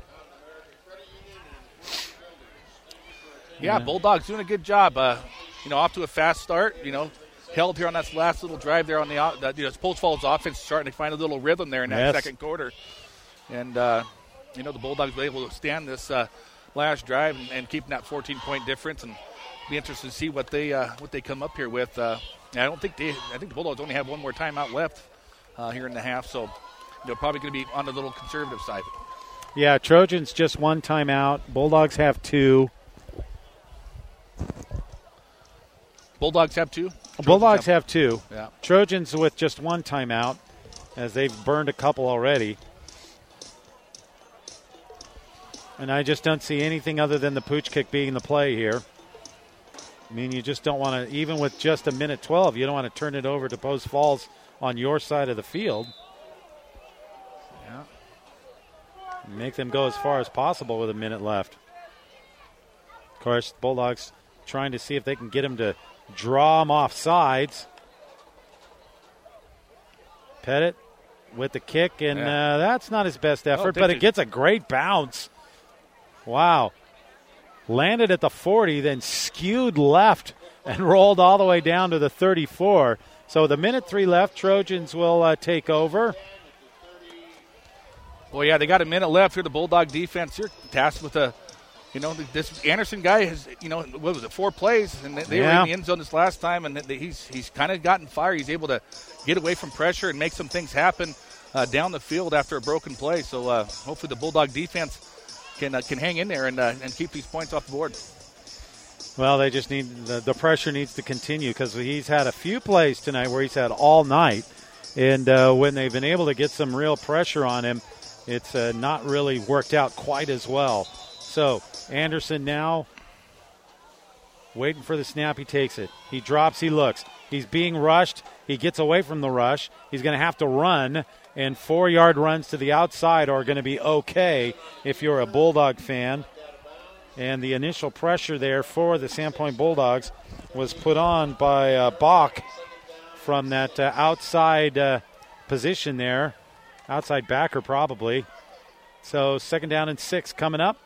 Yeah, Bulldogs doing a good job. Uh, you know, off to a fast start, you know. Held here on that last little drive there on the, the you know, Post Falls offense starting to find a little rhythm there in that yes. second quarter. And, uh, you know, the Bulldogs were able to stand this uh, last drive and, and keeping that fourteen-point difference, and be interested to see what they uh, what they come up here with. Uh, I don't think they – I think the Bulldogs only have one more timeout left uh, here in the half, so they're probably going to be on the little conservative side. Yeah, Trojans just one timeout. Bulldogs have two. Bulldogs have two? Trojans Bulldogs have, have two. Yeah. Trojans with just one timeout, as they've burned a couple already. And I just don't see anything other than the pooch kick being the play here. I mean, you just don't want to, even with just a minute twelve, you don't want to turn it over to Post Falls on your side of the field. Yeah. Make them go as far as possible with a minute left. Of course, Bulldogs trying to see if they can get him to draw him off sides. Pettit with the kick, and Yeah. uh, that's not his best effort, think but it he- gets a great bounce. Wow. Landed at the forty, then skewed left and rolled all the way down to the thirty-four. So the minute three left, Trojans will uh, take over. Well, yeah, they got a minute left here. The Bulldog defense here tasked with a, you know, this Anderson guy has, you know, what was it, four plays, and they, they Yeah. were in the end zone this last time, and they, he's he's kind of gotten fire. He's able to get away from pressure and make some things happen uh, down the field after a broken play. So uh, hopefully the Bulldog defense can uh, can hang in there and uh, and keep these points off the board. Well, they just need the, the pressure needs to continue because he's had a few plays tonight where he's had all night, and uh, when they've been able to get some real pressure on him, it's uh, not really worked out quite as well. So Anderson now waiting for the snap. He takes it. He drops. He looks. He's being rushed. He gets away from the rush. He's going to have to run, and four-yard runs to the outside are going to be okay if you're a Bulldog fan. And the initial pressure there for the Sandpoint Bulldogs was put on by uh, Bach from that uh, outside uh, position there. Outside backer probably. So second down and six coming up.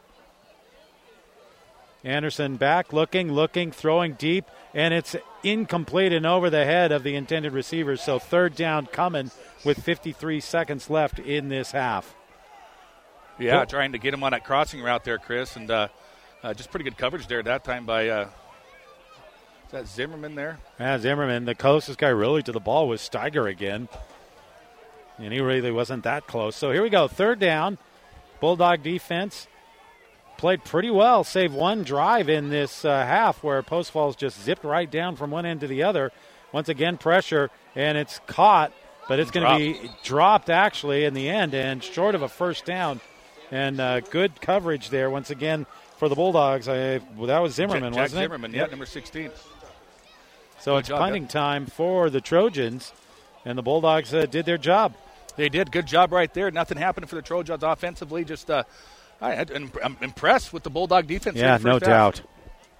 Anderson back, looking, looking, throwing deep, and it's incomplete and over the head of the intended receiver. So third down coming with fifty-three seconds left in this half. Yeah, Well- trying to get him on that crossing route there, Chris, and uh, uh, just pretty good coverage there that time by uh, is that Zimmerman there? Yeah, Zimmerman, the closest guy really to the ball was Steiger again. And he really wasn't that close. So here we go, third down. Bulldog defense played pretty well, save one drive in this uh, half where Post Falls just zipped right down from one end to the other. Once again, pressure, and it's caught, but it's going to be dropped actually in the end and short of a first down. And uh, good coverage there once again for the Bulldogs. I, well, that was Zimmerman, Jack wasn't it? Zimmerman, yeah, number sixteen. So Good it's job, punting yeah. time for the Trojans, and the Bulldogs uh, did their job. They did. Good job right there. Nothing happened for the Trojans offensively. Just uh, I had, I'm impressed with the Bulldog defense. Yeah, in the no first half. doubt.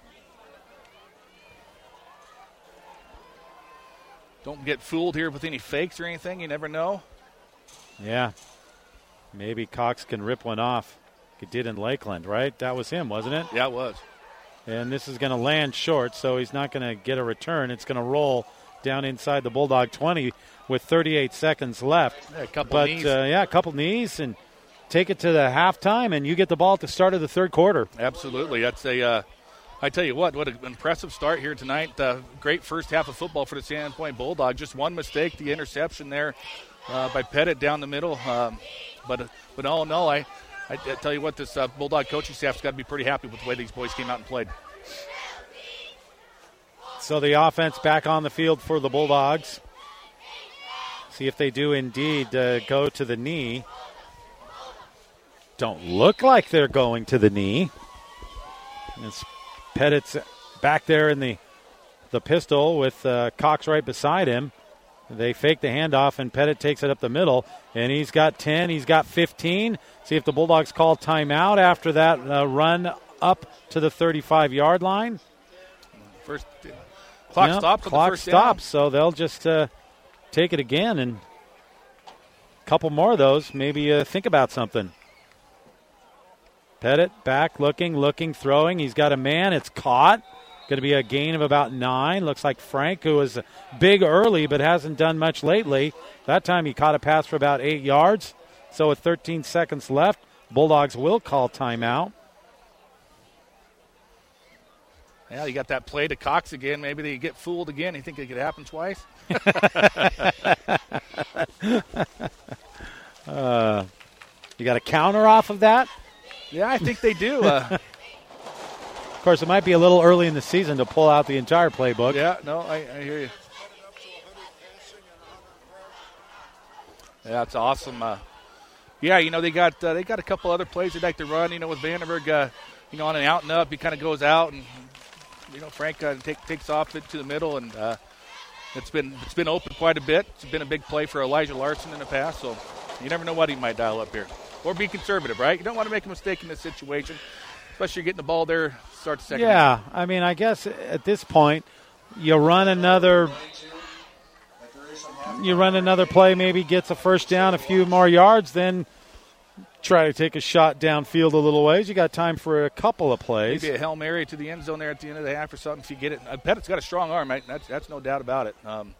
Don't get fooled here with any fakes or anything. You never know. Yeah. Maybe Cox can rip one off. It did in Lakeland, right? That was him, wasn't it? Yeah, it was. And this is going to land short, so he's not going to get a return. It's going to roll down inside the Bulldog twenty with thirty-eight seconds left. Yeah, a couple but, knees. Uh, yeah, a couple knees, and take it to the halftime, and you get the ball at the start of the third quarter. Absolutely. That's a. Uh, I tell you what, what an impressive start here tonight. Uh, great first half of football for the Sandpoint Bulldogs. Just one mistake, the interception there uh, by Pettit down the middle. Um, but but all in all, I, I, I tell you what, this uh, Bulldog coaching staff's got to be pretty happy with the way these boys came out and played. So the offense back on the field for the Bulldogs. See if they do indeed uh, go to the knee. Don't look like they're going to the knee. It's Pettit's back there in the the pistol with uh, Cox right beside him. They fake the handoff, and Pettit takes it up the middle. And he's got ten, he's got fifteen. See if the Bulldogs call timeout after that uh, run up to the thirty-five-yard line. First clock Yep, stops. Clock first stops, so they'll just uh, take it again, and a couple more of those. Maybe uh, think about something. Pettit back, looking, looking, throwing. He's got a man. It's caught. Going to be a gain of about nine. Looks like Frank, who was big early but hasn't done much lately. That time he caught a pass for about eight yards. So with thirteen seconds left, Bulldogs will call timeout. Yeah, you got that play to Cox again. Maybe they get fooled again. You think it could happen twice? uh, you got a counter off of that? Yeah, I think they do. Uh, of course, it might be a little early in the season to pull out the entire playbook. yeah, no, I, I hear you. Yeah, that's awesome. Uh, yeah, you know, they got uh, they got a couple other plays they'd like to run. You know, with Vandenberg, uh, you know, on an out and up, he kind of goes out, and you know, Frank uh, take, takes off it to the middle, and uh, it's been it's been open quite a bit. It's been a big play for Elijah Larson in the past, so you never know what he might dial up here. Or be conservative, right? You don't want to make a mistake in this situation, especially getting the ball there, start the second. Yeah, I mean, I guess at this point, you run another you run another play, maybe gets a first down, a few more yards, then try to take a shot downfield a little ways. You got time for a couple of plays. Maybe a Hail Mary to the end zone there at the end of the half or something if you get it. I bet it's got a strong arm, right? That's, that's no doubt about it. Um,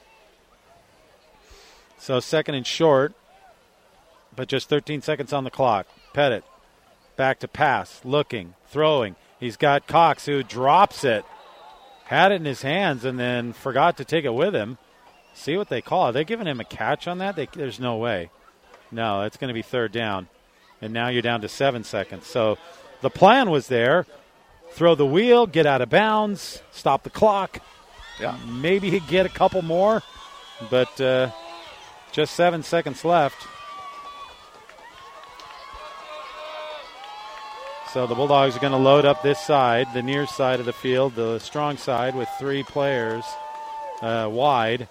so second and short, but just thirteen seconds on the clock. Pettit back to pass, looking, throwing. He's got Cox who drops it. Had it in his hands and then forgot to take it with him. See what they call. Are they giving him a catch on that? They, there's no way. No, it's going to be third down. And now you're down to seven seconds. So the plan was there. Throw the wheel, get out of bounds, stop the clock. Yeah. Maybe he'd get a couple more, but uh, just seven seconds left. So the Bulldogs are going to load up this side, the near side of the field, the strong side with three players uh, wide.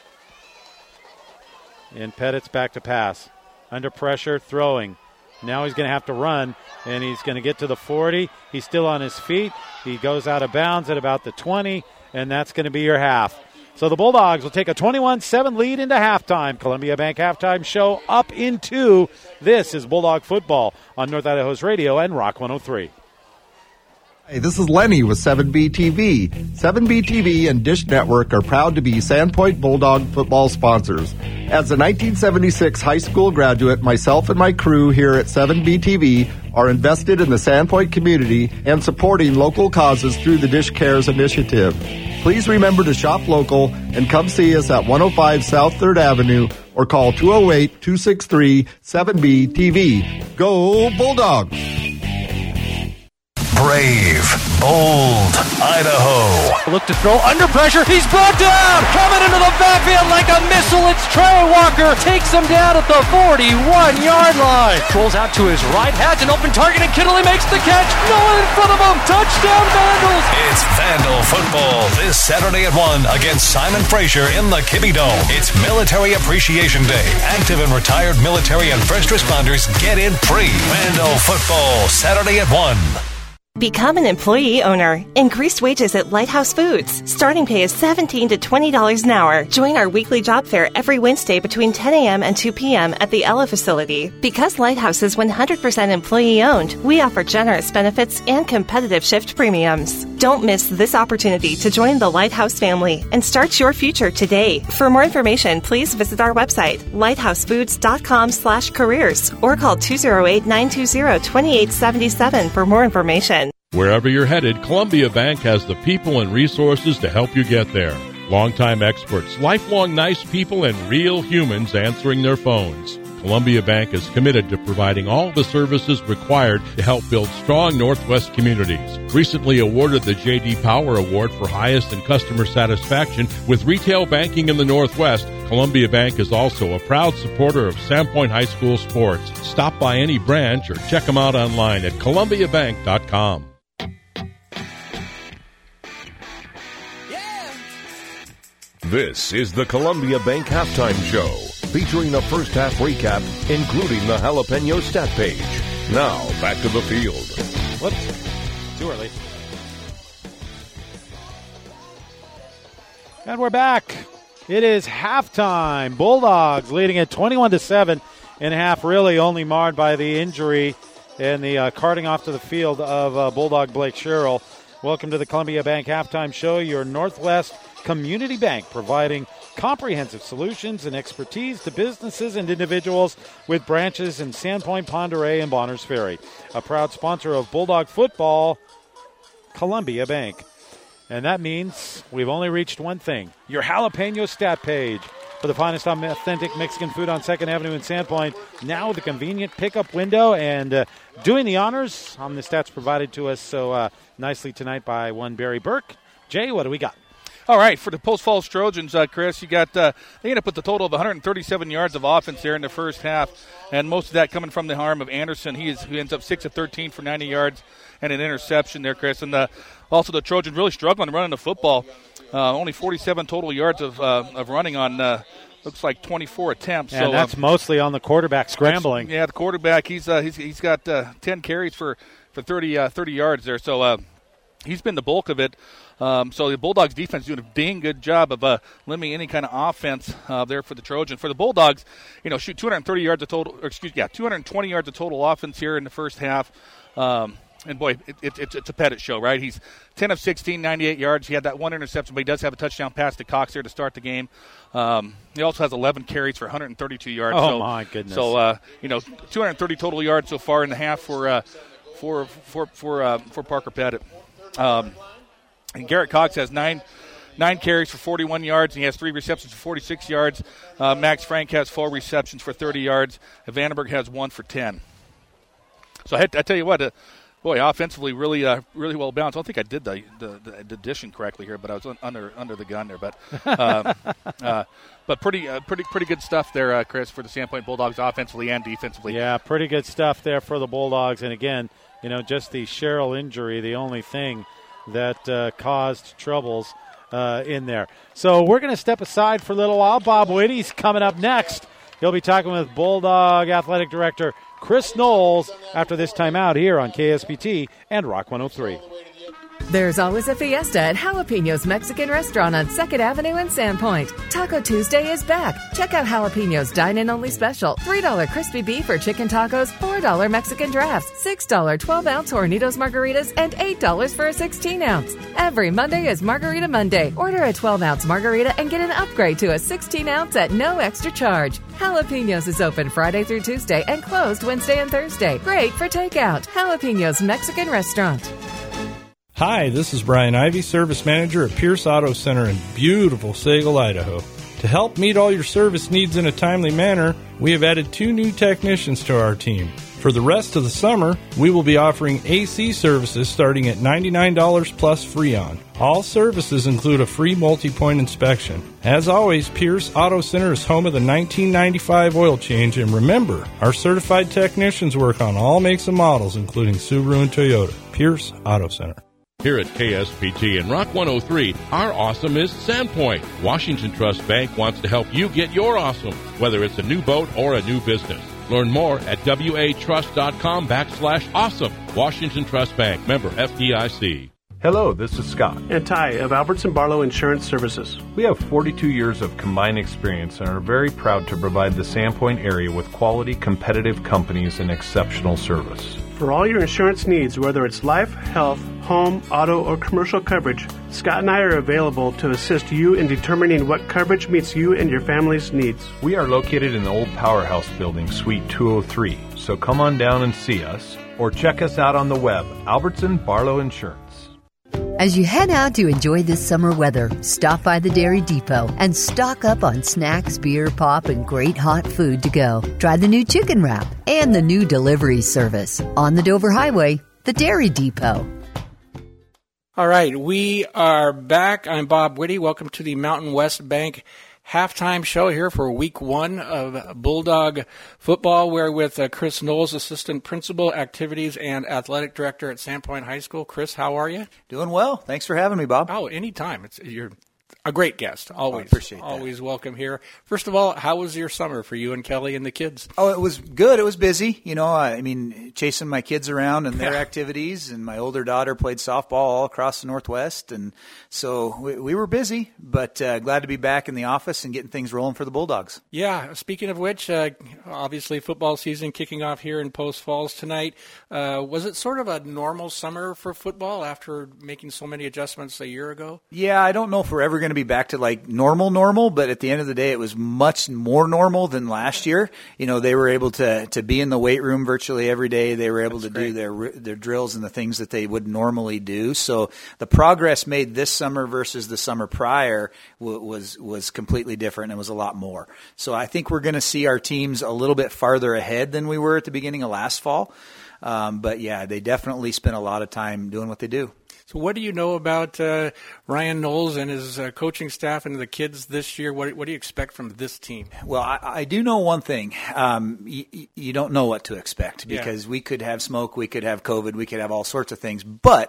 And Pettit's back to pass. Under pressure, throwing. Now he's going to have to run, and he's going to get to the forty. He's still on his feet. He goes out of bounds at about the twenty, and that's going to be your half. So the Bulldogs will take a twenty-one seven lead into halftime. Columbia Bank Halftime Show up into this is Bulldog Football on North Idaho's radio and Rock one oh three. Hey, this is Lenny with seven B T V. seven B T V and Dish Network are proud to be Sandpoint Bulldog football sponsors. As a nineteen seventy-six high school graduate, myself and my crew here at seven B T V are invested in the Sandpoint community and supporting local causes through the Dish Cares initiative. Please remember to shop local and come see us at one oh five South third Avenue or call two oh eight, two six three, seven B T V. Go Bulldogs! Brave, bold, Idaho. Look to throw under pressure. He's brought down. Coming into the backfield like a missile. It's Trey Walker. Takes him down at the forty-one-yard line. Rolls out to his right. Has an open target, and Kittley makes the catch. No one in front of him. Touchdown, Vandals. It's Vandal football this Saturday at one against Simon Fraser in the Kibbe Dome. It's Military Appreciation Day. Active and retired military and first responders get in free. Vandal football Saturday at one. Become an employee owner. Increased wages at Lighthouse Foods. Starting pay is seventeen to twenty dollars an hour. Join our weekly job fair every Wednesday between ten a.m. and two p.m. at the Ella facility. Because Lighthouse is one hundred percent employee owned, we offer generous benefits and competitive shift premiums. Don't miss this opportunity to join the Lighthouse family and start your future today. For more information, please visit our website, lighthousefoods.com slash careers or call two oh eight, nine two oh, two eight seven seven for more information. Wherever you're headed, Columbia Bank has the people and resources to help you get there. Longtime experts, lifelong nice people, and real humans answering their phones. Columbia Bank is committed to providing all the services required to help build strong Northwest communities. Recently awarded the J D Power Award for highest in customer satisfaction with retail banking in the Northwest, Columbia Bank is also a proud supporter of Sandpoint High School sports. Stop by any branch or check them out online at columbia bank dot com. This is the Columbia Bank Halftime Show, featuring the first half recap, including the Jalapeno stat page. Now, back to the field. Whoops. Too early. And we're back. It is halftime. Bulldogs leading at twenty-one to seven in half, really only marred by the injury and the uh, carting off to the field of uh, Bulldog Blake Sherrill. Welcome to the Columbia Bank Halftime Show, your Northwest community bank, providing comprehensive solutions and expertise to businesses and individuals with branches in Sandpoint, Pend Oreille, and Bonners Ferry. A proud sponsor of Bulldog football, Columbia Bank. And that means we've only reached one thing, your jalapeno stat page. For the finest authentic Mexican food on second Avenue in Sandpoint, now with a convenient pickup window, and uh, doing the honors on the stats provided to us so uh, nicely tonight by one Barry Burke. Jay, what do we got? All right, for the Post Falls Trojans, uh, Chris, you got uh, they end up with a total of one hundred thirty-seven yards of offense there in the first half, and most of that coming from the arm of Anderson. He is who ends up six of thirteen for ninety yards and an interception there, Chris. And uh, also the Trojans really struggling running the football. Uh, only forty-seven total yards of uh, of running on uh, looks like twenty-four attempts. And so, that's um, mostly on the quarterback scrambling. Yeah, the quarterback. He's uh, he's he's got uh, ten carries for for thirty uh, thirty yards there. So. Uh, he's been the bulk of it. Um, so the Bulldogs defense doing a dang good job of uh, limiting any kind of offense uh, there for the Trojans. For the Bulldogs, you know, shoot two hundred thirty yards of total, or excuse yeah, two hundred twenty yards of total offense here in the first half. Um, and boy, it, it, it's, it's a Pettit show, right? He's ten of sixteen, ninety-eight yards. He had that one interception, but he does have a touchdown pass to Cox there to start the game. Um, he also has eleven carries for one hundred thirty-two yards. Oh so, my goodness! So uh, you know, two hundred thirty total yards so far in the half for uh, for for for uh, for Parker Pettit. Um, And Garrett Cox has nine nine carries for forty-one yards, and he has three receptions for forty-six yards. Uh, Max Frank has four receptions for thirty yards. Vandenberg has one for ten. So I, had, I tell you what, uh, boy, offensively really uh, really well balanced. I don't think I did the, the, the addition correctly here, but I was un, under under the gun there. But uh, uh, but pretty uh, pretty pretty good stuff there, uh, Chris, for the Sandpoint Bulldogs offensively and defensively. Yeah, pretty good stuff there for the Bulldogs. And again, you know, just the Sherrill injury, the only thing that uh, caused troubles uh, in there. So we're going to step aside for a little while. Bob Whitty's coming up next. He'll be talking with Bulldog Athletic Director Chris Knowles after this timeout here on K S P T and Rock one oh three. There's always a fiesta at Jalapenos Mexican Restaurant on second Avenue in Sandpoint. Taco Tuesday is back. Check out Jalapenos Dine-In-Only Special. three dollars crispy beef or chicken tacos, four dollars Mexican drafts, six dollars twelve-ounce Hornitos margaritas, and eight dollars for a sixteen-ounce. Every Monday is Margarita Monday. Order a twelve-ounce margarita and get an upgrade to a sixteen-ounce at no extra charge. Jalapenos is open Friday through Tuesday and closed Wednesday and Thursday. Great for takeout. Jalapenos Mexican Restaurant. Hi, this is Brian Ivy, Service Manager at Pierce Auto Center in beautiful Sagal, Idaho. To help meet all your service needs in a timely manner, we have added two new technicians to our team. For the rest of the summer, we will be offering A C services starting at ninety-nine dollars plus Freon. All services include a free multi-point inspection. As always, Pierce Auto Center is home of the nineteen ninety-five oil change, and remember, our certified technicians work on all makes and models, including Subaru and Toyota. Pierce Auto Center. Here at K S P T and Rock one oh three, our awesome is Sandpoint. Washington Trust Bank wants to help you get your awesome, whether it's a new boat or a new business. Learn more at watrust.com backslash awesome. Washington Trust Bank, member F D I C. Hello, this is Scott. And Ty of Albertson Barlow Insurance Services. We have forty-two years of combined experience and are very proud to provide the Sandpoint area with quality, competitive companies and exceptional service. For all your insurance needs, whether it's life, health, home, auto, or commercial coverage, Scott and I are available to assist you in determining what coverage meets you and your family's needs. We are located in the old Powerhouse building, Suite two oh three, so come on down and see us or check us out on the web, Albertson Barlow Insurance. As you head out to enjoy this summer weather, stop by the Dairy Depot and stock up on snacks, beer, pop, and great hot food to go. Try the new chicken wrap and the new delivery service. On the Dover Highway, the Dairy Depot. All right, we are back. I'm Bob Whitty. Welcome to the Mountain West Bank halftime show here for week one of Bulldog football. We're with uh, Chris Knowles, Assistant Principal, Activities and Athletic Director at Sandpoint High School. Chris, how are you? Doing well. Thanks for having me, Bob. Oh, anytime. It's you're a great guest. Always. I appreciate that. Always welcome here. First of all, how was your summer for you and Kelly and the kids? Oh, it was good. It was busy. You know, I mean, chasing my kids around and their Yeah. activities, and my older daughter played softball all across the Northwest, and so we, we were busy, but uh, glad to be back in the office and getting things rolling for the Bulldogs. Yeah, speaking of which, uh, obviously football season kicking off here in Post Falls tonight. Uh, was it sort of a normal summer for football after making so many adjustments a year ago? Yeah, I don't know if we're ever going to be back to like normal normal, but at the end of the day, it was much more normal than last year. You know, they were able to to be in the weight room virtually every day. They were able That's to great. do their their drills and the things that they would normally do. So the progress made this summer versus the summer prior w- was was completely different and was a lot more. So I think we're going to see our teams a little bit farther ahead than we were at the beginning of last fall. Um, but yeah, they definitely spent a lot of time doing what they do. So what do you know about uh, Ryan Knowles and his uh, coaching staff and the kids this year? What, what do you expect from this team? Well, I, I do know one thing. Um, y- you don't know what to expect because Yeah. we could have smoke, we could have COVID, we could have all sorts of things. But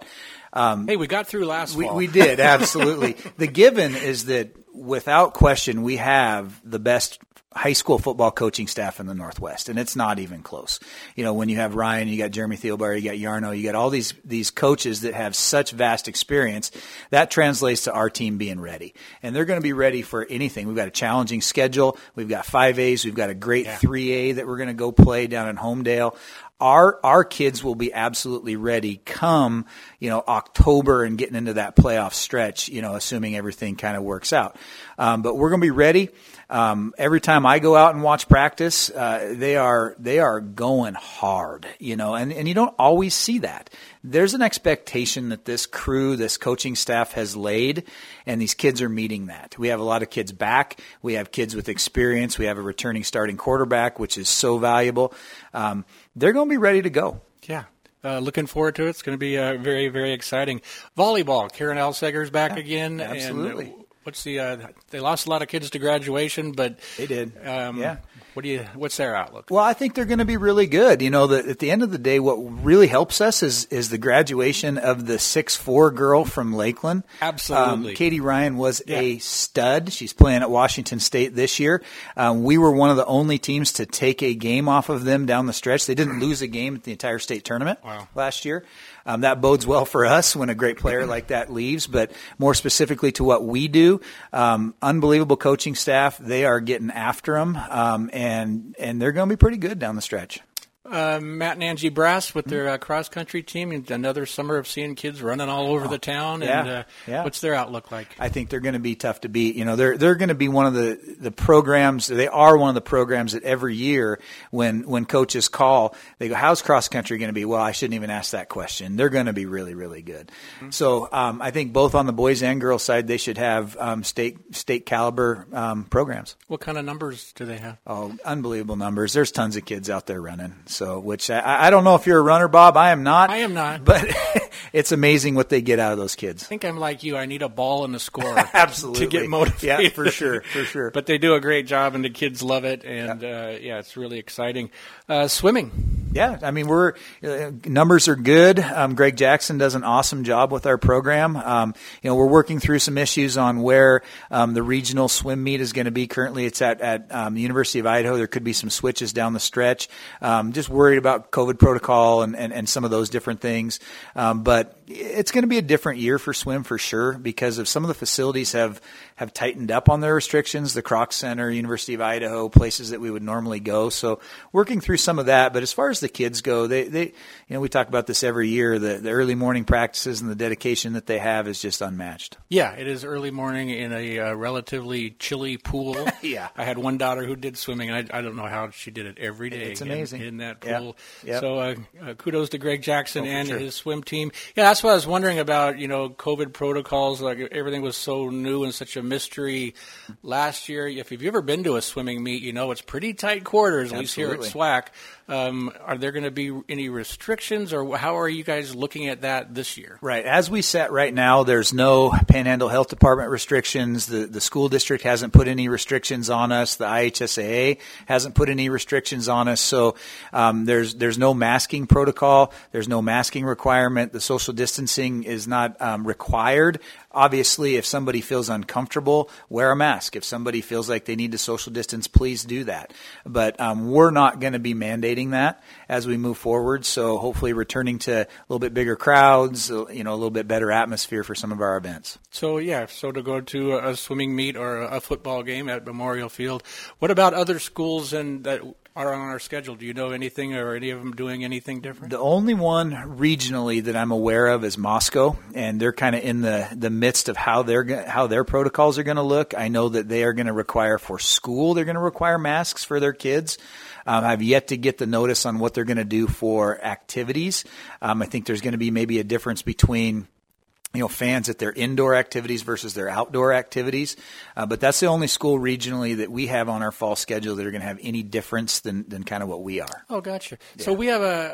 Um, hey, we got through last we, fall. We did, absolutely. The given is that without question, we have the best high school football coaching staff in the Northwest, and it's not even close. You know, when you have Ryan, you got Jeremy Thielbar, you got Yarno, you got all these these coaches that have such vast experience, that translates to our team being ready. And they're going to be ready for anything. We've got a challenging schedule. We've got five A's. We've got a great yeah. three A that we're going to go play down in Homedale. Our our kids will be absolutely ready come, you know, October and getting into that playoff stretch, you know, assuming everything kind of works out. Um, but we're going to be ready. Um, every time I go out and watch practice, uh, they are they are going hard, you know, and, and you don't always see that. There's an expectation that this crew, this coaching staff has laid, and these kids are meeting that. We have a lot of kids back. We have kids with experience. We have a returning starting quarterback, which is so valuable. Um, they're going to be ready to go. Yeah. Uh, looking forward to it. It's going to be uh, very, very exciting. Volleyball. Karen Alseger's back yeah, again. Absolutely. And, uh, what's the? Uh, they lost a lot of kids to graduation, but they did. Um, yeah. What do you? What's their outlook? Well, I think they're going to be really good. You know, the, at the end of the day, what really helps us is is the graduation of the six foot four girl from Lakeland. Absolutely. Um, Katie Ryan was yeah. a stud. She's playing at Washington State this year. Um, we were one of the only teams to take a game off of them down the stretch. They didn't lose a game at the entire state tournament wow. last year. Um, that bodes well for us when a great player like that leaves, but more specifically to what we do, um, unbelievable coaching staff. They are getting after them, um, and and they're going to be pretty good down the stretch. Uh, Matt and Angie Brass with their uh, cross-country team. Another summer of seeing kids running all over the town. Yeah, and uh, yeah. What's their outlook like? I think they're going to be tough to beat. You know, they're they're going to be one of the, the programs. They are one of the programs that every year when when coaches call, they go, "How's cross-country going to be?" Well, I shouldn't even ask that question. They're going to be really, really good. Mm-hmm. So um, I think both on the boys and girls side, they should have um, state state caliber um, programs. What kind of numbers do they have? Oh, unbelievable numbers. There's tons of kids out there running. So, which I, I don't know if you're a runner, Bob. I am not. I am not. But it's amazing what they get out of those kids. I think I'm like you. I need a ball and a score Absolutely. to get motivated. Yeah, for sure, for sure. But they do a great job, and the kids love it, and yep. uh, yeah, it's really exciting. Uh, swimming. Yeah, I mean, we're uh, numbers are good. Um, Greg Jackson does an awesome job with our program. Um, you know, we're working through some issues on where um, the regional swim meet is going to be. Currently, it's at at um, the University of Idaho. There could be some switches down the stretch. Um, just worried about COVID protocol and, and, and some of those different things. Um, but it's going to be a different year for swim for sure because of some of the facilities have, have tightened up on their restrictions. The Kroc Center, University of Idaho, places that we would normally go. So working through some of that. But as far as the kids go, they, they you know, we talk about this every year. The, the early morning practices and the dedication that they have is just unmatched. Yeah, it is early morning in a uh, relatively chilly pool. Yeah. I had one daughter who did swimming. I, I don't know how she did it every day. It's amazing. In, in that pool. Yep. Yep. So uh, uh, kudos to Greg Jackson oh, and sure. his swim team. Yeah, that's what I was wondering about, you know, COVID protocols. Like everything was so new and such a mystery last year. If you've ever been to a swimming meet, you know it's pretty tight quarters, at least here at SWAC. Um, are there going to be any restrictions, or how are you guys looking at that this year? Right. As we sit right now, there's no Panhandle Health Department restrictions. The the school district hasn't put any restrictions on us. The I H S A A hasn't put any restrictions on us. So um, there's there's no masking protocol. There's no masking requirement. The social distancing is not um, required. Obviously, if somebody feels uncomfortable, wear a mask. If somebody feels like they need to social distance, please do that. But um, we're not going to be mandating that as we move forward. So hopefully returning to a little bit bigger crowds, you know, a little bit better atmosphere for some of our events. So, yeah, so to go to a swimming meet or a football game at Memorial Field. What about other schools and that are on our schedule? Do you know anything, or any of them doing anything different? The only one regionally that I'm aware of is Moscow, and they're kind of in the, the midst of how they're how their protocols are going to look. I know that they are going to require for school, they're going to require masks for their kids. Um, I've yet to get the notice on what they're going to do for activities. Um, I think there's going to be maybe a difference between you know, fans at their indoor activities versus their outdoor activities. Uh, but that's the only school regionally that we have on our fall schedule that are going to have any difference than, than kind of what we are. Oh, gotcha. Yeah. So we have a,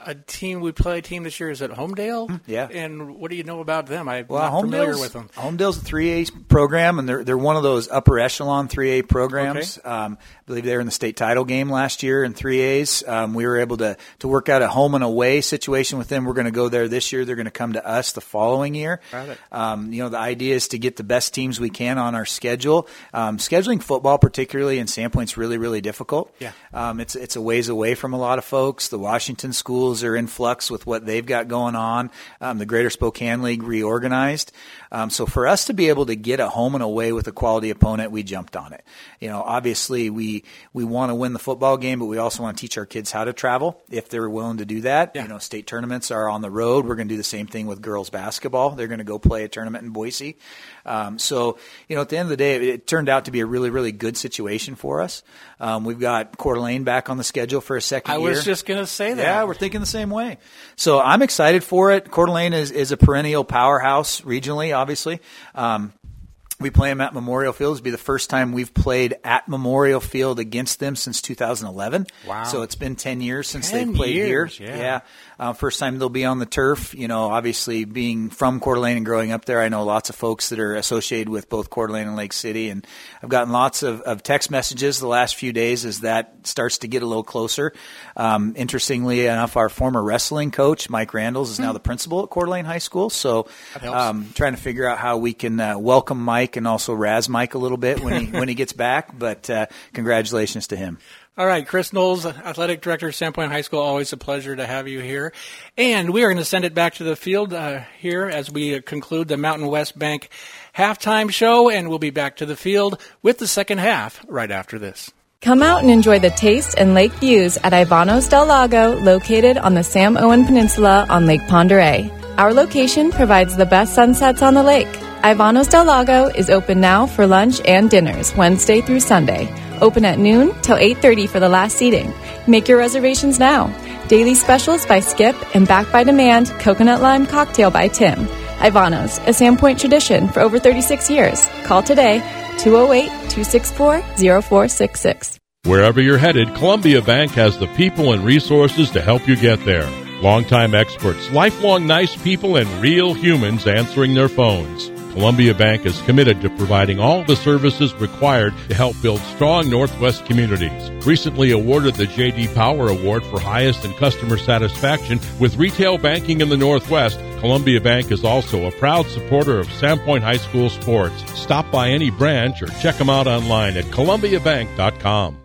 a team we play a team this year is at Homedale. Yeah. And what do you know about them? I'm well, not familiar Homedale's, with them. Homedale's a three A program, and they're they're one of those upper echelon three A programs. Okay. Um, I believe they were in the state title game last year in three A's. Um, we were able to to work out a home and away situation with them. We're going to go there this year. They're going to come to us the following year. Got it. Um, you know, the idea is to get the best teams we can on our schedule. Um, scheduling football, particularly in Sandpoint's really really difficult. Yeah. Um, it's it's a ways away from a lot of folks. The Washington schools are in flux with what they've got going on. Um, the Greater Spokane League reorganized. Um, so for us to be able to get a home and away with a quality opponent, we jumped on it. You know, obviously we we want to win the football game, but we also want to teach our kids how to travel if they're willing to do that. Yeah. You know, state tournaments are on the road. We're going to do the same thing with girls basketball. They're going to go play a tournament in Boise. Um, so, you know, at the end of the day, it, it turned out to be a really, really good situation for us. Um, we've got Coeur d'Alene back on the schedule for a second I year. was just going to say that. Yeah, we're thinking the same way. So I'm excited for it. Coeur d'Alene is, is a perennial powerhouse regionally, obviously. Um, we play them at Memorial Field. It'll be the first time we've played at Memorial Field against them since two thousand eleven. Wow. So it's been ten years since ten they've played years, here. Yeah. yeah. Uh, first time they'll be on the turf. You know, obviously being from Coeur d'Alene and growing up there, I know lots of folks that are associated with both Coeur d'Alene and Lake City. And I've gotten lots of, of text messages the last few days as that starts to get a little closer. Um, interestingly enough, our former wrestling coach, Mike Randalls, is now the principal at Coeur d'Alene High School. So um, trying to figure out how we can uh, welcome Mike and also razz Mike a little bit when he when he gets back. But uh, congratulations to him. All right, Chris Knowles, Athletic Director of Sandpoint High School, always a pleasure to have you here. And we are going to send it back to the field uh, here as we conclude the Mountain West Bank halftime show, and we'll be back to the field with the second half right after this. Come out and enjoy the taste and lake views at Ivanos del Lago, located on the Sam Owen Peninsula on Lake Pend Oreille. Our location provides the best sunsets on the lake. Ivanos del Lago is open now for lunch and dinners, Wednesday through Sunday. Open at noon till eight thirty for the last seating. Make your reservations now. Daily specials by Skip and Back by Demand Coconut Lime Cocktail by Tim. Ivanos, a Sandpoint tradition for over thirty-six years. Call today, two oh eight, two six four, oh four six six. Wherever you're headed, Columbia Bank has the people and resources to help you get there. Longtime experts, lifelong nice people, and real humans answering their phones. Columbia Bank is committed to providing all the services required to help build strong Northwest communities. Recently awarded the J D. Power Award for highest in customer satisfaction with retail banking in the Northwest, Columbia Bank is also a proud supporter of Sandpoint High School sports. Stop by any branch or check them out online at columbia bank dot com.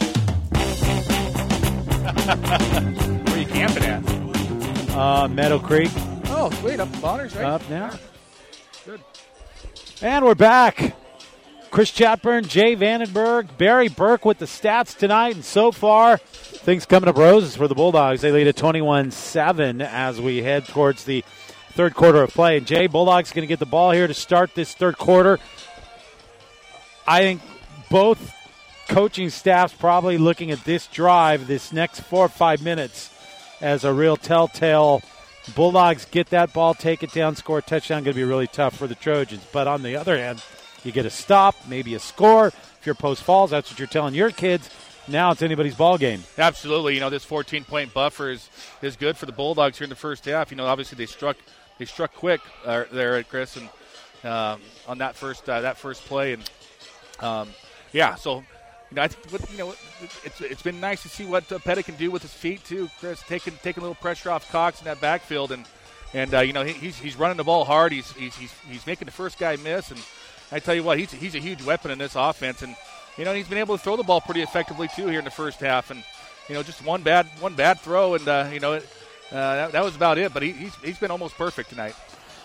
Where are you camping at? Uh, Meadow Creek. Oh, sweet. Up the Bonners, right? Up now. Good. And we're back. Chris Chatburn, Jay Vandenberg, Barry Burke with the stats tonight. And so far, things coming up roses for the Bulldogs. They lead at twenty-one seven as we head towards the third quarter of play. And Jay, Bulldogs going to get the ball here to start this third quarter. I think both coaching staffs probably looking at this drive, this next four or five minutes, as a real telltale. Bulldogs get that ball, take it down, score a touchdown. Going to be really tough for the Trojans. But on the other hand, you get a stop, maybe a score. If you're Post Falls, that's what you're telling your kids. Now it's anybody's ball game. Absolutely. You know, this fourteen-point buffer is, is good for the Bulldogs here in the first half. You know, obviously they struck they struck quick uh, there at Chris and um, on that first uh, that first play, and um, yeah. So you know, I think what, you know it's it's been nice to see what uh, Pettit can do with his feet too. Chris taking taking a little pressure off Cox in that backfield, and and uh, you know he, he's he's running the ball hard. He's he's he's he's making the first guy miss, and I tell you what, he's he's a huge weapon in this offense, and you know he's been able to throw the ball pretty effectively too here in the first half, and you know just one bad one bad throw, and uh, you know it, uh, that, that was about it. But he, he's he's been almost perfect tonight.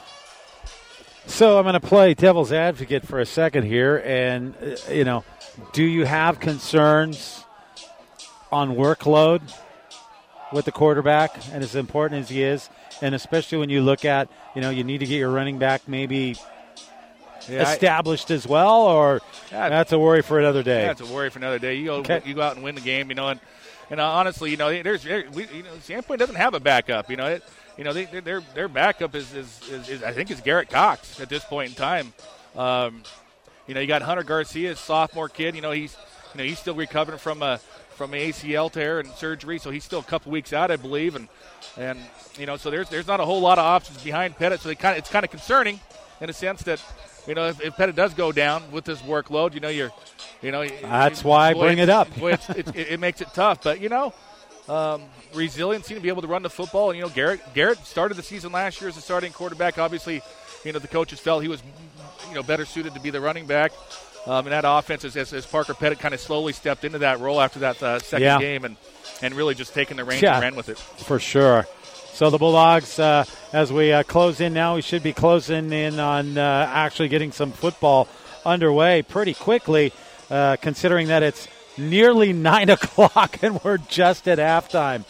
So I'm going to play devil's advocate for a second here, and uh, you know, do you have concerns on workload with the quarterback, and as important as he is, and especially when you look at, you know, you need to get your running back maybe yeah, established I, as well, or yeah, that's a worry for another day? That's a worry for another day. You go, okay. you go out and win the game, you know, and, and uh, honestly, you know, there's, we, you know, Sandpoint doesn't have a backup, you know, it, you know, they, their their backup is, is, is, is I think is Garrett Cox at this point in time. Um, you know, you got Hunter Garcia, sophomore kid. You know, he's you know he's still recovering from a from A C L tear and surgery, so he's still a couple weeks out, I believe, and and you know, so there's there's not a whole lot of options behind Pettit, so they kind of it's kind of concerning in a sense that, you know, if, if Pettit does go down with this workload, you know, you're, you know, that's why boy, I bring it up. Boy, it's, it's, it, it makes it tough, but you know, um, resiliency to be able to run the football, and you know, Garrett Garrett started the season last year as a starting quarterback. Obviously, you know, the coaches felt he was, you know, better suited to be the running back. Um, and that offense, as, as, as Parker Pettit kind of slowly stepped into that role after that uh, second yeah. game and, and really just taking the reins yeah, and ran with it. For sure. So the Bulldogs, uh, as we uh, close in now, we should be closing in on uh, actually getting some football underway pretty quickly, uh, considering that it's nearly nine o'clock and we're just at halftime.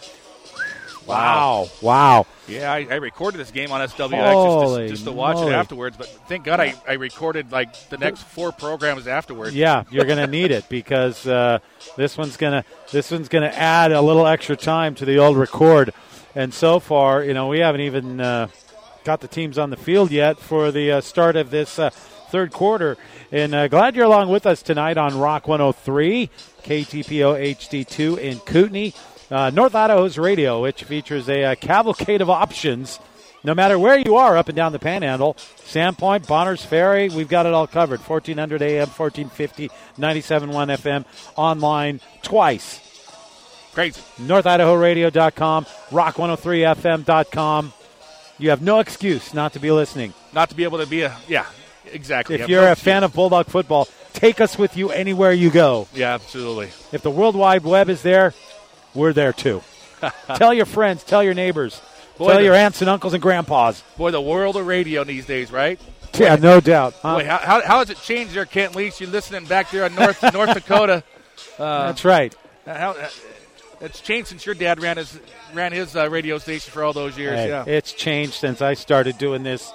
Wow. Wow. Yeah, I, I recorded this game on S W X just to, just to watch moly. it afterwards, but thank God I, I recorded like the next four programs afterwards. Yeah, you're going to need it because uh, this one's going to this one's going to add a little extra time to the old record. And so far, you know, we haven't even uh, got the teams on the field yet for the uh, start of this uh, third quarter. And uh, glad you're along with us tonight on Rock one oh three, K T P O H D two in Kootenai. Uh, North Idaho's radio, which features a uh, cavalcade of options, no matter where you are up and down the Panhandle. Sandpoint, Bonners Ferry, we've got it all covered. fourteen hundred A M, fourteen fifty, ninety-seven point one F M, online twice. Crazy. North Idaho Radio dot com, Rock one oh three F M dot com. You have no excuse not to be listening. Not to be able to be a, yeah, exactly. If you're no a excuse. fan of Bulldog football, take us with you anywhere you go. Yeah, absolutely. If the World Wide Web is there, we're there too. Tell your friends, tell your neighbors, Boy, tell the, your aunts and uncles and grandpas. Boy, the world of radio these days, right? Boy, Yeah, no doubt. Huh? Boy, how, how, how has it changed there, Kent Leach? You're listening back there in North North Dakota. Uh, That's right. How, it's changed since your dad ran his ran his uh, radio station for all those years. Hey, yeah, it's changed since I started doing this.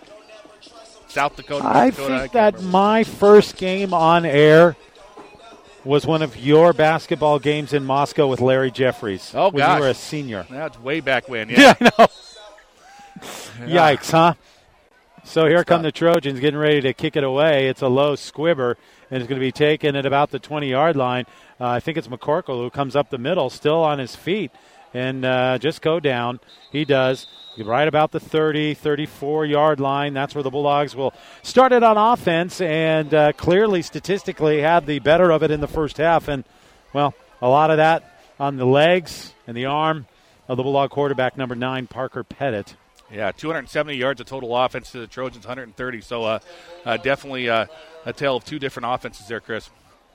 South Dakota. North I Dakota, think I that remember. my first game on air was one of your basketball games in Moscow with Larry Jeffries. Oh, when gosh. you were a senior. That's way back when. Yeah, Yeah, I know. Yeah. Yikes, huh? So here come the Trojans getting ready to kick it away. It's a low squibber, and it's going to be taken at about the twenty-yard line. Uh, I think it's McCorkle who comes up the middle, still on his feet, and uh, just go down. He does. Right about the thirty, thirty-four-yard line. That's where the Bulldogs will start it on offense and uh, clearly, statistically, had the better of it in the first half. And, well, a lot of that on the legs and the arm of the Bulldog quarterback, number nine, Parker Pettit. Yeah, two hundred seventy yards of total offense to the Trojans, one hundred thirty. So uh, uh, definitely uh, a tale of two different offenses there, Chris.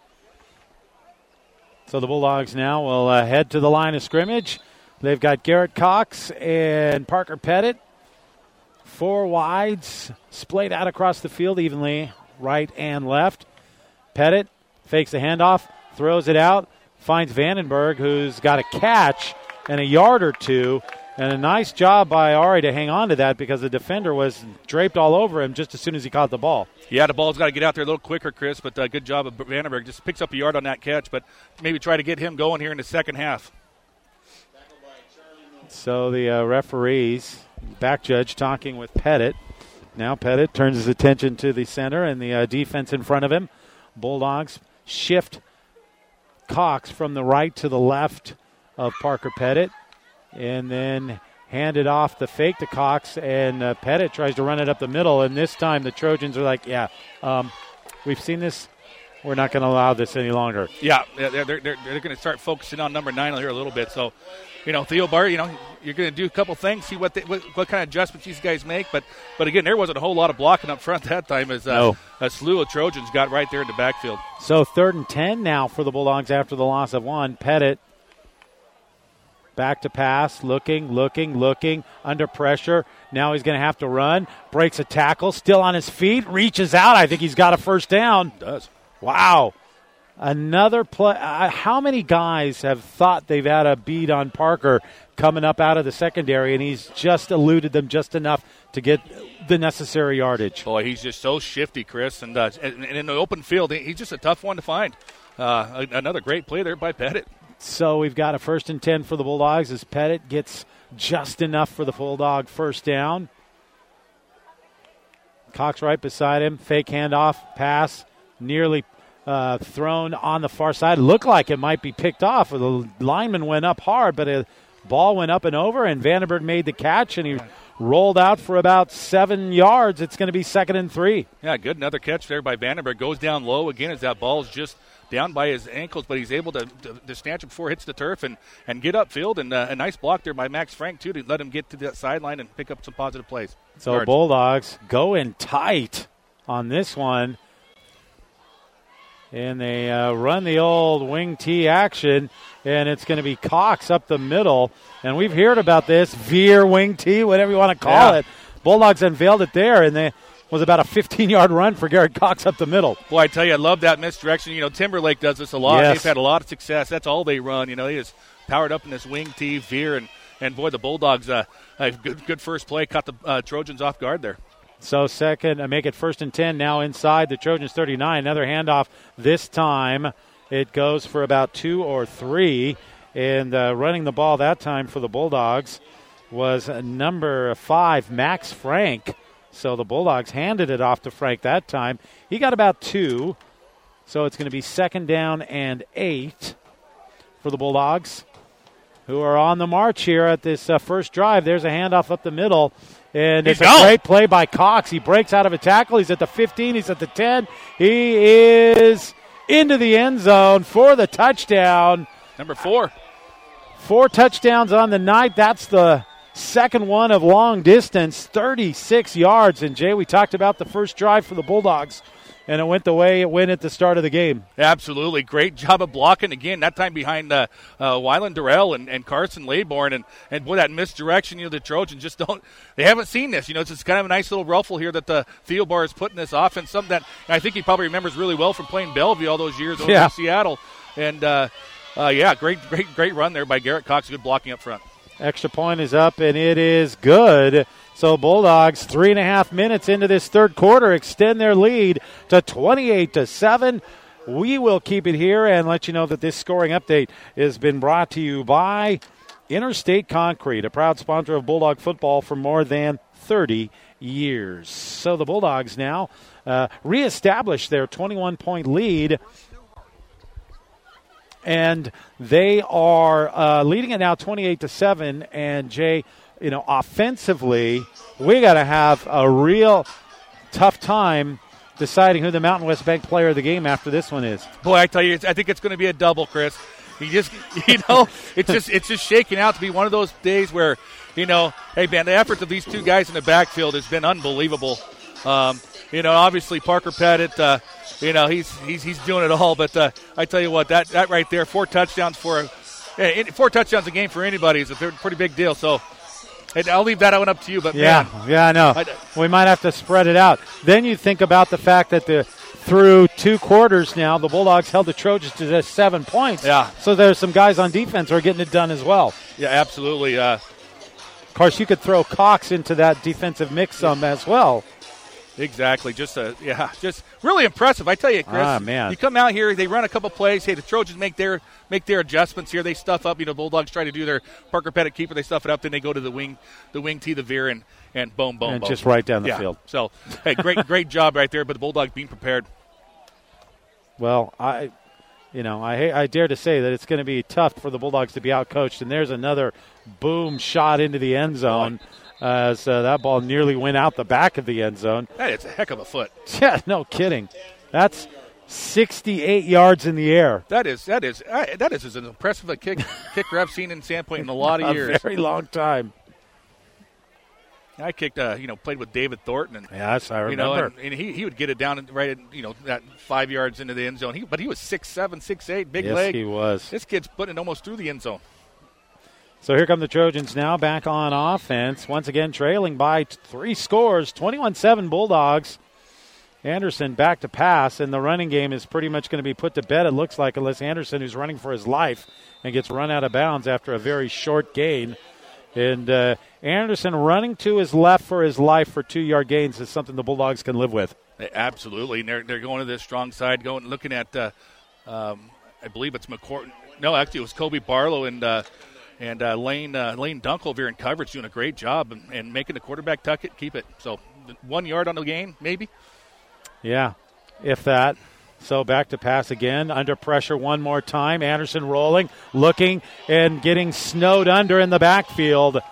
So the Bulldogs now will uh, head to the line of scrimmage. They've got Garrett Cox and Parker Pettit. Four wides splayed out across the field evenly, right and left. Pettit fakes the handoff, throws it out, finds Vandenberg, who's got a catch and a yard or two. And a nice job by Ari to hang on to that because the defender was draped all over him just as soon as he caught the ball. Yeah, the ball's got to get out there a little quicker, Chris, but uh, good job of Vandenberg. Just picks up a yard on that catch, but maybe try to get him going here in the second half. So the uh, referees, back judge talking with Pettit. Now Pettit turns his attention to the center and the uh, defense in front of him. Bulldogs shift Cox from the right to the left of Parker Pettit and then hand it off the fake to Cox, and uh, Pettit tries to run it up the middle, and this time the Trojans are like, yeah, um, we've seen this. We're not going to allow this any longer. Yeah, they're, they're, they're, they're going to start focusing on number nine here a little bit. So, you know, Theo Bart, you know, you're going to do a couple things, see what, they, what what kind of adjustments these guys make. But, but again, there wasn't a whole lot of blocking up front that time as uh, No. a slew of Trojans got right there in the backfield. So third and ten now for the Bulldogs after the loss of one. Pettit back to pass, looking, looking, looking, under pressure. Now he's going to have to run. Breaks a tackle, still on his feet, reaches out. I think he's got a first down. Does. Wow. Another play. Uh, how many guys have thought they've had a beat on Parker coming up out of the secondary, and he's just eluded them just enough to get the necessary yardage? Boy, he's just so shifty, Chris. And, uh, and in the open field, he's just a tough one to find. Uh, another great play there by Pettit. So we've got a first and ten for the Bulldogs as Pettit gets just enough for the Bulldog first down. Cox right beside him. Fake handoff, pass, nearly uh, thrown on the far side. Looked like it might be picked off. The lineman went up hard, but a ball went up and over, and Vandenberg made the catch, and he rolled out for about seven yards. It's going to be second and three. Yeah, good. Another catch there by Vandenberg. Goes down low again as that ball is just down by his ankles, but he's able to, to, to snatch it before it hits the turf and, and get upfield. And uh, a nice block there by Max Frank, too, to let him get to that sideline and pick up some positive plays. So Yards. Bulldogs go in tight on this one. And they uh, run the old wing T action, and it's going to be Cox up the middle. And we've heard about this, veer wing T, whatever you want to call Yeah. it. Bulldogs unveiled it there, and they was about a fifteen-yard run for Garrett Cox up the middle. Boy, I tell you, I love that misdirection. You know, Timberlake does this a lot. Yes. They've had a lot of success. That's all they run. You know, they just powered up in this wing T, veer, and, and boy, the Bulldogs, uh, a good, good first play, caught the uh, Trojans off guard there. So second, uh, make it first and ten now inside the Trojans thirty-nine. Another handoff this time. It goes for about two or three. And uh, running the ball that time for the Bulldogs was uh, number five, Max Frank. So the Bulldogs handed it off to Frank that time. He got about two. So it's going to be second down and eight for the Bulldogs, who are on the march here at this uh, first drive. There's a handoff up the middle. And He's it's a gone. great play by Cox. He breaks out of a tackle. He's at the fifteen. He's at the ten. He is into the end zone for the touchdown. Number four. Four touchdowns on the night. That's the second one of long distance, thirty-six yards. And, Jay, we talked about the first drive for the Bulldogs, and it went the way it went at the start of the game. Absolutely. Great job of blocking. Again, that time behind uh, uh, Wyland Durrell and, and Carson Laybourne. And, and, boy, that misdirection, you know, the Trojans just don't – they haven't seen this. You know, it's just kind of a nice little ruffle here that the Theo Bar is putting this offense. Something that I think he probably remembers really well from playing Bellevue all those years over Yeah. in Seattle. And, uh, uh, yeah, great, great, great run there by Garrett Cox. Good blocking up front. Extra point is up, and it is good. So Bulldogs, three and a half minutes into this third quarter, extend their lead to twenty-eight to seven. We will keep it here and let you know that this scoring update has been brought to you by Interstate Concrete, a proud sponsor of Bulldog football for more than thirty years. So the Bulldogs now uh, reestablish their twenty-one point lead. And they are uh, leading it now twenty-eight to seven. And, Jay, you know, offensively, we got to have a real tough time deciding who the Mountain West Bank player of the game after this one is. Boy, I tell you, it's, I think it's going to be a double, Chris. You just, you know, it's just it's just shaking out to be one of those days where, you know, hey, man, the effort of these two guys in the backfield has been unbelievable. Um, you know, obviously Parker Pettit, uh, you know, he's he's he's doing it all. But uh, I tell you what, that, that right there, four touchdowns for eh, four touchdowns a game for anybody is a pretty big deal. So and I'll leave that one up to you. But yeah, man, yeah, I know. I, we might have to spread it out. Then you think about the fact that the through two quarters now, the Bulldogs held the Trojans to just seven points. Yeah. So there's some guys on defense who are getting it done as well. Yeah, absolutely. Uh, of course, you could throw Cox into that defensive mix some as well. Exactly. Just a, yeah, just really impressive. I tell you, Chris. Ah, man. You come out here, they run a couple plays. Hey, the Trojans make their make their adjustments here. They stuff up. You know, Bulldogs try to do their Parker Pettit keeper. They stuff it up. Then they go to the wing, the wing T, the veer, and and boom, boom, And boom. just right down the yeah. field. So, hey, great, great job right there. But the Bulldogs being prepared. Well, I, you know, I I dare to say that it's going to be tough for the Bulldogs to be outcoached. And there's another boom shot into the end zone. As uh, that ball nearly went out the back of the end zone. That is a heck of a foot. Yeah, no kidding. That's sixty-eight yards in the air. That is that is uh, that is as impressive a kick kicker I've seen in Sandpoint in a lot of a years. very long time. I kicked, uh, you know, played with David Thornton, and yes, I remember. You know, and, and he, he would get it down right, at, you know, that five yards into the end zone. He, but he was six seven, six eight, big yes, leg. he was. This kid's putting it almost through the end zone. So here come the Trojans now back on offense. Once again trailing by t- three scores, twenty-one seven Bulldogs. Anderson back to pass, and the running game is pretty much going to be put to bed, it looks like, unless Anderson, who's running for his life, and gets run out of bounds after a very short gain. And uh, Anderson running to his left for his life for two-yard gains is something the Bulldogs can live with. Absolutely. And they're, they're going to this strong side, going looking at, uh, um, I believe it's McCourt. No, actually it was Kobe Barlow and uh, – And uh, Lane uh, Lane Dunkelveer in coverage doing a great job and, and making the quarterback tuck it, keep it. So one yard on the gain, maybe. Yeah, if that. So back to pass again, under pressure one more time. Anderson rolling, looking, and getting snowed under in the backfield.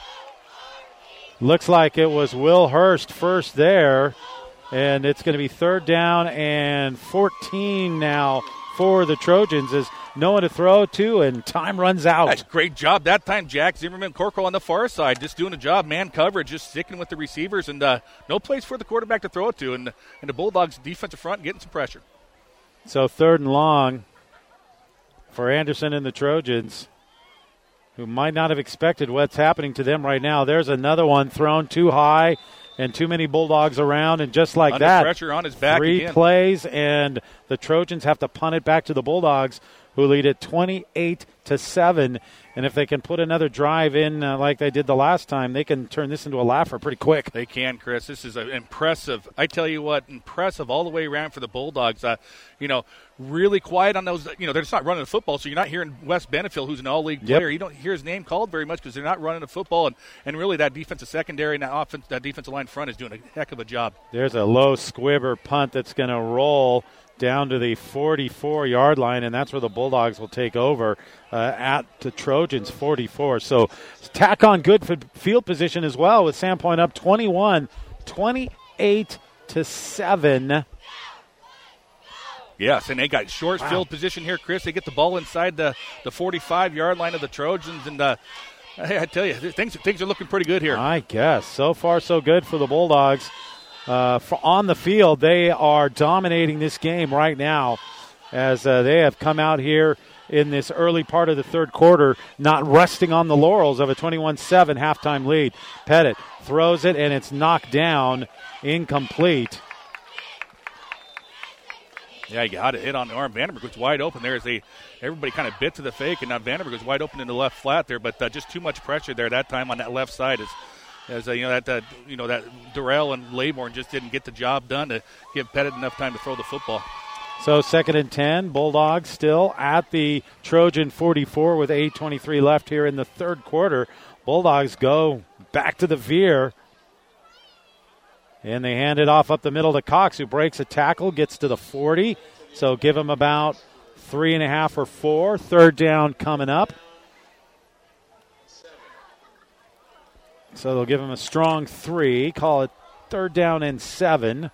Looks like it was Will Hurst first there, and it's going to be third down and fourteen now for the Trojans as no one to throw to, and time runs out. That's great job that time, Jack. Zimmerman Corcoran on the far side, just doing a job, man coverage, just sticking with the receivers, and uh, no place for the quarterback to throw it to, and, and the Bulldogs' defensive front getting some pressure. So third and long for Anderson and the Trojans, who might not have expected what's happening to them right now. There's another one thrown too high and too many Bulldogs around, and just like Under that, pressure on his back three again. plays, and the Trojans have to punt it back to the Bulldogs, who lead it twenty-eight to seven. And if they can put another drive in uh, like they did the last time, they can turn this into a laugher pretty quick. They can, Chris. This is a impressive. I tell you what, impressive all the way around for the Bulldogs. Uh, you know, really quiet on those. You know, they're just not running the football, so you're not hearing Wes Benefield, who's an all-league Yep. player. You don't hear his name called very much because they're not running the football, and, and really that defensive secondary and that, offense, that defensive line front is doing a heck of a job. There's a low squibber punt that's going to roll down to the forty-four-yard line, and that's where the Bulldogs will take over uh, at the Trojans' forty-four. So tack on good f- field position as well, with Sandpoint up twenty-one, twenty-eight to seven. Yes, and they got short Wow. field position here, Chris. They get the ball inside the, the forty-five-yard line of the Trojans, and uh, hey, I tell you, things things are looking pretty good here. I guess. So far, so good for the Bulldogs. Uh, for on the field, they are dominating this game right now as uh, they have come out here in this early part of the third quarter, not resting on the laurels of a twenty-one seven halftime lead. Pettit throws it, and it's knocked down, incomplete. Yeah, you got it hit on the arm. Vandenberg was wide open there as they everybody kind of bit to the fake, and now Vandenberg was wide open in the left flat there, but uh, just too much pressure there that time on that left side as as uh, you know that uh, you know that Durrell and Laybourne just didn't get the job done to give Pettit enough time to throw the football. So second and ten, Bulldogs still at the Trojan forty-four with eight twenty-three left here in the third quarter. Bulldogs go back to the veer. And they hand it off up the middle to Cox, who breaks a tackle, gets to the forty. So give him about three and a half or four. Third down coming up. So they'll give him a strong three. Call it third down and seven.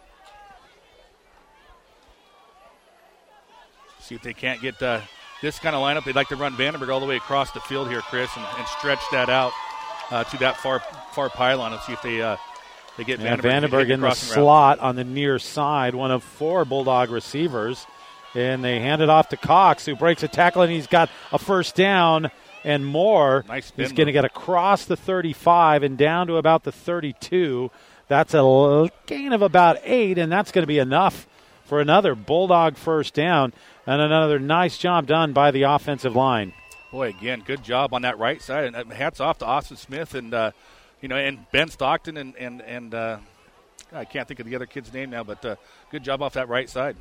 See if they can't get uh, this kind of lineup. They'd like to run Vandenberg all the way across the field here, Chris, and, and stretch that out uh, to that far far pylon and see if they uh, they get Yeah, Vandenberg, Vandenberg in the crossing route. slot on the near side, one of four Bulldog receivers. And they hand it off to Cox, who breaks a tackle, and he's got a first down and more. Nice spin He's going to move. get across the thirty-five and down to about the thirty-two. That's a l- gain of about eight, and that's going to be enough for another Bulldog first down and another nice job done by the offensive line. Boy, again, good job on that right side, and uh, hats off to Austin Smith and uh, you know and Ben Stockton and and and uh, I can't think of the other kid's name now, but uh, good job off that right side.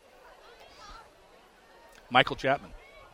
Michael Chapman.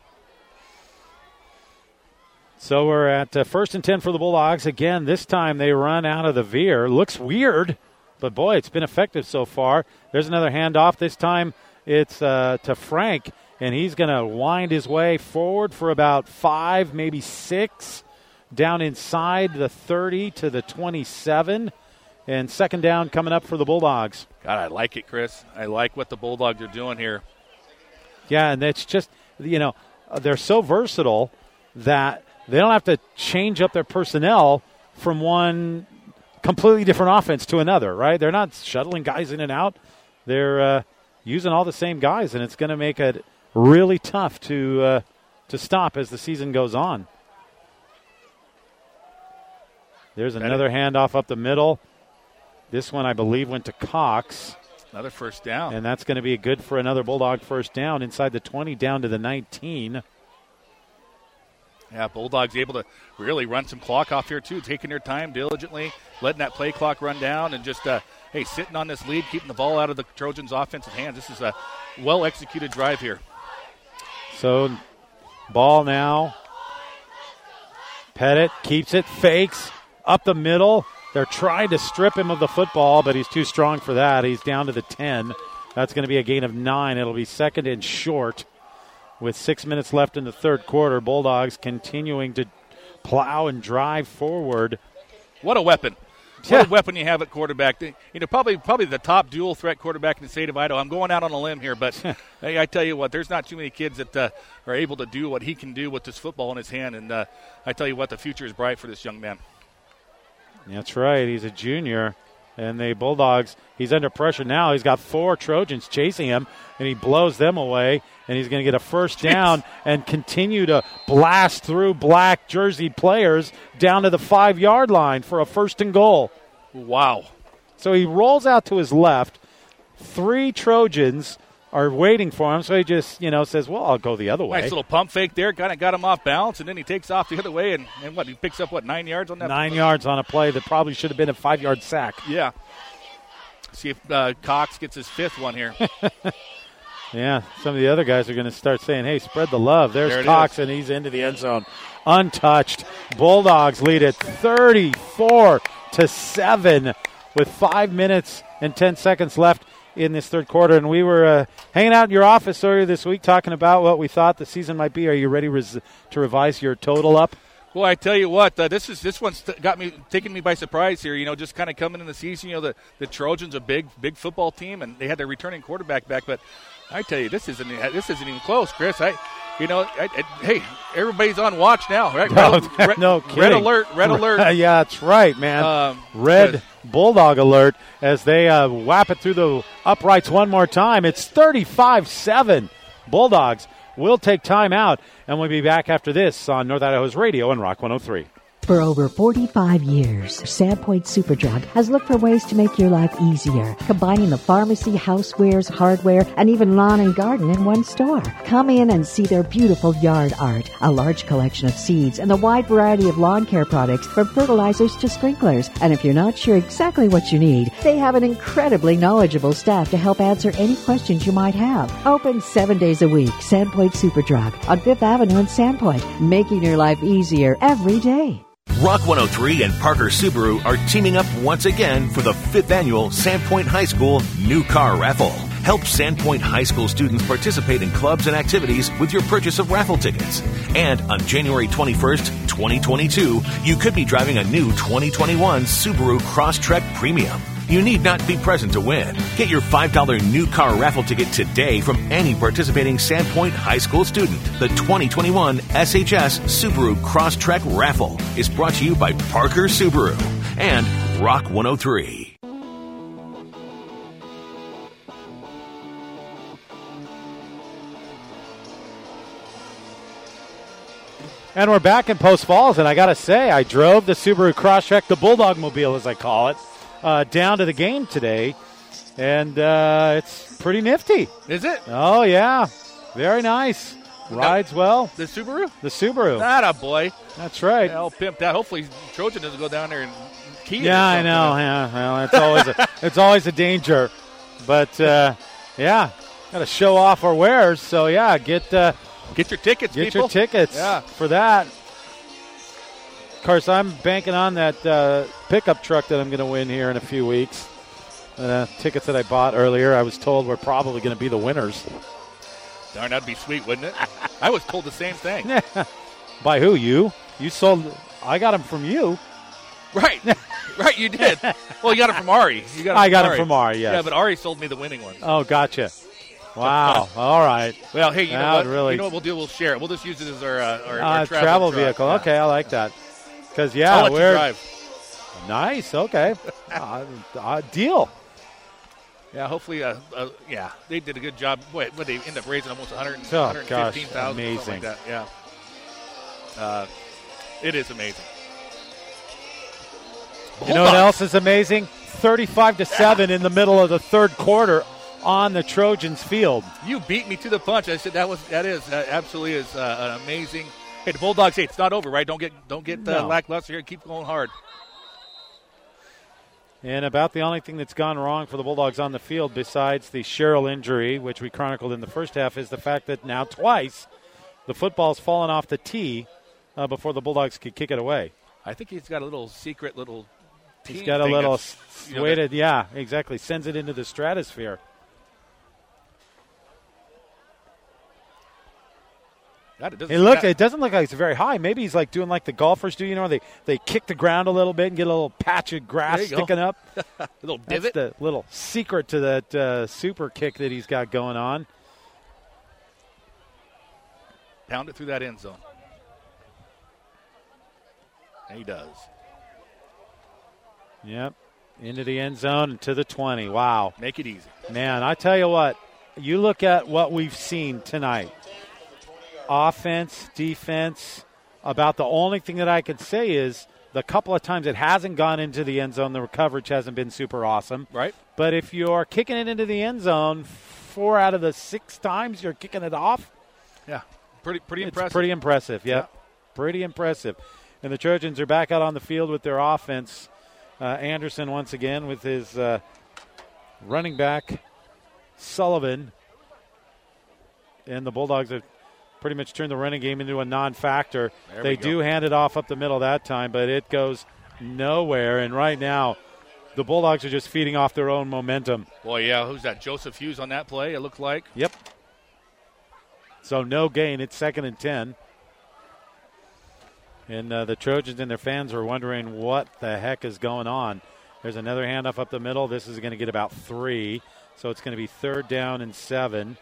So we're at uh, first and ten for the Bulldogs. Again, this time they run out of the veer. Looks weird, but boy, it's been effective so far. There's another handoff. This time it's uh, to Frank, and he's going to wind his way forward for about five, maybe six, down inside the thirty to the twenty-seven. And second down coming up for the Bulldogs. God, I like it, Chris. I like what the Bulldogs are doing here. Yeah, and it's just, you know, they're so versatile that they don't have to change up their personnel from one completely different offense to another, right? They're not shuttling guys in and out. They're uh, using all the same guys, and it's going to make it really tough to uh, to stop as the season goes on. There's another handoff up the middle. This one, I believe, went to Cox. Another first down. And that's going to be good for another Bulldog first down inside the twenty down to the nineteen. Yeah, Bulldogs able to really run some clock off here, too, taking their time diligently, letting that play clock run down, and just, uh, hey, sitting on this lead, keeping the ball out of the Trojans' offensive hands. This is a well-executed drive here. So, ball now. Pettit keeps it, fakes, up the middle. They're trying to strip him of the football, but he's too strong for that. He's down to the ten. That's going to be a gain of nine. It'll be second and short with six minutes left in the third quarter. Bulldogs continuing to plow and drive forward. What a weapon. What Yeah. a weapon you have at quarterback. You know, probably probably the top dual threat quarterback in the state of Idaho. I'm going out on a limb here, but hey, I tell you what, there's not too many kids that uh, are able to do what he can do with this football in his hand. And uh, I tell you what, the future is bright for this young man. That's right. He's a junior. And the Bulldogs, he's under pressure now. He's got four Trojans chasing him, and he blows them away. And he's going to get a first down and continue to blast through black jersey players down to the five-yard line for a first and goal. Wow. So he rolls out to his left. Three Trojans are waiting for him, so he just, you know, says, well, I'll go the other way. Nice little pump fake there. Kind of got him off balance, and then he takes off the other way. And, and what, he picks up, what, nine yards on that? Nine yards on a play that probably should have been a five-yard sack. Yeah. See if uh, Cox gets his fifth one here. Yeah, some of the other guys are going to start saying, hey, spread the love. There's There it Cox, is. and he's into the end zone. Untouched. Bulldogs lead it thirty-four to seven with five minutes and ten seconds left in this third quarter. And we were uh, hanging out in your office earlier this week talking about what we thought the season might be. Are you ready res- to revise your total up? Well, I tell you what, uh, this is this one's t- got me taking me by surprise here. You know, just kind of coming in the season. You know, the, the Trojans a big big football team, and they had their returning quarterback back. But I tell you, this isn't this isn't even close, Chris. I, you know, I, I, hey, everybody's on watch now, right? No, red, red, no kidding. red alert, red alert. Yeah, that's right, man. Um, red good. Bulldog alert as they uh, whap it through the uprights one more time. It's thirty-five seven. Bulldogs will take time out, and we'll be back after this on North Idaho's radio and Rock one oh three. For over forty-five years, Sandpoint Superdrug has looked for ways to make your life easier, combining the pharmacy, housewares, hardware, and even lawn and garden in one store. Come in and see their beautiful yard art, a large collection of seeds, and a wide variety of lawn care products from fertilizers to sprinklers. And if you're not sure exactly what you need, they have an incredibly knowledgeable staff to help answer any questions you might have. Open seven days a week, Sandpoint Superdrug on Fifth Avenue in Sandpoint, making your life easier every day. Rock one oh three and Parker Subaru are teaming up once again for the fifth annual Sandpoint High School New Car Raffle. Help Sandpoint High School students participate in clubs and activities with your purchase of raffle tickets. And on January twenty-first, twenty twenty-two, you could be driving a new twenty twenty-one Subaru Crosstrek Premium. You need not be present to win. Get your five dollars new car raffle ticket today from any participating Sandpoint High School student. The twenty twenty-one S H S Subaru Crosstrek Raffle is brought to you by Parker Subaru and Rock one oh three. And we're back in Post Falls, and I got to say, I drove the Subaru Crosstrek, the Bulldog Mobile as I call it, uh, down to the game today, and uh, it's pretty nifty. Is it? Oh, yeah. Very nice. Rides well. The Subaru? The Subaru. That a boy. That's right. All pimped out. Hopefully Trojan doesn't go down there and key it or Yeah, I something. know. Yeah, well, it's always a, it's always a danger. But, uh, yeah, got to show off our wares. So, yeah, get uh, get your tickets, Get people. your tickets Yeah. for that. Of course, I'm banking on that uh, pickup truck that I'm going to win here in a few weeks. Uh, tickets that I bought earlier, I was told were probably going to be the winners. Darn, that'd be sweet, wouldn't it? I was told the same thing. By who? You? You sold. I got them from you. Right. Right, you did. Well, you got it from Ari. You got it I from got Ari. it from Ari, yes. Yeah, but Ari sold me the winning one. Oh, gotcha. Wow. All right. Well, hey, you know That what? would Really You know what we'll do? We'll share it. We'll just use it as our, uh, our, uh, our travel, travel, truck. vehicle. Yeah. Okay, I like that. Because, yeah, I'll let you we're. drive. Nice. Okay. uh, uh, deal. Yeah, hopefully, uh, uh, yeah, they did a good job. Boy, what they end up raising almost one hundred, Oh, one hundred fifteen thousand, gosh, something like amazing. that. Yeah, uh, it is amazing. You know what else is amazing? thirty-five to seven in the middle of the third quarter on the Trojans field. You beat me to the punch. I said that was that is uh, absolutely is uh, an amazing. Hey, the Bulldogs. Hey, it's not over, right? Don't get don't get uh, No. lackluster here. Keep going hard. And about the only thing that's gone wrong for the Bulldogs on the field besides the Sherrill injury, which we chronicled in the first half, is the fact that now twice the football's fallen off the tee uh, before the Bulldogs could kick it away. I think he's got a little secret little. He's team got a thing little that's, you know, weighted, yeah, exactly. Sends it into the stratosphere. God, it doesn't It looks. It doesn't look like it's very high. Maybe he's like doing like the golfers do. You know, they they kick the ground a little bit and get a little patch of grass sticking go. up. A little That's divot. the little secret to that uh, super kick that he's got going on. Pound it through that end zone. And he does. Yep, into the end zone and to the twenty. Wow. Make it easy. Man, I tell you what, you look at what we've seen tonight. Offense, defense, about the only thing that I could say is the couple of times it hasn't gone into the end zone, the coverage hasn't been super awesome. Right. But if you're kicking it into the end zone, four out of the six times you're kicking it off. Yeah, pretty pretty it's impressive. pretty impressive, yep. yeah. Pretty impressive. And the Trojans are back out on the field with their offense. Uh, Anderson once again with his uh, running back, Sullivan. And the Bulldogs have pretty much turned the running game into a non-factor. There they do hand it off up the middle that time, but it goes nowhere. And right now, the Bulldogs are just feeding off their own momentum. Boy, yeah, who's that? Joseph Hughes on that play, it looked like. Yep. So no gain. It's second and ten. And uh, the Trojans and their fans are wondering what the heck is going on. There's another handoff up the middle. This is going to get about three. So it's going to be third down and seven.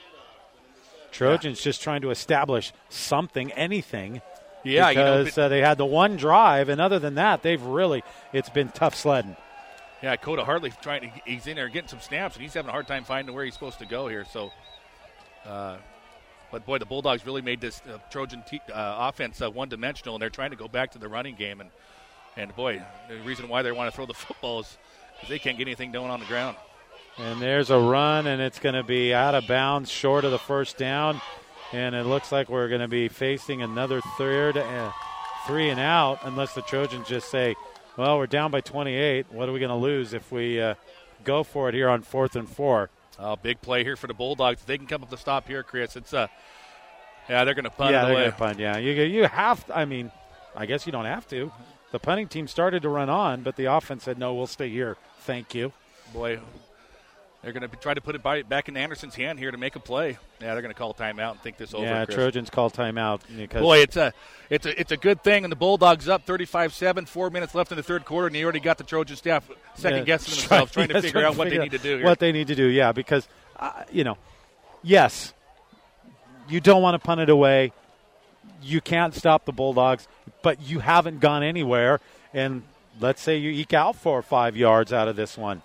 Trojans yeah. just trying to establish something, anything. Yeah, because you know, uh, they had the one drive, and other than that, they've really, it's been tough sledding. Yeah, Coda Hartley trying to, he's in there getting some snaps, and he's having a hard time finding where he's supposed to go here. So, uh, but boy, the Bulldogs really made this uh, Trojan te- uh, offense uh, one-dimensional, and they're trying to go back to the running game. And, and boy, the reason why they want to throw the football is because they can't get anything done on the ground. And there's a run, and it's going to be out of bounds, short of the first down. And it looks like we're going to be facing another third, uh, three and out, unless the Trojans just say, well, we're down by twenty-eight. What are we going to lose if we uh, go for it here on fourth and four? Oh, big play here for the Bulldogs. If they can come up the stop here, Chris, it's uh, yeah, they're going to punt yeah, it they're away. going to punt, yeah. You, you have to, I mean, I guess you don't have to. The punting team started to run on, but the offense said, no, we'll stay here. Thank you. Boy, they're going to try to put it by, back in Anderson's hand here to make a play. Yeah, they're going to call timeout and think this over. Yeah, Chris. Trojans call timeout. Because Boy, it's a it's a it's a good thing, and the Bulldogs up thirty-five seven, four minutes left in the third quarter, and you already got the Trojan staff second yeah, guessing themselves, trying yes, to figure out what they need to do here. What they need to do, yeah, because uh, you know, yes, you don't want to punt it away. You can't stop the Bulldogs, but you haven't gone anywhere. And let's say you eke out four or five yards out of this one.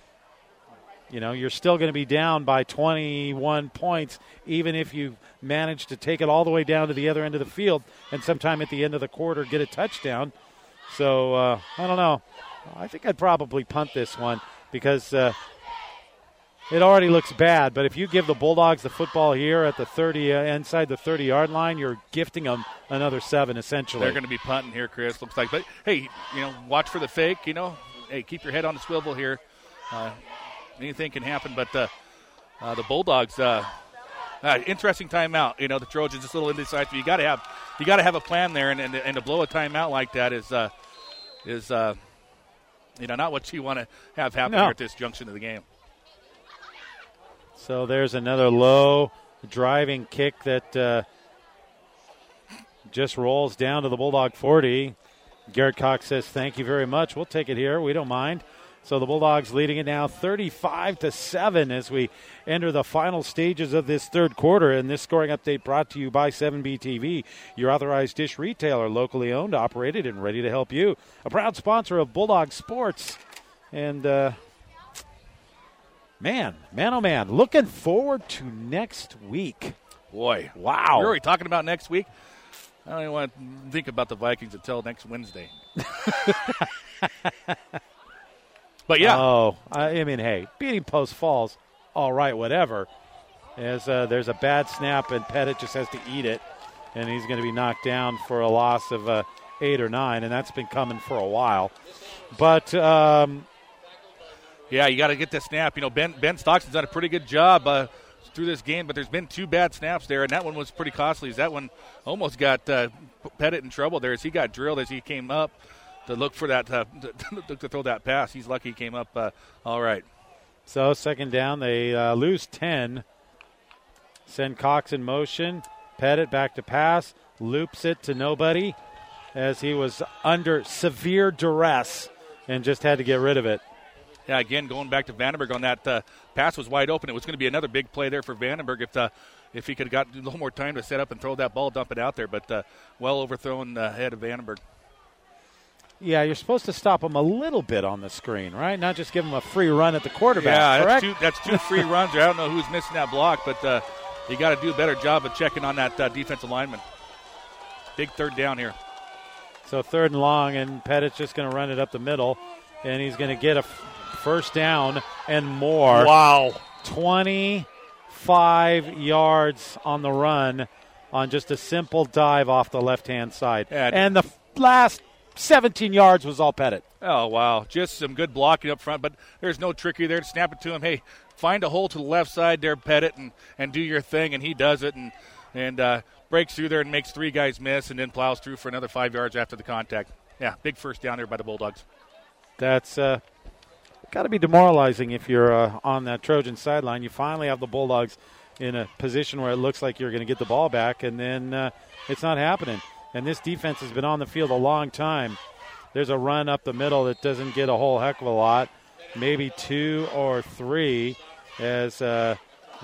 You know, you're still going to be down by twenty-one points, even if you manage to take it all the way down to the other end of the field and sometime at the end of the quarter get a touchdown. So, uh, I don't know. I think I'd probably punt this one because uh, it already looks bad. But if you give the Bulldogs the football here at the thirty, uh, inside the thirty-yard line, you're gifting them another seven, essentially. They're going to be punting here, Chris, looks like. But, hey, you know, watch for the fake, you know. Hey, keep your head on the swivel here. Uh, anything can happen, but uh, uh, the Bulldogs, uh, uh, interesting timeout. You know, the Trojans just a little indecisive. You got to have, you got to have a plan there, and, and and to blow a timeout like that is, uh, is uh, you know, not what you want to have happen No. here at this junction of the game. So there's another low driving kick that uh, just rolls down to the Bulldog forty. Garrett Cox says, "Thank you very much. We'll take it here. We don't mind." So the Bulldogs leading it now thirty-five to seven as we enter the final stages of this third quarter. And this scoring update brought to you by seven B T V, your authorized dish retailer, locally owned, operated, and ready to help you. A proud sponsor of Bulldog Sports. And, uh, man, man, oh, man, looking forward to next week. Boy. Wow. You're already talking about next week? I don't even want to think about the Vikings until next Wednesday. But, yeah. Oh, I mean, hey, beating Post Falls, all right, whatever. As uh, there's a bad snap, and Pettit just has to eat it, and he's going to be knocked down for a loss of uh, eight or nine, and that's been coming for a while. But, um, yeah, you got to get the snap. You know, Ben Ben Stockson's done a pretty good job uh, through this game, but there's been two bad snaps there, and that one was pretty costly. As that one almost got uh, Pettit in trouble there as he got drilled as he came up to look for that, uh, to, to throw that pass. He's lucky he came up uh, all right. So second down, they uh, lose ten. Send Cox in motion. Pettit back to pass, loops it to nobody as he was under severe duress and just had to get rid of it. Yeah, again, going back to Vandenberg on that uh, pass was wide open. It was going to be another big play there for Vandenberg if uh, if he could have got a little more time to set up and throw that ball, dump it out there. But uh, well overthrown uh, ahead of Vandenberg. Yeah, you're supposed to stop him a little bit on the screen, right? Not just give him a free run at the quarterback, yeah, correct? that's two, that's two free runs there. I don't know who's missing that block, but uh, you got to do a better job of checking on that uh, defensive lineman. Big third down here. So third and long, and Pettit's just going to run it up the middle, and he's going to get a f- first down and more. Wow. twenty-five yards on the run on just a simple dive off the left-hand side. Yeah. And the f- last seventeen yards was all Pettit. Oh, wow. Just some good blocking up front, but there's no trickery there to snap it to him. Hey, find a hole to the left side there, Pettit, and, and do your thing, and he does it and, and uh, breaks through there and makes three guys miss and then plows through for another five yards after the contact. Yeah, big first down there by the Bulldogs. That's uh, got to be demoralizing if you're uh, on that Trojan sideline. You finally have the Bulldogs in a position where it looks like you're going to get the ball back, and then uh, it's not happening. And this defense has been on the field a long time. There's a run up the middle that doesn't get a whole heck of a lot, maybe two or three. As uh,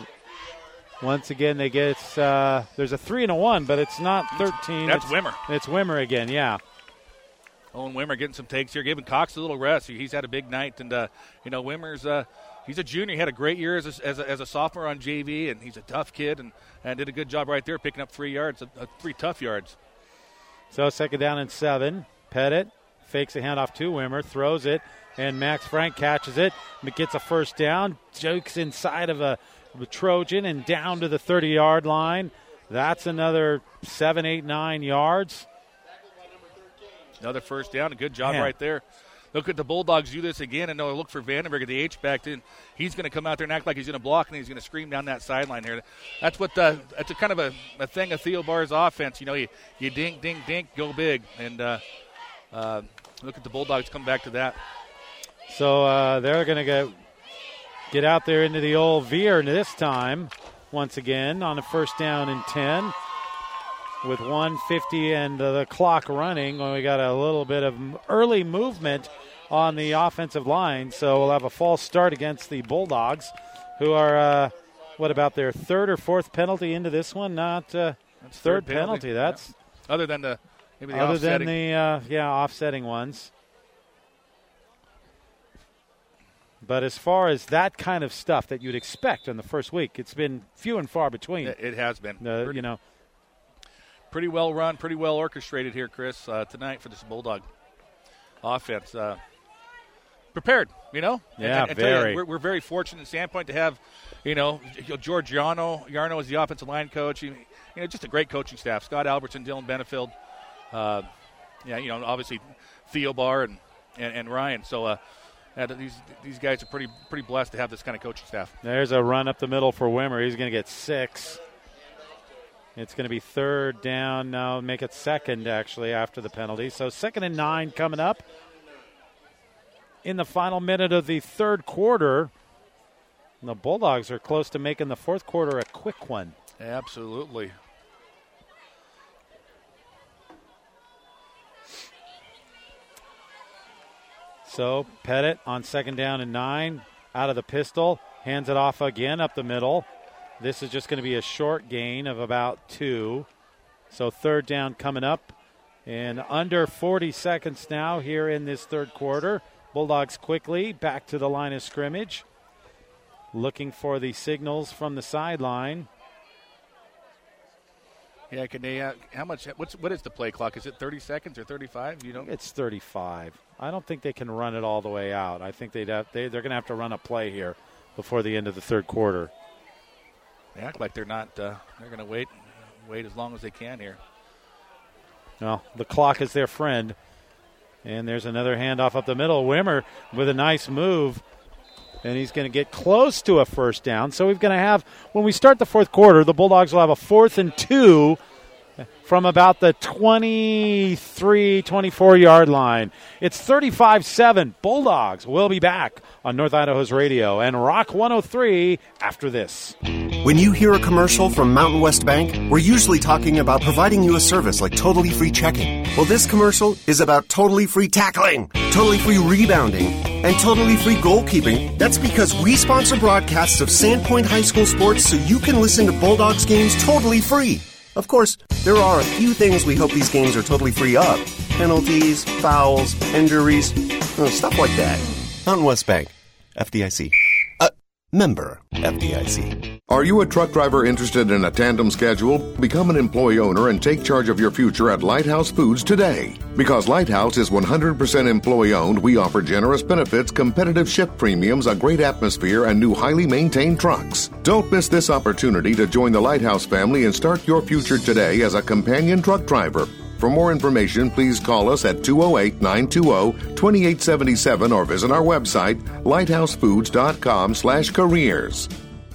once again they get uh, there's a three and a one, but it's not thirteen. That's it's, Wimmer. It's Wimmer again, yeah. Owen Wimmer getting some takes here, giving Cox a little rest. He's had a big night, and uh, you know Wimmer's uh, he's a junior. He had a great year as a, as a, as a sophomore on J V, and he's a tough kid, and, and did a good job right there, picking up three yards, uh, three tough yards. So second down and seven. Pettit fakes a handoff to Wimmer, throws it, and Max Frank catches it. Gets a first down, jokes inside of a, a Trojan and down to the thirty-yard line. That's another seven, eight, nine yards. Another first down. A good job Man. right there. Look at the Bulldogs do this again, and they'll look for Vandenberg at the H-back. In. He's going to come out there and act like he's going to block, and he's going to scream down that sideline here. That's what the, that's a kind of a, a thing of Theo Barr's offense. You know, you, you dink, dink, dink, go big. And uh, uh, look at the Bulldogs come back to that. So uh, they're going to get, get out there into the old veer this time, once again, on a first down and ten. With one fifty and uh, the clock running, we got a little bit of early movement on the offensive line, so we'll have a false start against the Bulldogs, who are, uh, what about their third or fourth penalty into this one? Not uh, third, third penalty. penalty. That's yeah. Other than the maybe the other offsetting. than the uh, yeah offsetting ones. But as far as that kind of stuff that you'd expect in the first week, it's been few and far between. It has been. Uh, you know. Pretty well run, pretty well orchestrated here, Chris, uh, tonight for this Bulldog offense. Uh, prepared, you know? Yeah, and, and very. You, we're, we're very fortunate at Sandpoint to have, you know, George Yarno. Yarno is the offensive line coach. You, you know, just a great coaching staff. Scott Albertson, Dylan Benefield. Uh, yeah, you know, obviously Theo Barr and, and, and Ryan. So uh, uh, these these guys are pretty pretty blessed to have this kind of coaching staff. There's a run up the middle for Wimmer. He's going to get six. It's going to be third down now, make it second, actually, after the penalty. So second and nine coming up in the final minute of the third quarter. And the Bulldogs are close to making the fourth quarter a quick one. Absolutely. So Pettit on second down and nine, out of the pistol, hands it off again up the middle. This is just going to be a short gain of about two. So third down coming up. And under forty seconds now here in this third quarter. Bulldogs quickly back to the line of scrimmage. Looking for the signals from the sideline. Yeah, can they, uh, how much, what's, what is the play clock? Is it thirty seconds or thirty-five? You know? It's thirty-five. I don't think they can run it all the way out. I think they'd have, they, they're going to have to run a play here before the end of the third quarter. They act like they're not. Uh, they're going to wait, wait as long as they can here. No, the clock is their friend. And there's another handoff up the middle. Wimmer with a nice move. And he's going to get close to a first down. So we're going to have, when we start the fourth quarter, the Bulldogs will have a fourth and two from about the twenty-three, twenty-four-yard line. It's thirty-five seven. Bulldogs will be back on North Idaho's radio and Rock one oh three after this. When you hear a commercial from Mountain West Bank, we're usually talking about providing you a service like totally free checking. Well, this commercial is about totally free tackling, totally free rebounding, and totally free goalkeeping. That's because we sponsor broadcasts of Sandpoint High School sports so you can listen to Bulldogs games totally free. Of course, there are a few things we hope these games are totally free of. Penalties, fouls, injuries, stuff like that. Mountain West Bank, F D I C. Uh, member, F D I C. Are you a truck driver interested in a tandem schedule? Become an employee owner and take charge of your future at Lighthouse Foods today. Because Lighthouse is one hundred percent employee owned, we offer generous benefits, competitive shift premiums, a great atmosphere, and new highly maintained trucks. Don't miss this opportunity to join the Lighthouse family and start your future today as a companion truck driver. For more information, please call us at two oh eight, nine two oh, two eight seven seven or visit our website, lighthousefoods.com slash careers.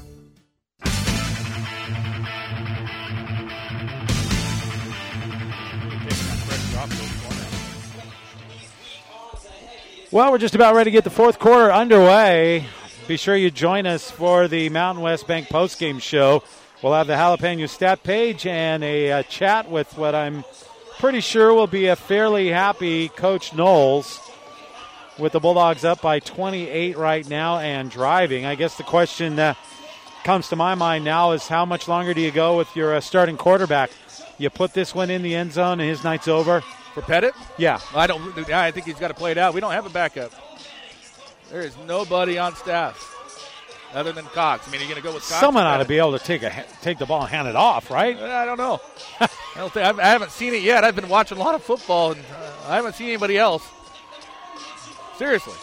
Well, we're just about ready to get the fourth quarter underway. Be sure you join us for the Mountain West Bank postgame show. We'll have the Jalapeno stat page and a, a chat with what I'm pretty sure will be a fairly happy Coach Knowles with the Bulldogs up by twenty-eight right now and driving. I guess the question that comes to my mind now is how much longer do you go with your uh, starting quarterback? You put this one in the end zone and his night's over? For Pettit? Yeah. I don't. I think he's got to play it out. We don't have a backup. There is nobody on staff other than Cox. I mean, are you going to go with Cox? Someone ought to be able to take a take the ball and hand it off, right? I don't know. I don't think I haven't seen it yet. I've been watching a lot of football, and uh, I haven't seen anybody else. Seriously.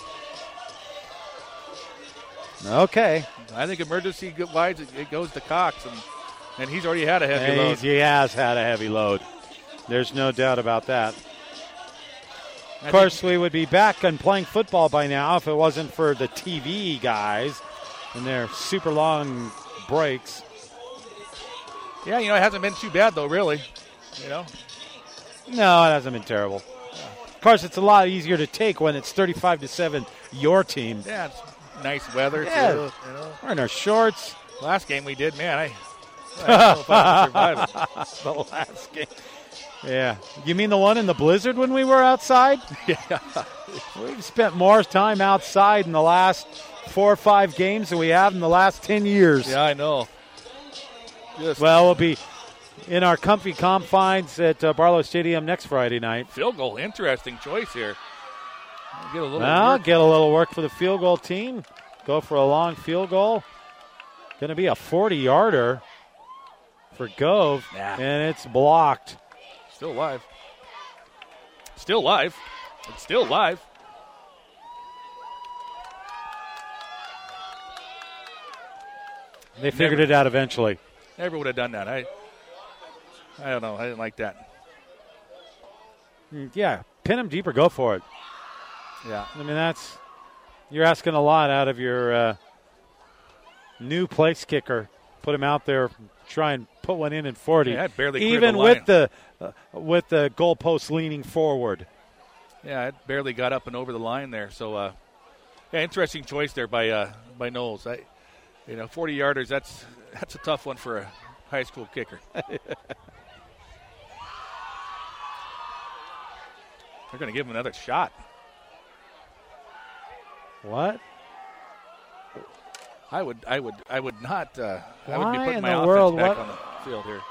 Okay. I think emergency wise, it goes to Cox, and and he's already had a heavy And load. He has had a heavy load. There's no doubt about that. I Of course, we would be back and playing football by now if it wasn't for the T V guys and their super long breaks. Yeah, you know, it hasn't been too bad, though, really. You know? No, it hasn't been terrible. Of course, it's a lot easier to take when it's thirty-five to seven your team. Yeah, it's nice weather, Yeah. too. You know? We're in our shorts. Last game we did, man, I, I don't know if I would survive it. The last game. Yeah. You mean the one in the blizzard when we were outside? Yeah. We've spent more time outside in the last four or five games than we have in the last ten years. Yeah, I know. Just Well, we'll be in our comfy confines at uh, Barlow Stadium next Friday night. field goal, interesting choice here. Get a little Well, work. get a little work for the field goal team. Go for a long field goal. Going to be a forty-yarder for Gove, Yeah. and it's blocked. Still live. Still live. It's still live. They figured Never- it out eventually. Never would have done that. I I don't know. I didn't like that. Mm, Yeah, pin him deeper, go for it. Yeah. I mean, that's, you're asking a lot out of your uh, new place kicker. Put him out there, try and put one in in forty. Yeah, it barely cleared even the with line. the uh, with the goalpost leaning forward. Yeah, it barely got up and over the line there. So, uh, yeah, interesting choice there by uh, by Knowles. I, you know, forty yarders. That's that's a tough one for a high school kicker. They're going to give him another shot. What? I would, I would, I would not. Uh, I would be Why putting in my the offense world, back what- on the field here.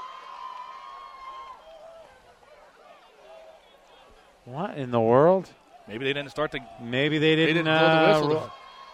What in the world? Maybe they didn't start the. Maybe they They didn't. didn't blow the uh, whistle. ro-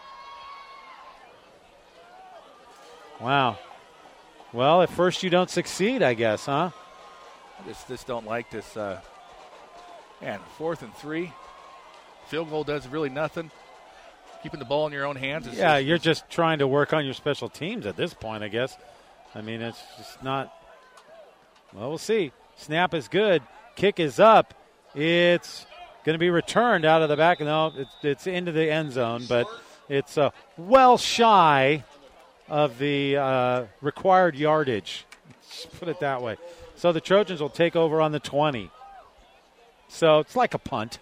Wow. Well, at first you don't succeed, I guess, huh? I just, just don't like this. Uh, man, fourth and three. Field goal does really nothing. Keeping the ball in your own hands. Is Yeah, is- you're just trying to work on your special teams at this point, I guess. I mean, it's just not. Well, we'll see. Snap is good. Kick is up. It's going to be returned out of the back. No, it's, it's into the end zone, but it's uh, well shy of the uh, required yardage. Let's put it that way. So the Trojans will take over on the twenty. So it's like a punt.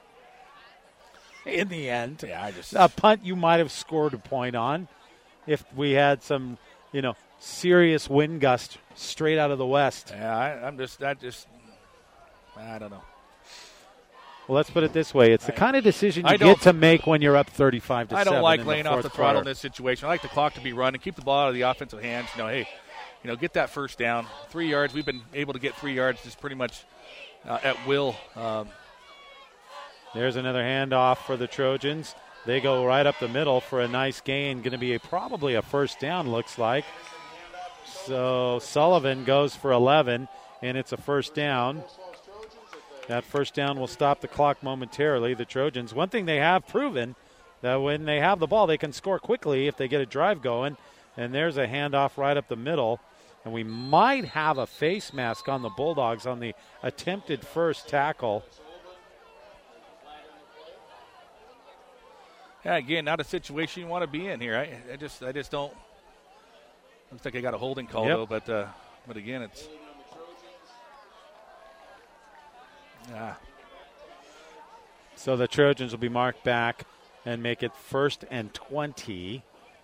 In the end, yeah, I just a punt you might have scored a point on if we had some, you know, serious wind gust straight out of the west. Yeah, I, I'm just that just I don't know. Well, let's put it this way: it's the I, kind of decision you I get to make when you're up thirty-five to I seven. don't like in laying the off the fourth throttle quarter. in this situation. I like the clock to be running, keep the ball out of the offensive hands. You know, hey, you know, get that first down, three yards. We've been able to get three yards just pretty much uh, at will. Um, There's another handoff for the Trojans. They go right up the middle for a nice gain. Going to be a, probably a first down, looks like. So Sullivan goes for eleven, and it's a first down. That first down will stop the clock momentarily. The Trojans, one thing they have proven, that when they have the ball, they can score quickly if they get a drive going. And there's a handoff right up the middle. And we might have a face mask on the Bulldogs on the attempted first tackle. Yeah, again, not a situation you want to be in here. I, I just, I just don't. Looks like I got a holding call Yep. though, but, uh, but again, it's. Ah. So the Trojans will be marked back and make it first and twenty.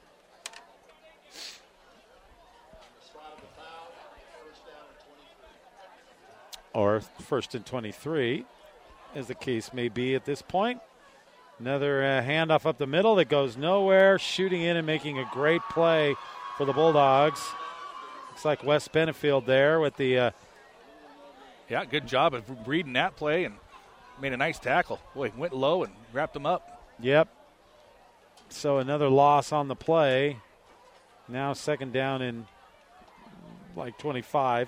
Or first and twenty-three, as the case may be at this point. Another uh, handoff up the middle that goes nowhere, shooting in and making a great play for the Bulldogs. Looks like Wes Benefield there with the. Uh, yeah, good job of reading that play and made a nice tackle. Boy, went low and wrapped him up. Yep. So another loss on the play. Now second down in like twenty-five.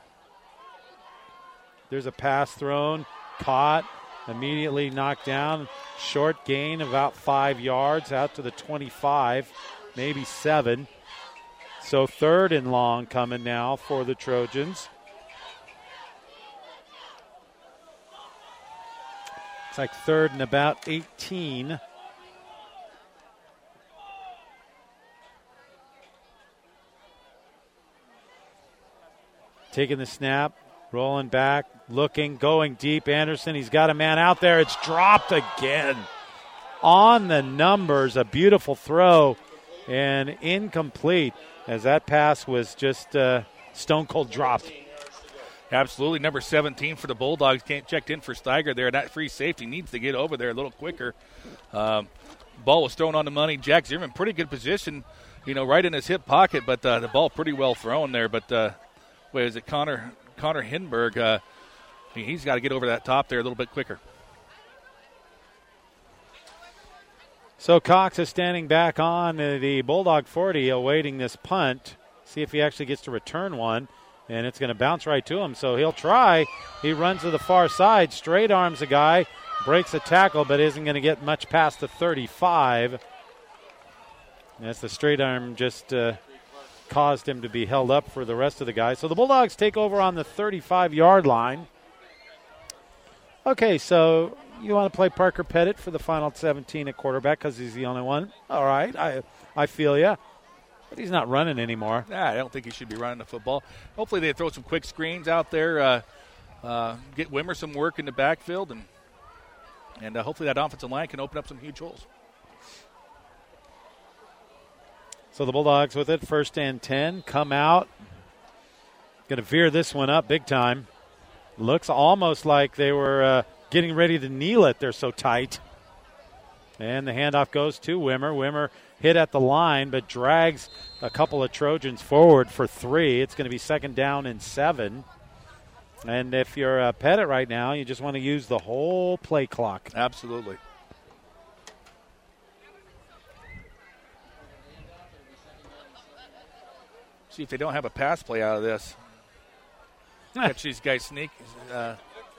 There's a pass thrown, caught, immediately knocked down. Short gain, about five yards out to the twenty-five, maybe seven. So third and long coming now for the Trojans. It's like third and about eighteen. Taking the snap, rolling back, looking, going deep. Anderson, he's got a man out there. It's dropped again. On the numbers, a beautiful throw and incomplete as that pass was just uh, stone cold dropped. Absolutely. Number seventeen for the Bulldogs can't checked in for Steiger there. That free safety needs to get over there a little quicker. Um, ball was thrown on the money. Jack Zierman, pretty good position, you know, right in his hip pocket, but uh, the ball pretty well thrown there. But, uh, wait, is it Connor Connor Hinberg? Uh, I mean, he's got to get over that top there a little bit quicker. So Cox is standing back on the Bulldog forty, awaiting this punt. See if he actually gets to return one. And it's going to bounce right to him, so he'll try. He runs to the far side, straight arms a guy, breaks a tackle, but isn't going to get much past the thirty-five. As the straight arm just uh, caused him to be held up for the rest of the guys. So the Bulldogs take over on the thirty-five-yard line. Okay, so you want to play Parker Pettit for the final seventeen at quarterback because he's the only one? All right, I I feel ya. But he's not running anymore. Nah, I don't think he should be running the football. Hopefully they throw some quick screens out there, uh, uh, get Wimmer some work in the backfield, and and uh, hopefully that offensive line can open up some huge holes. So the Bulldogs with it, first and ten, come out. Going to veer this one up big time. Looks almost like they were uh, getting ready to kneel it. They're so tight. And the handoff goes to Wimmer. Wimmer hit at the line, but drags a couple of Trojans forward for three. It's going to be second down and seven. And if you're a Pettit right now, you just want to use the whole play clock. Absolutely. See if they don't have a pass play out of this. Catch these guys sneak. Uh,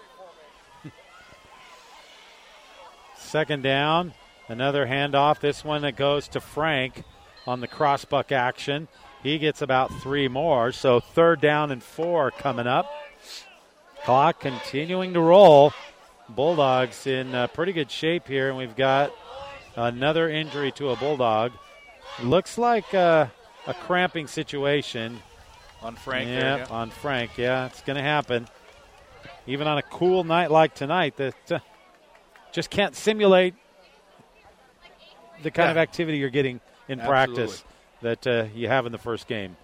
Second down. Another handoff. This one that goes to Frank on the crossbuck action. He gets about three more. So third down and four coming up. Clock continuing to roll. Bulldogs in uh, pretty good shape here. And we've got another injury to a Bulldog. Looks like uh, a cramping situation. On Frank yeah, there. Yeah, on Frank. Yeah, it's going to happen. Even on a cool night like tonight, that uh, just can't simulate the kind Yeah. of activity you're getting in Absolutely. practice that uh, you have in the first game.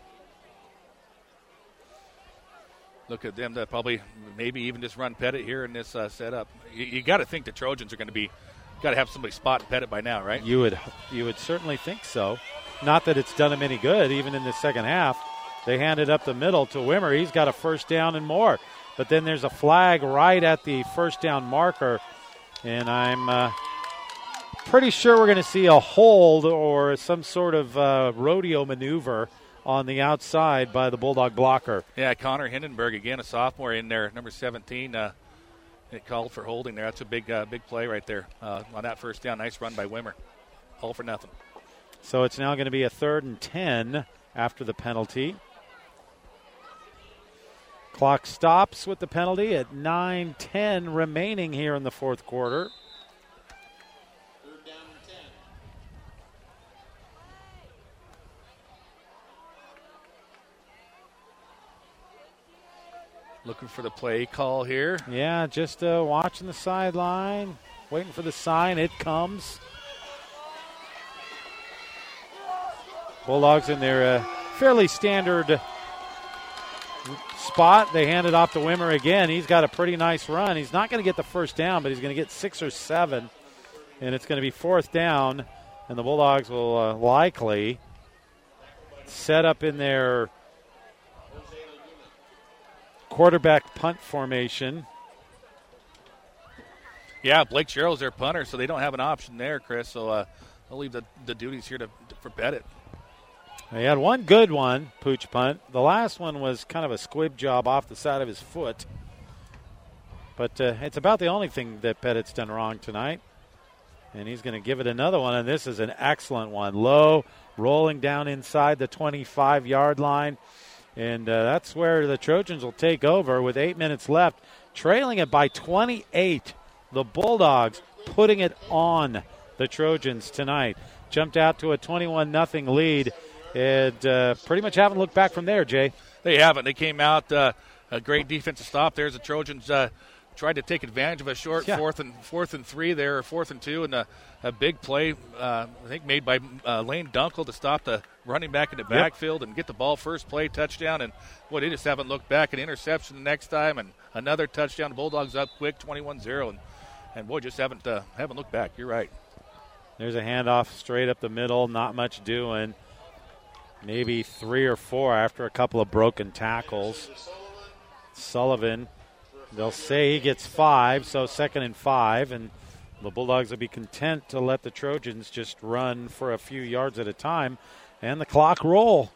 Look at them. That probably maybe even just run Pettit here in this uh, setup. You, you got to think the Trojans are going to be got to have somebody spot Pettit by now, right? You would you would certainly think so. Not that it's done him any good, even in the second half. They handed up the middle to Wimmer. He's got a first down and more. But then there's a flag right at the first down marker, and I'm uh, pretty sure we're going to see a hold or some sort of uh, rodeo maneuver on the outside by the Bulldog blocker. Yeah, Connor Hindenburg, again, a sophomore in there, number seventeen. Uh, it called for holding there. That's a big uh, big play right there uh, on that first down. Nice run by Wimmer. All for nothing. So it's now going to be a third and ten after the penalty. Clock stops with the penalty at nine ten remaining here in the fourth quarter. Looking for the play call here. Yeah, just uh, watching the sideline, waiting for the sign. It comes. Bulldogs in their uh, fairly standard spot. They hand it off to Wimmer again. He's got a pretty nice run. He's not going to get the first down, but he's going to get six or seven. And it's going to be fourth down, and the Bulldogs will uh, likely set up in their quarterback punt formation. Yeah, Blake Sherrill's their punter, so they don't have an option there, Chris. So uh, they'll leave the, the duties here to, to for Pettit. He had one good one, pooch punt. The last one was kind of a squib job off the side of his foot. But uh, it's about the only thing that Pettit's done wrong tonight. And he's going to give it another one, and this is an excellent one. Low, rolling down inside the twenty-five-yard line. And uh, that's where the Trojans will take over with eight minutes left, trailing it by twenty-eight. The Bulldogs putting it on the Trojans tonight. Jumped out to a twenty-one nothing lead. And uh, pretty much haven't looked back from there, Jay. They haven't. They came out, uh, a great defensive stop. There's the Trojans uh, tried to take advantage of a short Yeah. fourth and fourth and three there, or fourth and two, and a, a big play, uh, I think, made by uh, Lane Dunkel to stop the running back in the backfield and get the ball first play, touchdown. And, boy, they just haven't looked back. An interception the next time and another touchdown. The Bulldogs up quick, twenty-one zero. And, and boy, just haven't uh, haven't looked back. You're right. There's a handoff straight up the middle, not much doing. Maybe three or four after a couple of broken tackles. Sullivan, they'll say he gets five, so second and five, and the Bulldogs will be content to let the Trojans just run for a few yards at a time and the clock roll.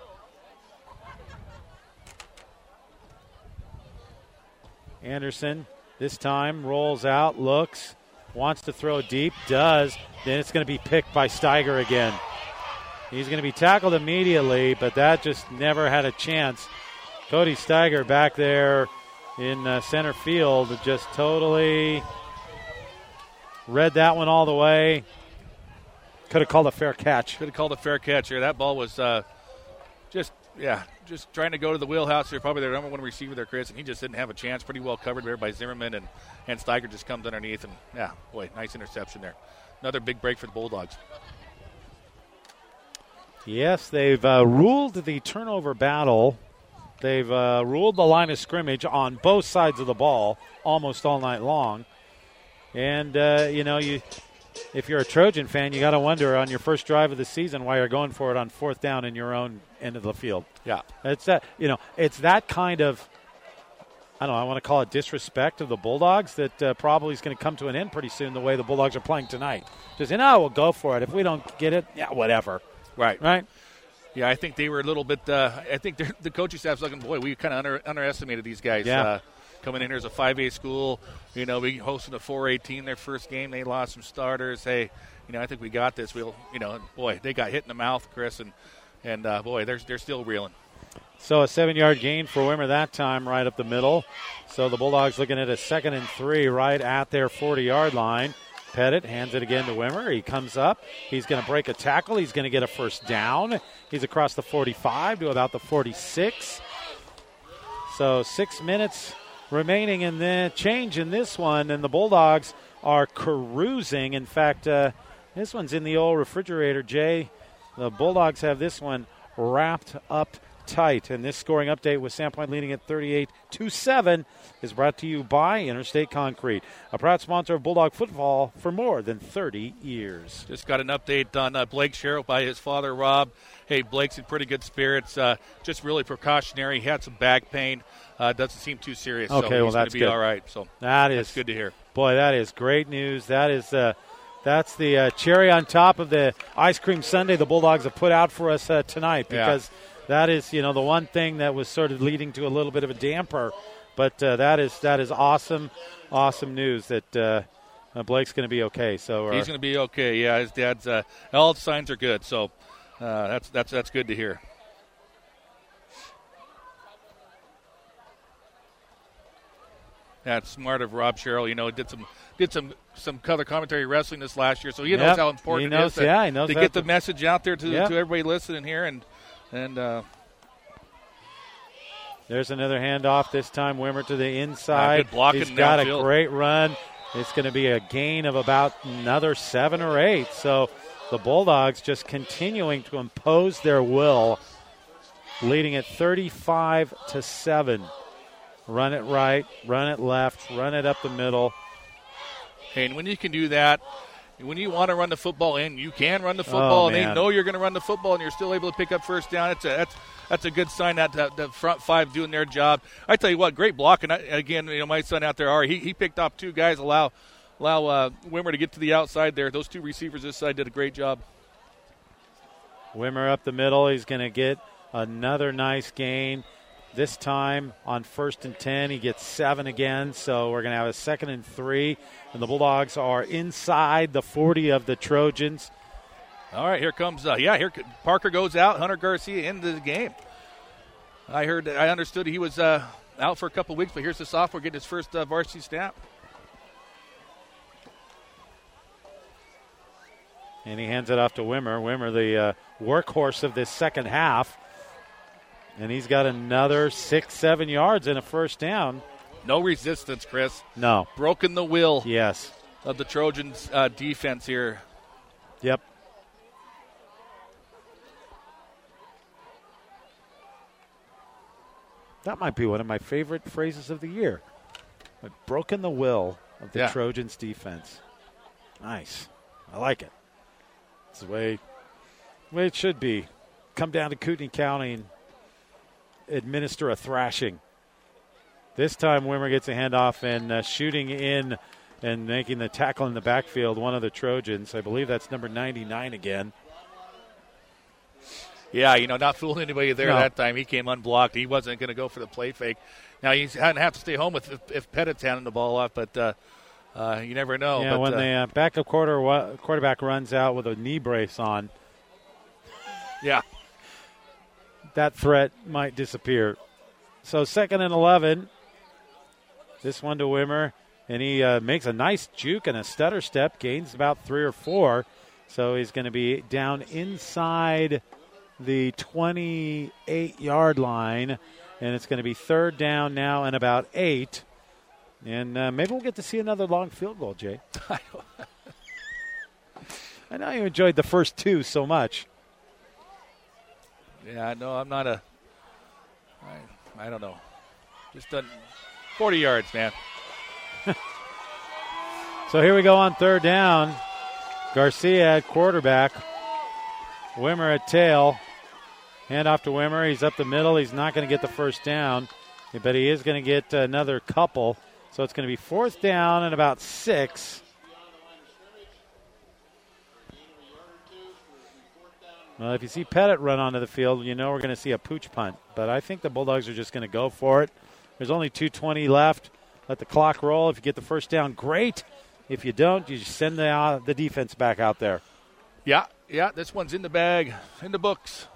Anderson this time rolls out, looks, wants to throw deep, does. Then it's going to be picked by Steiger again. He's going to be tackled immediately, but that just never had a chance. Cody Steiger back there in uh, center field just totally read that one all the way. Could have called a fair catch. Could have called a fair catch here. That ball was uh, just, yeah, just trying to go to the wheelhouse here. Probably their number one receiver there, Chris, and he just didn't have a chance. Pretty well covered there by Zimmerman, and, and Steiger just comes underneath. And, yeah, boy, nice interception there. Another big break for the Bulldogs. Yes, they've uh, ruled the turnover battle. They've uh, ruled the line of scrimmage on both sides of the ball almost all night long. And, uh, you know, you if you're a Trojan fan, you got to wonder on your first drive of the season why you're going for it on fourth down in your own end of the field. Yeah. It's that, you know, it's that kind of, I don't know, I want to call it disrespect of the Bulldogs that uh, probably is going to come to an end pretty soon the way the Bulldogs are playing tonight. Just, you know, we'll go for it. If we don't get it, yeah, whatever. Right. Right? Yeah, I think they were a little bit uh, – I think the coaching staff's looking, boy, we kind of under, underestimated these guys. Yeah. Uh, coming in here as a five A school, you know, we hosted a four A team their first game. They lost some starters. Hey, you know, I think we got this. We'll, you know, and boy, they got hit in the mouth, Chris, and, and uh, boy, they're, they're still reeling. So a seven-yard gain for Wimmer that time right up the middle. So the Bulldogs looking at a second and three right at their forty-yard line. Pettit hands it again to Wimmer. He comes up. He's going to break a tackle. He's going to get a first down. He's across the forty-five to about the forty-six. So six minutes remaining in the change in this one, and the Bulldogs are cruising. In fact, uh, this one's in the old refrigerator, Jay. The Bulldogs have this one wrapped up tight. And this scoring update with Sandpoint leading at thirty-eight to seven is brought to you by Interstate Concrete, a proud sponsor of Bulldog football for more than thirty years. Just got an update on uh, Blake Sherrill by his father, Rob. Hey, Blake's in pretty good spirits. Uh, just really precautionary. He had some back pain. Uh, doesn't seem too serious. Okay, so well, he's that's going to be good. all right. So that is that's good to hear. Boy, that is great news. That is uh, that's the uh, cherry on top of the ice cream sundae the Bulldogs have put out for us uh, tonight, because Yeah. that is, you know, the one thing that was sort of leading to a little bit of a damper. But uh, that is that is awesome, awesome news that uh, uh, Blake's going to be okay. So uh, He's going to be okay. Yeah, his dad's uh, all the signs are good. So uh, that's that's that's good to hear. That's smart of Rob Sherrill. You know, did some did some some color commentary wrestling this last year, so he knows Yep. how important He knows, it is to, yeah, he knows to how get to- the message out there to, Yep. to everybody listening here. And and uh, There's another handoff, this time Wimmer to the inside. Ah, good blocking He's got downfield. a great run. It's going to be a gain of about another seven or eight. So the Bulldogs just continuing to impose their will, leading at thirty-five to seven. Run it right, run it left, run it up the middle. Hey, and when you can do that, when you want to run the football in, you can run the football, Oh, and they man. know you're going to run the football, and you're still able to pick up first down. It's a, that's that's a good sign that the, the front five doing their job. I tell you what, great blocking. I, again, you know, my son out there, Ari, he, he picked off two guys, allow allow uh, Wimmer to get to the outside there. Those two receivers this side did a great job. Wimmer up the middle. He's going to get another nice gain. This time on first and ten, he gets seven again. So we're going to have a second and three. And the Bulldogs are inside the forty of the Trojans. All right, here comes, uh, yeah, here Parker goes out. Hunter Garcia into the game. I heard, I understood he was uh, out for a couple weeks, but here's the sophomore getting his first uh, varsity snap. And he hands it off to Wimmer. Wimmer, the uh, workhorse of this second half. And he's got another six, seven yards and a first down. No resistance, Chris. No. Broken the will. Yes. Of the Trojans' uh, defense here. Yep. That might be one of my favorite phrases of the year. But broken the will of the Yeah. Trojans' defense. Nice. I like it. It's the way, way it should be. Come down to Kootenai County and administer a thrashing. This time Wimmer gets a handoff and uh, shooting in and making the tackle in the backfield, one of the Trojans. I believe that's number ninety-nine again. Yeah, you know, not fooling anybody there No. that time. He came unblocked. He wasn't going to go for the play fake. Now, he's going to have to stay home with if, if Pettit's handing the ball off, but uh, uh, you never know. Yeah, but, when uh, the uh, backup quarter wa- quarterback runs out with a knee brace on, yeah. that threat might disappear. So second and eleven. This one to Wimmer, and he uh, makes a nice juke and a stutter step, gains about three or four. So he's going to be down inside the twenty-eight-yard line, and it's going to be third down now and about eight. And uh, maybe we'll get to see another long field goal, Jay. I know you enjoyed the first two so much. Yeah, no, I'm not a I, I don't know. Just done forty yards, man. So here we go on third down. Garcia at quarterback. Wimmer at tail. Hand off to Wimmer. He's up the middle. He's not going to get the first down, but he is going to get another couple. So it's going to be fourth down and about six. Well, if you see Pettit run onto the field, you know we're going to see a pooch punt. But I think the Bulldogs are just going to go for it. There's only two twenty left. Let the clock roll. If you get the first down, great. If you don't, you just send the, uh, the defense back out there. Yeah, yeah, this one's in the bag, in the books.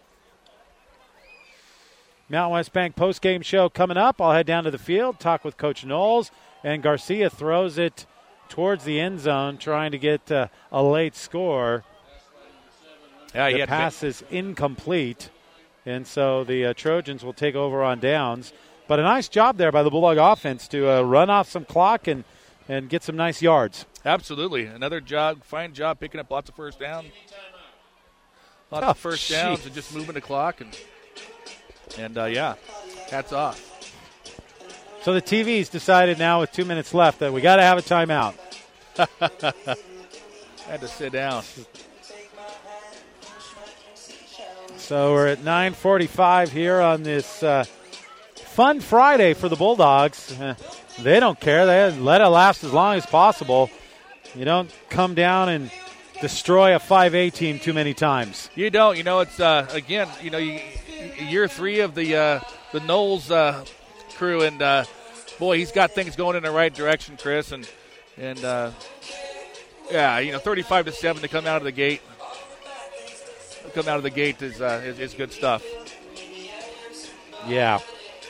Mountain West Bank postgame show coming up. I'll head down to the field, talk with Coach Knowles, and Garcia throws it towards the end zone trying to get uh, a late score. Yeah, the he had pass been- is incomplete, and so the uh, Trojans will take over on downs. But a nice job there by the Bulldog offense to uh, run off some clock and, and get some nice yards. Absolutely. Another job, fine job picking up lots of first down. Lots Oh, of first downs geez. and just moving the clock. And, and uh, yeah, hats off. So the T V's decided now with two minutes left that we got to have a timeout. Had to sit down. So we're at nine forty-five here on this uh, fun Friday for the Bulldogs. Uh, they don't care. They let it last as long as possible. You don't come down and destroy a five A team too many times. You don't. You know, it's, uh, again, you know, you, year three of the uh, the Knowles uh, crew, and, uh, boy, he's got things going in the right direction, Chris. And, and uh, yeah, you know, thirty-five to seven to come out of the gate. Come out of the gate is, uh, is, is good stuff. Yeah.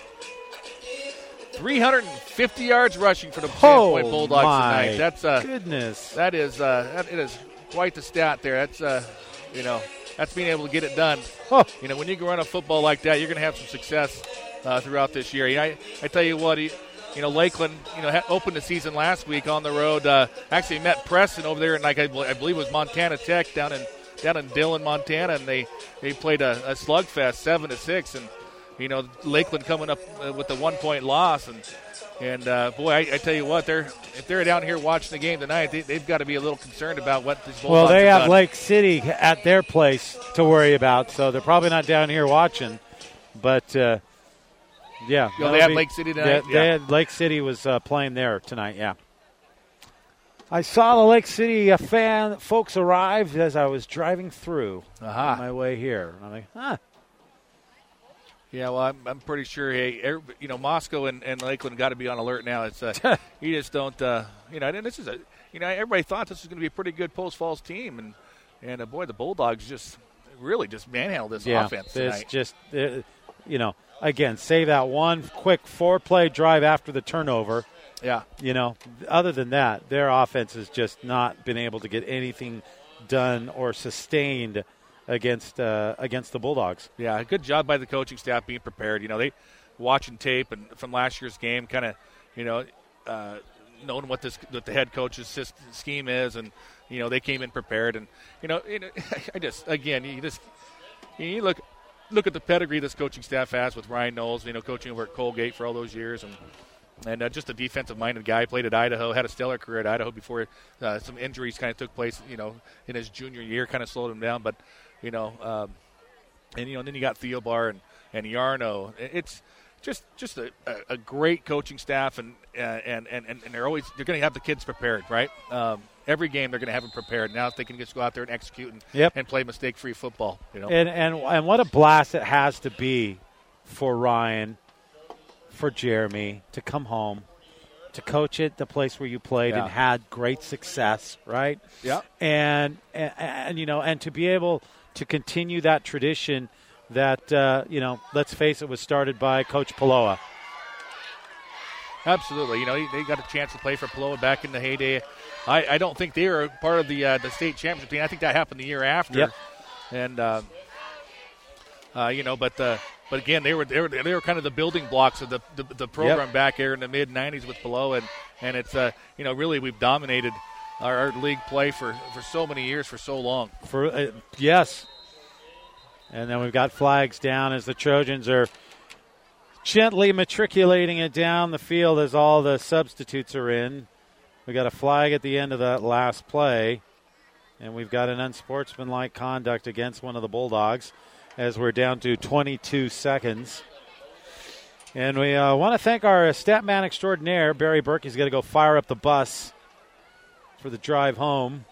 three hundred fifty yards rushing for the Oh, Sandpoint Bulldogs my tonight. That's uh, goodness. That is uh, that it is quite the stat there. That's uh, you know, that's being able to get it done. Oh. You know, when you can run a football like that, you're going to have some success uh, throughout this year. You know, I, I tell you what, he, you know, Lakeland, you know, ha- opened the season last week on the road. Uh, actually met Preston over there, and like I, bel- I believe it was Montana Tech down in down in Dillon, Montana, and they they played a, a slugfest, seven to six, and you know, Lakeland coming up uh, with the one point loss, and and uh, boy, I, I tell you what, they're if they're down here watching the game tonight, they, they've got to be a little concerned about what this Bulldogs Well, they have have done. Lake City at their place to worry about, so they're probably not down here watching. But, uh, yeah. Oh, they that'll have be- Lake City tonight? Yeah, they Yeah. had, Lake City was uh, playing there tonight, yeah. I saw the Lake City uh, fan folks arrive as I was driving through Aha. on my way here. I'm like, huh. Yeah, well, I'm, I'm pretty sure, hey, every, you know, Moscow and, and Lakeland got to be on alert now. It's uh, you just don't, uh, you know, and this is a, you know, everybody thought this was going to be a pretty good Post Falls team, and and uh, boy, the Bulldogs just really just manhandled this Yeah, offense it's tonight. just, uh, you know, again, save that one quick four-play drive after the turnover. Yeah. You know, other than that, their offense has just not been able to get anything done or sustained against uh, against the Bulldogs. Yeah, good job by the coaching staff being prepared. You know, they watching tape and from last year's game, kind of, you know, uh, knowing what this what the head coach's system, scheme is, and you know they came in prepared. And you know, you know I just again, you just you look look at the pedigree this coaching staff has with Ryan Knowles. You know, coaching over at Colgate for all those years, and and uh, just a defensive-minded guy. Played at Idaho, had a stellar career at Idaho before uh, some injuries kind of took place. You know, in his junior year, kind of slowed him down, but. You know, um, and you know, and then you got Theobar and, and Yarno. It's just just a, a great coaching staff, and uh, and, and and they're always they're going to have the kids prepared, right? Um, every game they're going to have them prepared. Now if they can just go out there and execute and Yep. and play mistake-free football, you know. And, and and what a blast it has to be for Ryan, for Jeremy to come home, to coach at the place where you played Yeah. and had great success, right? Yeah. And, and and you know, and to be able to continue that tradition that uh, you know, let's face it, was started by Coach Paloa. Absolutely. You know, they got a chance to play for Paloa back in the heyday. I, I don't think they were part of the uh, the state championship team. I think that happened the year after. Yep. And uh, uh, you know, but uh, but again, they were they were they were kind of the building blocks of the the, the program Yep. back there in the mid nineties with Paloa, and and it's uh, you know, really we've dominated our, our league play for, for so many years, for so long. For uh, yes. And then we've got flags down as the Trojans are gently matriculating it down the field as all the substitutes are in. We got a flag at the end of that last play, and we've got an unsportsmanlike conduct against one of the Bulldogs as we're down to twenty-two seconds. And we uh, want to thank our stat man extraordinaire, Barry Burke. He's got to go fire up the bus for the drive home.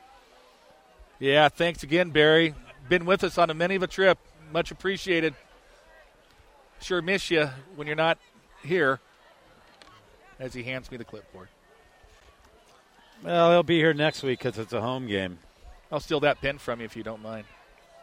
Yeah, thanks again, Barry. Been with us on a many of a trip. Much appreciated. Sure miss you when you're not here. As he hands me the clipboard. Well, he'll be here next week because it's a home game. I'll steal that pen from you if you don't mind.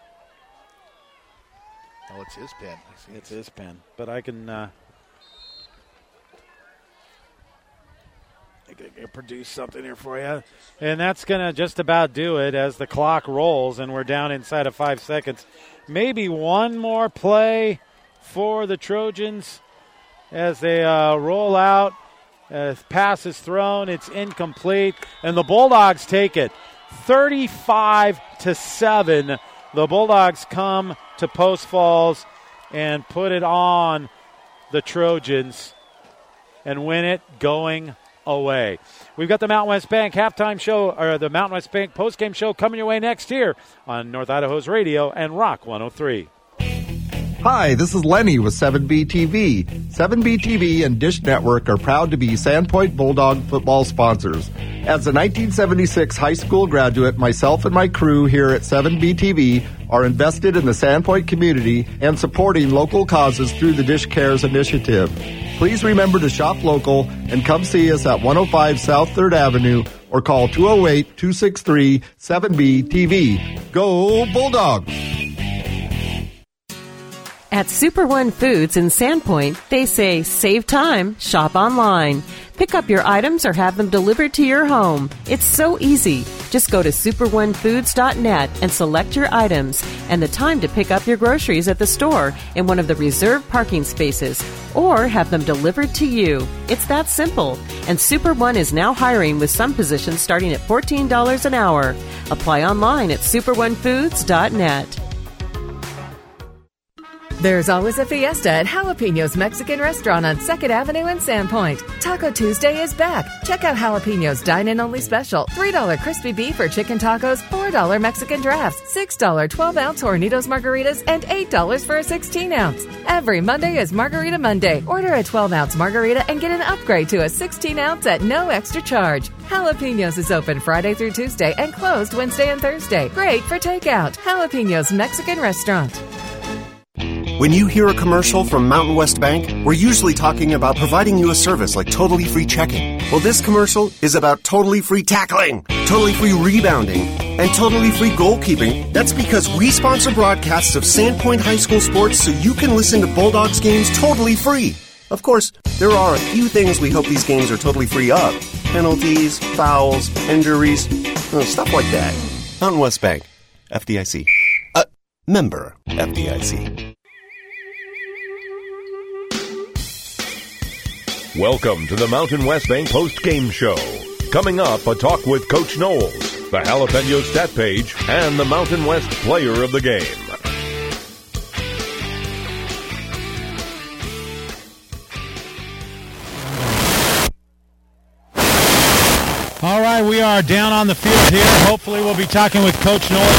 Oh, it's his pen. I see. It's his pen. But I can uh, think I can produce something here for you. And that's going to just about do it as the clock rolls, and we're down inside of five seconds. Maybe one more play for the Trojans as they uh, roll out. As pass is thrown, it's incomplete, and the Bulldogs take it. thirty-five to seven. The Bulldogs come to Post Falls and put it on the Trojans and win it going away. We've got the Mountain West Bank halftime show, or the Mountain West Bank postgame show coming your way next here on North Idaho's radio and Rock one oh three. Hi, this is Lenny with seven B T V. seven B T V and Dish Network are proud to be Sandpoint Bulldog football sponsors. As a nineteen seventy-six high school graduate, myself and my crew here at seven B T V are invested in the Sandpoint community and supporting local causes through the Dish Cares initiative. Please remember to shop local and come see us at one oh five South third Avenue or call two oh eight, two six three, seven B T V. Go Bulldogs! At Super One Foods in Sandpoint, they say, save time, shop online. Pick up your items or have them delivered to your home. It's so easy. Just go to super one foods dot net and select your items and the time to pick up your groceries at the store in one of the reserved parking spaces or have them delivered to you. It's that simple. And Super One is now hiring with some positions starting at fourteen dollars an hour. Apply online at super one foods dot net. There's always a fiesta at Jalapenos Mexican Restaurant on second Avenue in Sandpoint. Taco Tuesday is back. Check out Jalapenos Dine-In-Only Special. three dollars crispy beef or chicken tacos, four dollars Mexican drafts, six dollars twelve-ounce Hornitos margaritas, and eight dollars for a sixteen-ounce. Every Monday is Margarita Monday. Order a twelve-ounce margarita and get an upgrade to a sixteen-ounce at no extra charge. Jalapenos is open Friday through Tuesday and closed Wednesday and Thursday. Great for takeout. Jalapenos Mexican Restaurant. When you hear a commercial from Mountain West Bank, we're usually talking about providing you a service like totally free checking. Well, this commercial is about totally free tackling, totally free rebounding, and totally free goalkeeping. That's because we sponsor broadcasts of Sandpoint High School sports so you can listen to Bulldogs games totally free. Of course, there are a few things we hope these games are totally free of. Penalties, fouls, injuries, stuff like that. Mountain West Bank, F D I C. Uh, member F D I C. Welcome to the Mountain West Bank post-game show. Coming up, a talk with Coach Knowles, the Jalapeno stat page, and the Mountain West player of the game. All right, we are down on the field here. Hopefully we'll be talking with Coach Knowles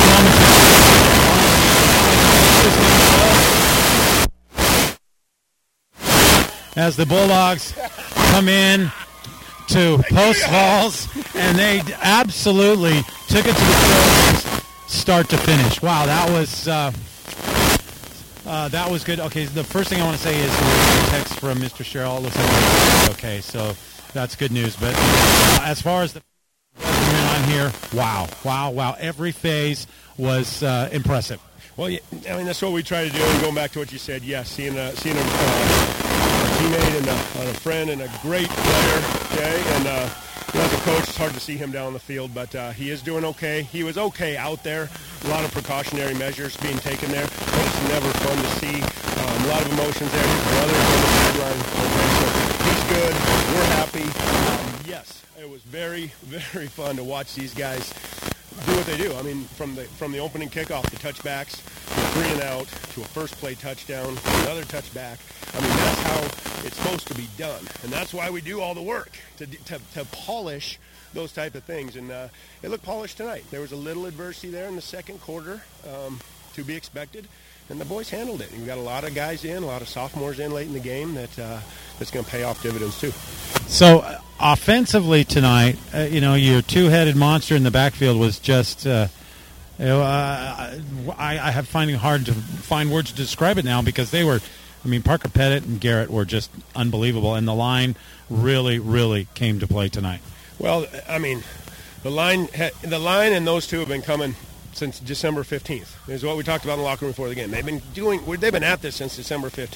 as the Bulldogs come in to Post Falls, and they absolutely took it to the field start to finish. Wow, that was uh, uh, that was good. Okay, the first thing I want to say is a text from Mister Sherrill. Looks like okay, so that's good news. But uh, as far as the on here, wow, wow, wow, every phase was uh, impressive. Well, I mean, that's what we try to do. And going back to what you said, yes, seeing a, seeing a, uh, a teammate and a, and a friend and a great player, okay? And uh, you know, as a coach, it's hard to see him down the field, but uh, he is doing okay. He was okay out there. A lot of precautionary measures being taken there, but it's never fun to see. Um, a lot of emotions there. His brother's on the sideline. Okay, so he's good. We're happy. Um, yes, it was very, very fun to watch these guys do what they do. I mean, from the from the opening kickoff, the touchbacks, the three and out, to a first play touchdown, another touchback. I mean, that's how it's supposed to be done. And that's why we do all the work, to to, to polish those type of things. And uh, it looked polished tonight. There was a little adversity there in the second quarter, um, to be expected. And the boys handled it. And we got a lot of guys in, a lot of sophomores in late in the game that uh, that's going to pay off dividends too. So uh, offensively tonight, uh, you know, your two-headed monster in the backfield was just, uh, you know, uh, I, I have finding it hard to find words to describe it now because they were, I mean, Parker Pettit and Garrett were just unbelievable, and the line really, really came to play tonight. Well, I mean, the line, the line, and those two have been coming since December fifteenth. Is what we talked about in the locker room before the game. They've been doing. They've been at this since December fifteenth.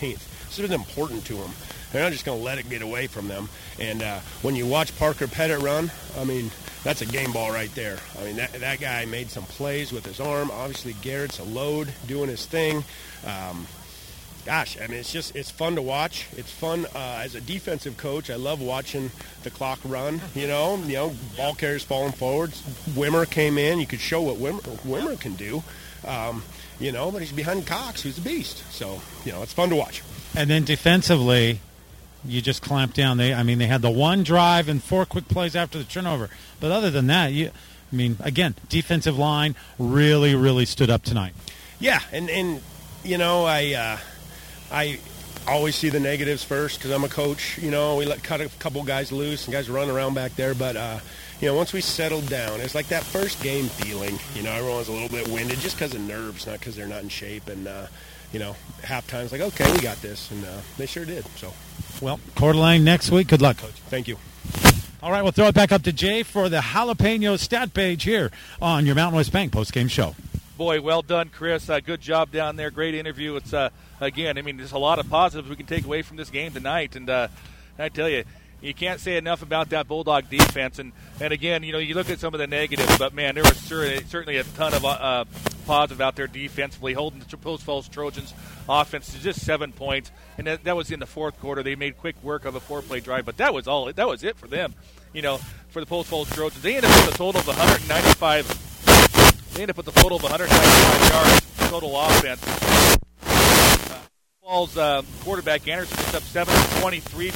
This has been important to them. They're not just going to let it get away from them. And uh, when you watch Parker Pettit run, I mean, that's a game ball right there. I mean, that, that guy made some plays with his arm. Obviously, Garrett's a load doing his thing. Um, gosh, I mean, it's just it's fun to watch. It's fun uh, as a defensive coach. I love watching the clock run. You know, you know, ball carriers falling forwards. Wimmer came in. You could show what Wimmer, Wimmer can do. Um, you know, but he's behind Cox, who's a beast. So, you know, it's fun to watch. And then defensively, you just clamped down. They, I mean, they had the one drive and four quick plays after the turnover. But other than that, you, I mean, again, defensive line really, really stood up tonight. Yeah, and, and you know, I uh, I always see the negatives first because I'm a coach. You know, we let cut a couple guys loose and guys run around back there. But, uh, you know, once we settled down, it's like that first game feeling. You know, everyone's a little bit winded just because of nerves, not because they're not in shape. And, uh, you know, halftime's like, okay, we got this. And uh, they sure did, so. Well, Coeur d'Alene next week. Good luck, Coach. Thank you. All right, we'll throw it back up to Jay for the Jalapeno stat page here on your Mountain West Bank postgame show. Boy, well done, Chris. Uh, good job down there. Great interview. It's, uh, again, I mean, there's a lot of positives we can take away from this game tonight. And uh, I tell you, you can't say enough about that Bulldog defense. And, and again, you know, you look at some of the negatives, but, man, there was certainly a ton of uh, positive out there defensively, holding the Post Falls Trojans offense to just seven points. And that, that was in the fourth quarter. They made quick work of a four-play drive, but that was all. That was it for them, you know, for the Post Falls Trojans. They ended up with a total of one hundred ninety-five. They ended up with a total of one hundred ninety-five yards total offense. Uh, Falls uh, quarterback Anderson gets up seven twenty-three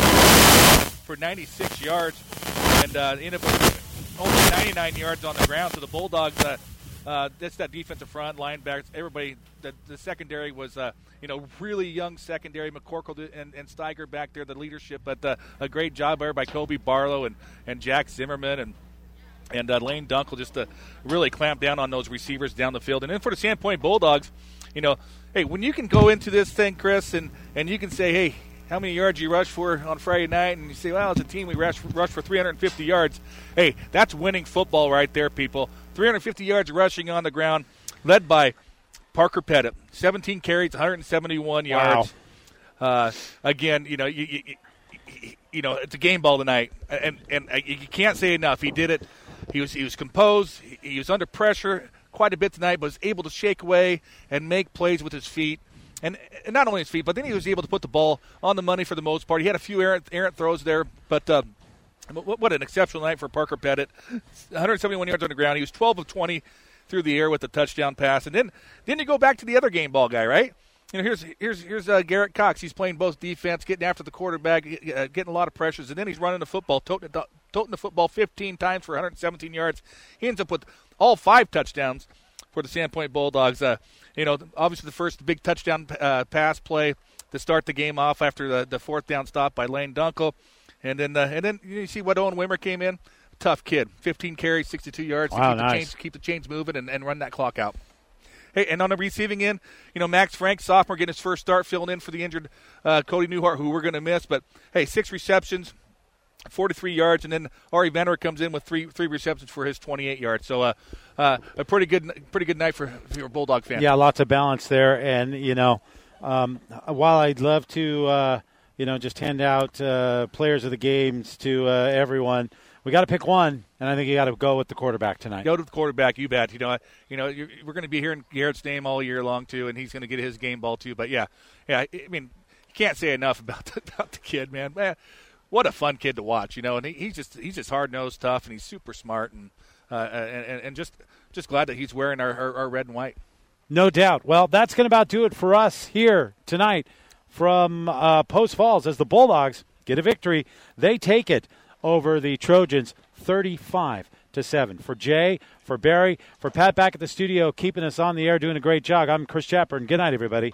for ninety-six yards, and uh, ended up with only ninety-nine yards on the ground. So the Bulldogs, uh, uh, that's that defensive front, linebackers, everybody. The, the secondary was, uh, you know, really young secondary. McCorkle and, and Steiger back there, the leadership, but uh, a great job there by Kobe Barlow and, and Jack Zimmerman and and uh, Lane Dunkel just to really clamp down on those receivers down the field. And then for the Sandpoint Bulldogs, you know, hey, when you can go into this thing, Chris, and, and you can say, hey, how many yards you rush for on Friday night, and you say, well, as a team we rush, rush for three hundred fifty yards. Hey, that's winning football right there, people. three hundred fifty yards rushing on the ground, led by Parker Pettit, seventeen carries, one hundred seventy-one yards. Wow. Uh, again, you know, you, you, you, you know, it's a game ball tonight, and and you can't say enough. He did it. He was he was composed. He was under pressure quite a bit tonight, but was able to shake away and make plays with his feet. And, and not only his feet, but then he was able to put the ball on the money for the most part. He had a few errant, errant throws there, but uh, what, what an exceptional night for Parker Pettit. one hundred seventy-one yards on the ground. He was twelve of twenty through the air with the touchdown pass. And then then you go back to the other game ball guy, right? You know, here's here's here's uh, Garrett Cox. He's playing both defense, getting after the quarterback, uh, getting a lot of pressures, and then he's running the football, toting, toting the football fifteen times for one hundred seventeen yards. He ends up with all five touchdowns for the Sandpoint Bulldogs. Uh, you know, obviously the first big touchdown uh, pass play to start the game off after the, the fourth down stop by Lane Dunkel, and then uh, and then you see what Owen Wimmer came in. Tough kid, fifteen carries, sixty-two yards wow, to keep, nice. the chains, keep the chains moving and, and run that clock out. Hey, and on the receiving end, you know, Max Frank, sophomore, getting his first start, filling in for the injured uh, Cody Newhart, who we're going to miss. But, hey, six receptions, forty-three yards, and then Ari Venner comes in with three three receptions for his twenty-eight yards. So uh, uh, a pretty good pretty good night for, for your Bulldog fans. Yeah, lots of balance there. And, you know, um, while I'd love to, uh, you know, just hand out uh, players of the games to uh, everyone, we got to pick one, and I think you got to go with the quarterback tonight. Go to the quarterback, you bet. You know, you know, you're, we're going to be hearing Garrett's name all year long too, and he's going to get his game ball too. But yeah, yeah, I mean, you can't say enough about the, about the kid, man. Man, what a fun kid to watch, you know. And he, he's just he's just hard nosed, tough, and he's super smart, and uh, and, and just just glad that he's wearing our, our, our red and white. No doubt. Well, that's going to about do it for us here tonight from uh, Post Falls as the Bulldogs get a victory. They take it over the Trojans, thirty-five to seven. For Jay, for Barry, for Pat back at the studio, keeping us on the air, doing a great job. I'm Chris Chapman. Good night, everybody.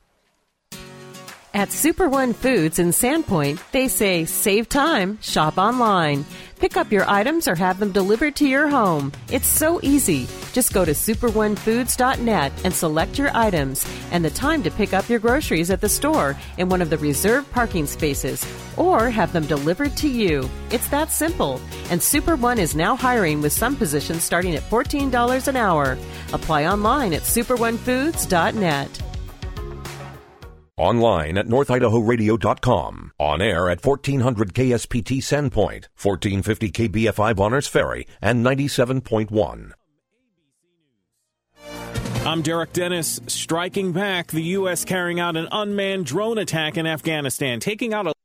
At Super One Foods in Sandpoint, they say save time, shop online. Pick up your items or have them delivered to your home. It's so easy. Just go to super one foods dot net and select your items and the time to pick up your groceries at the store in one of the reserved parking spaces or have them delivered to you. It's that simple. And Super One is now hiring with some positions starting at fourteen dollars an hour. Apply online at super one foods dot net. Online at north idaho radio dot com. On air at fourteen hundred K S P T Sandpoint, fourteen fifty K B F I Bonners Ferry, and ninety-seven point one. I'm Derek Dennis. Striking back, the U S carrying out an unmanned drone attack in Afghanistan, taking out a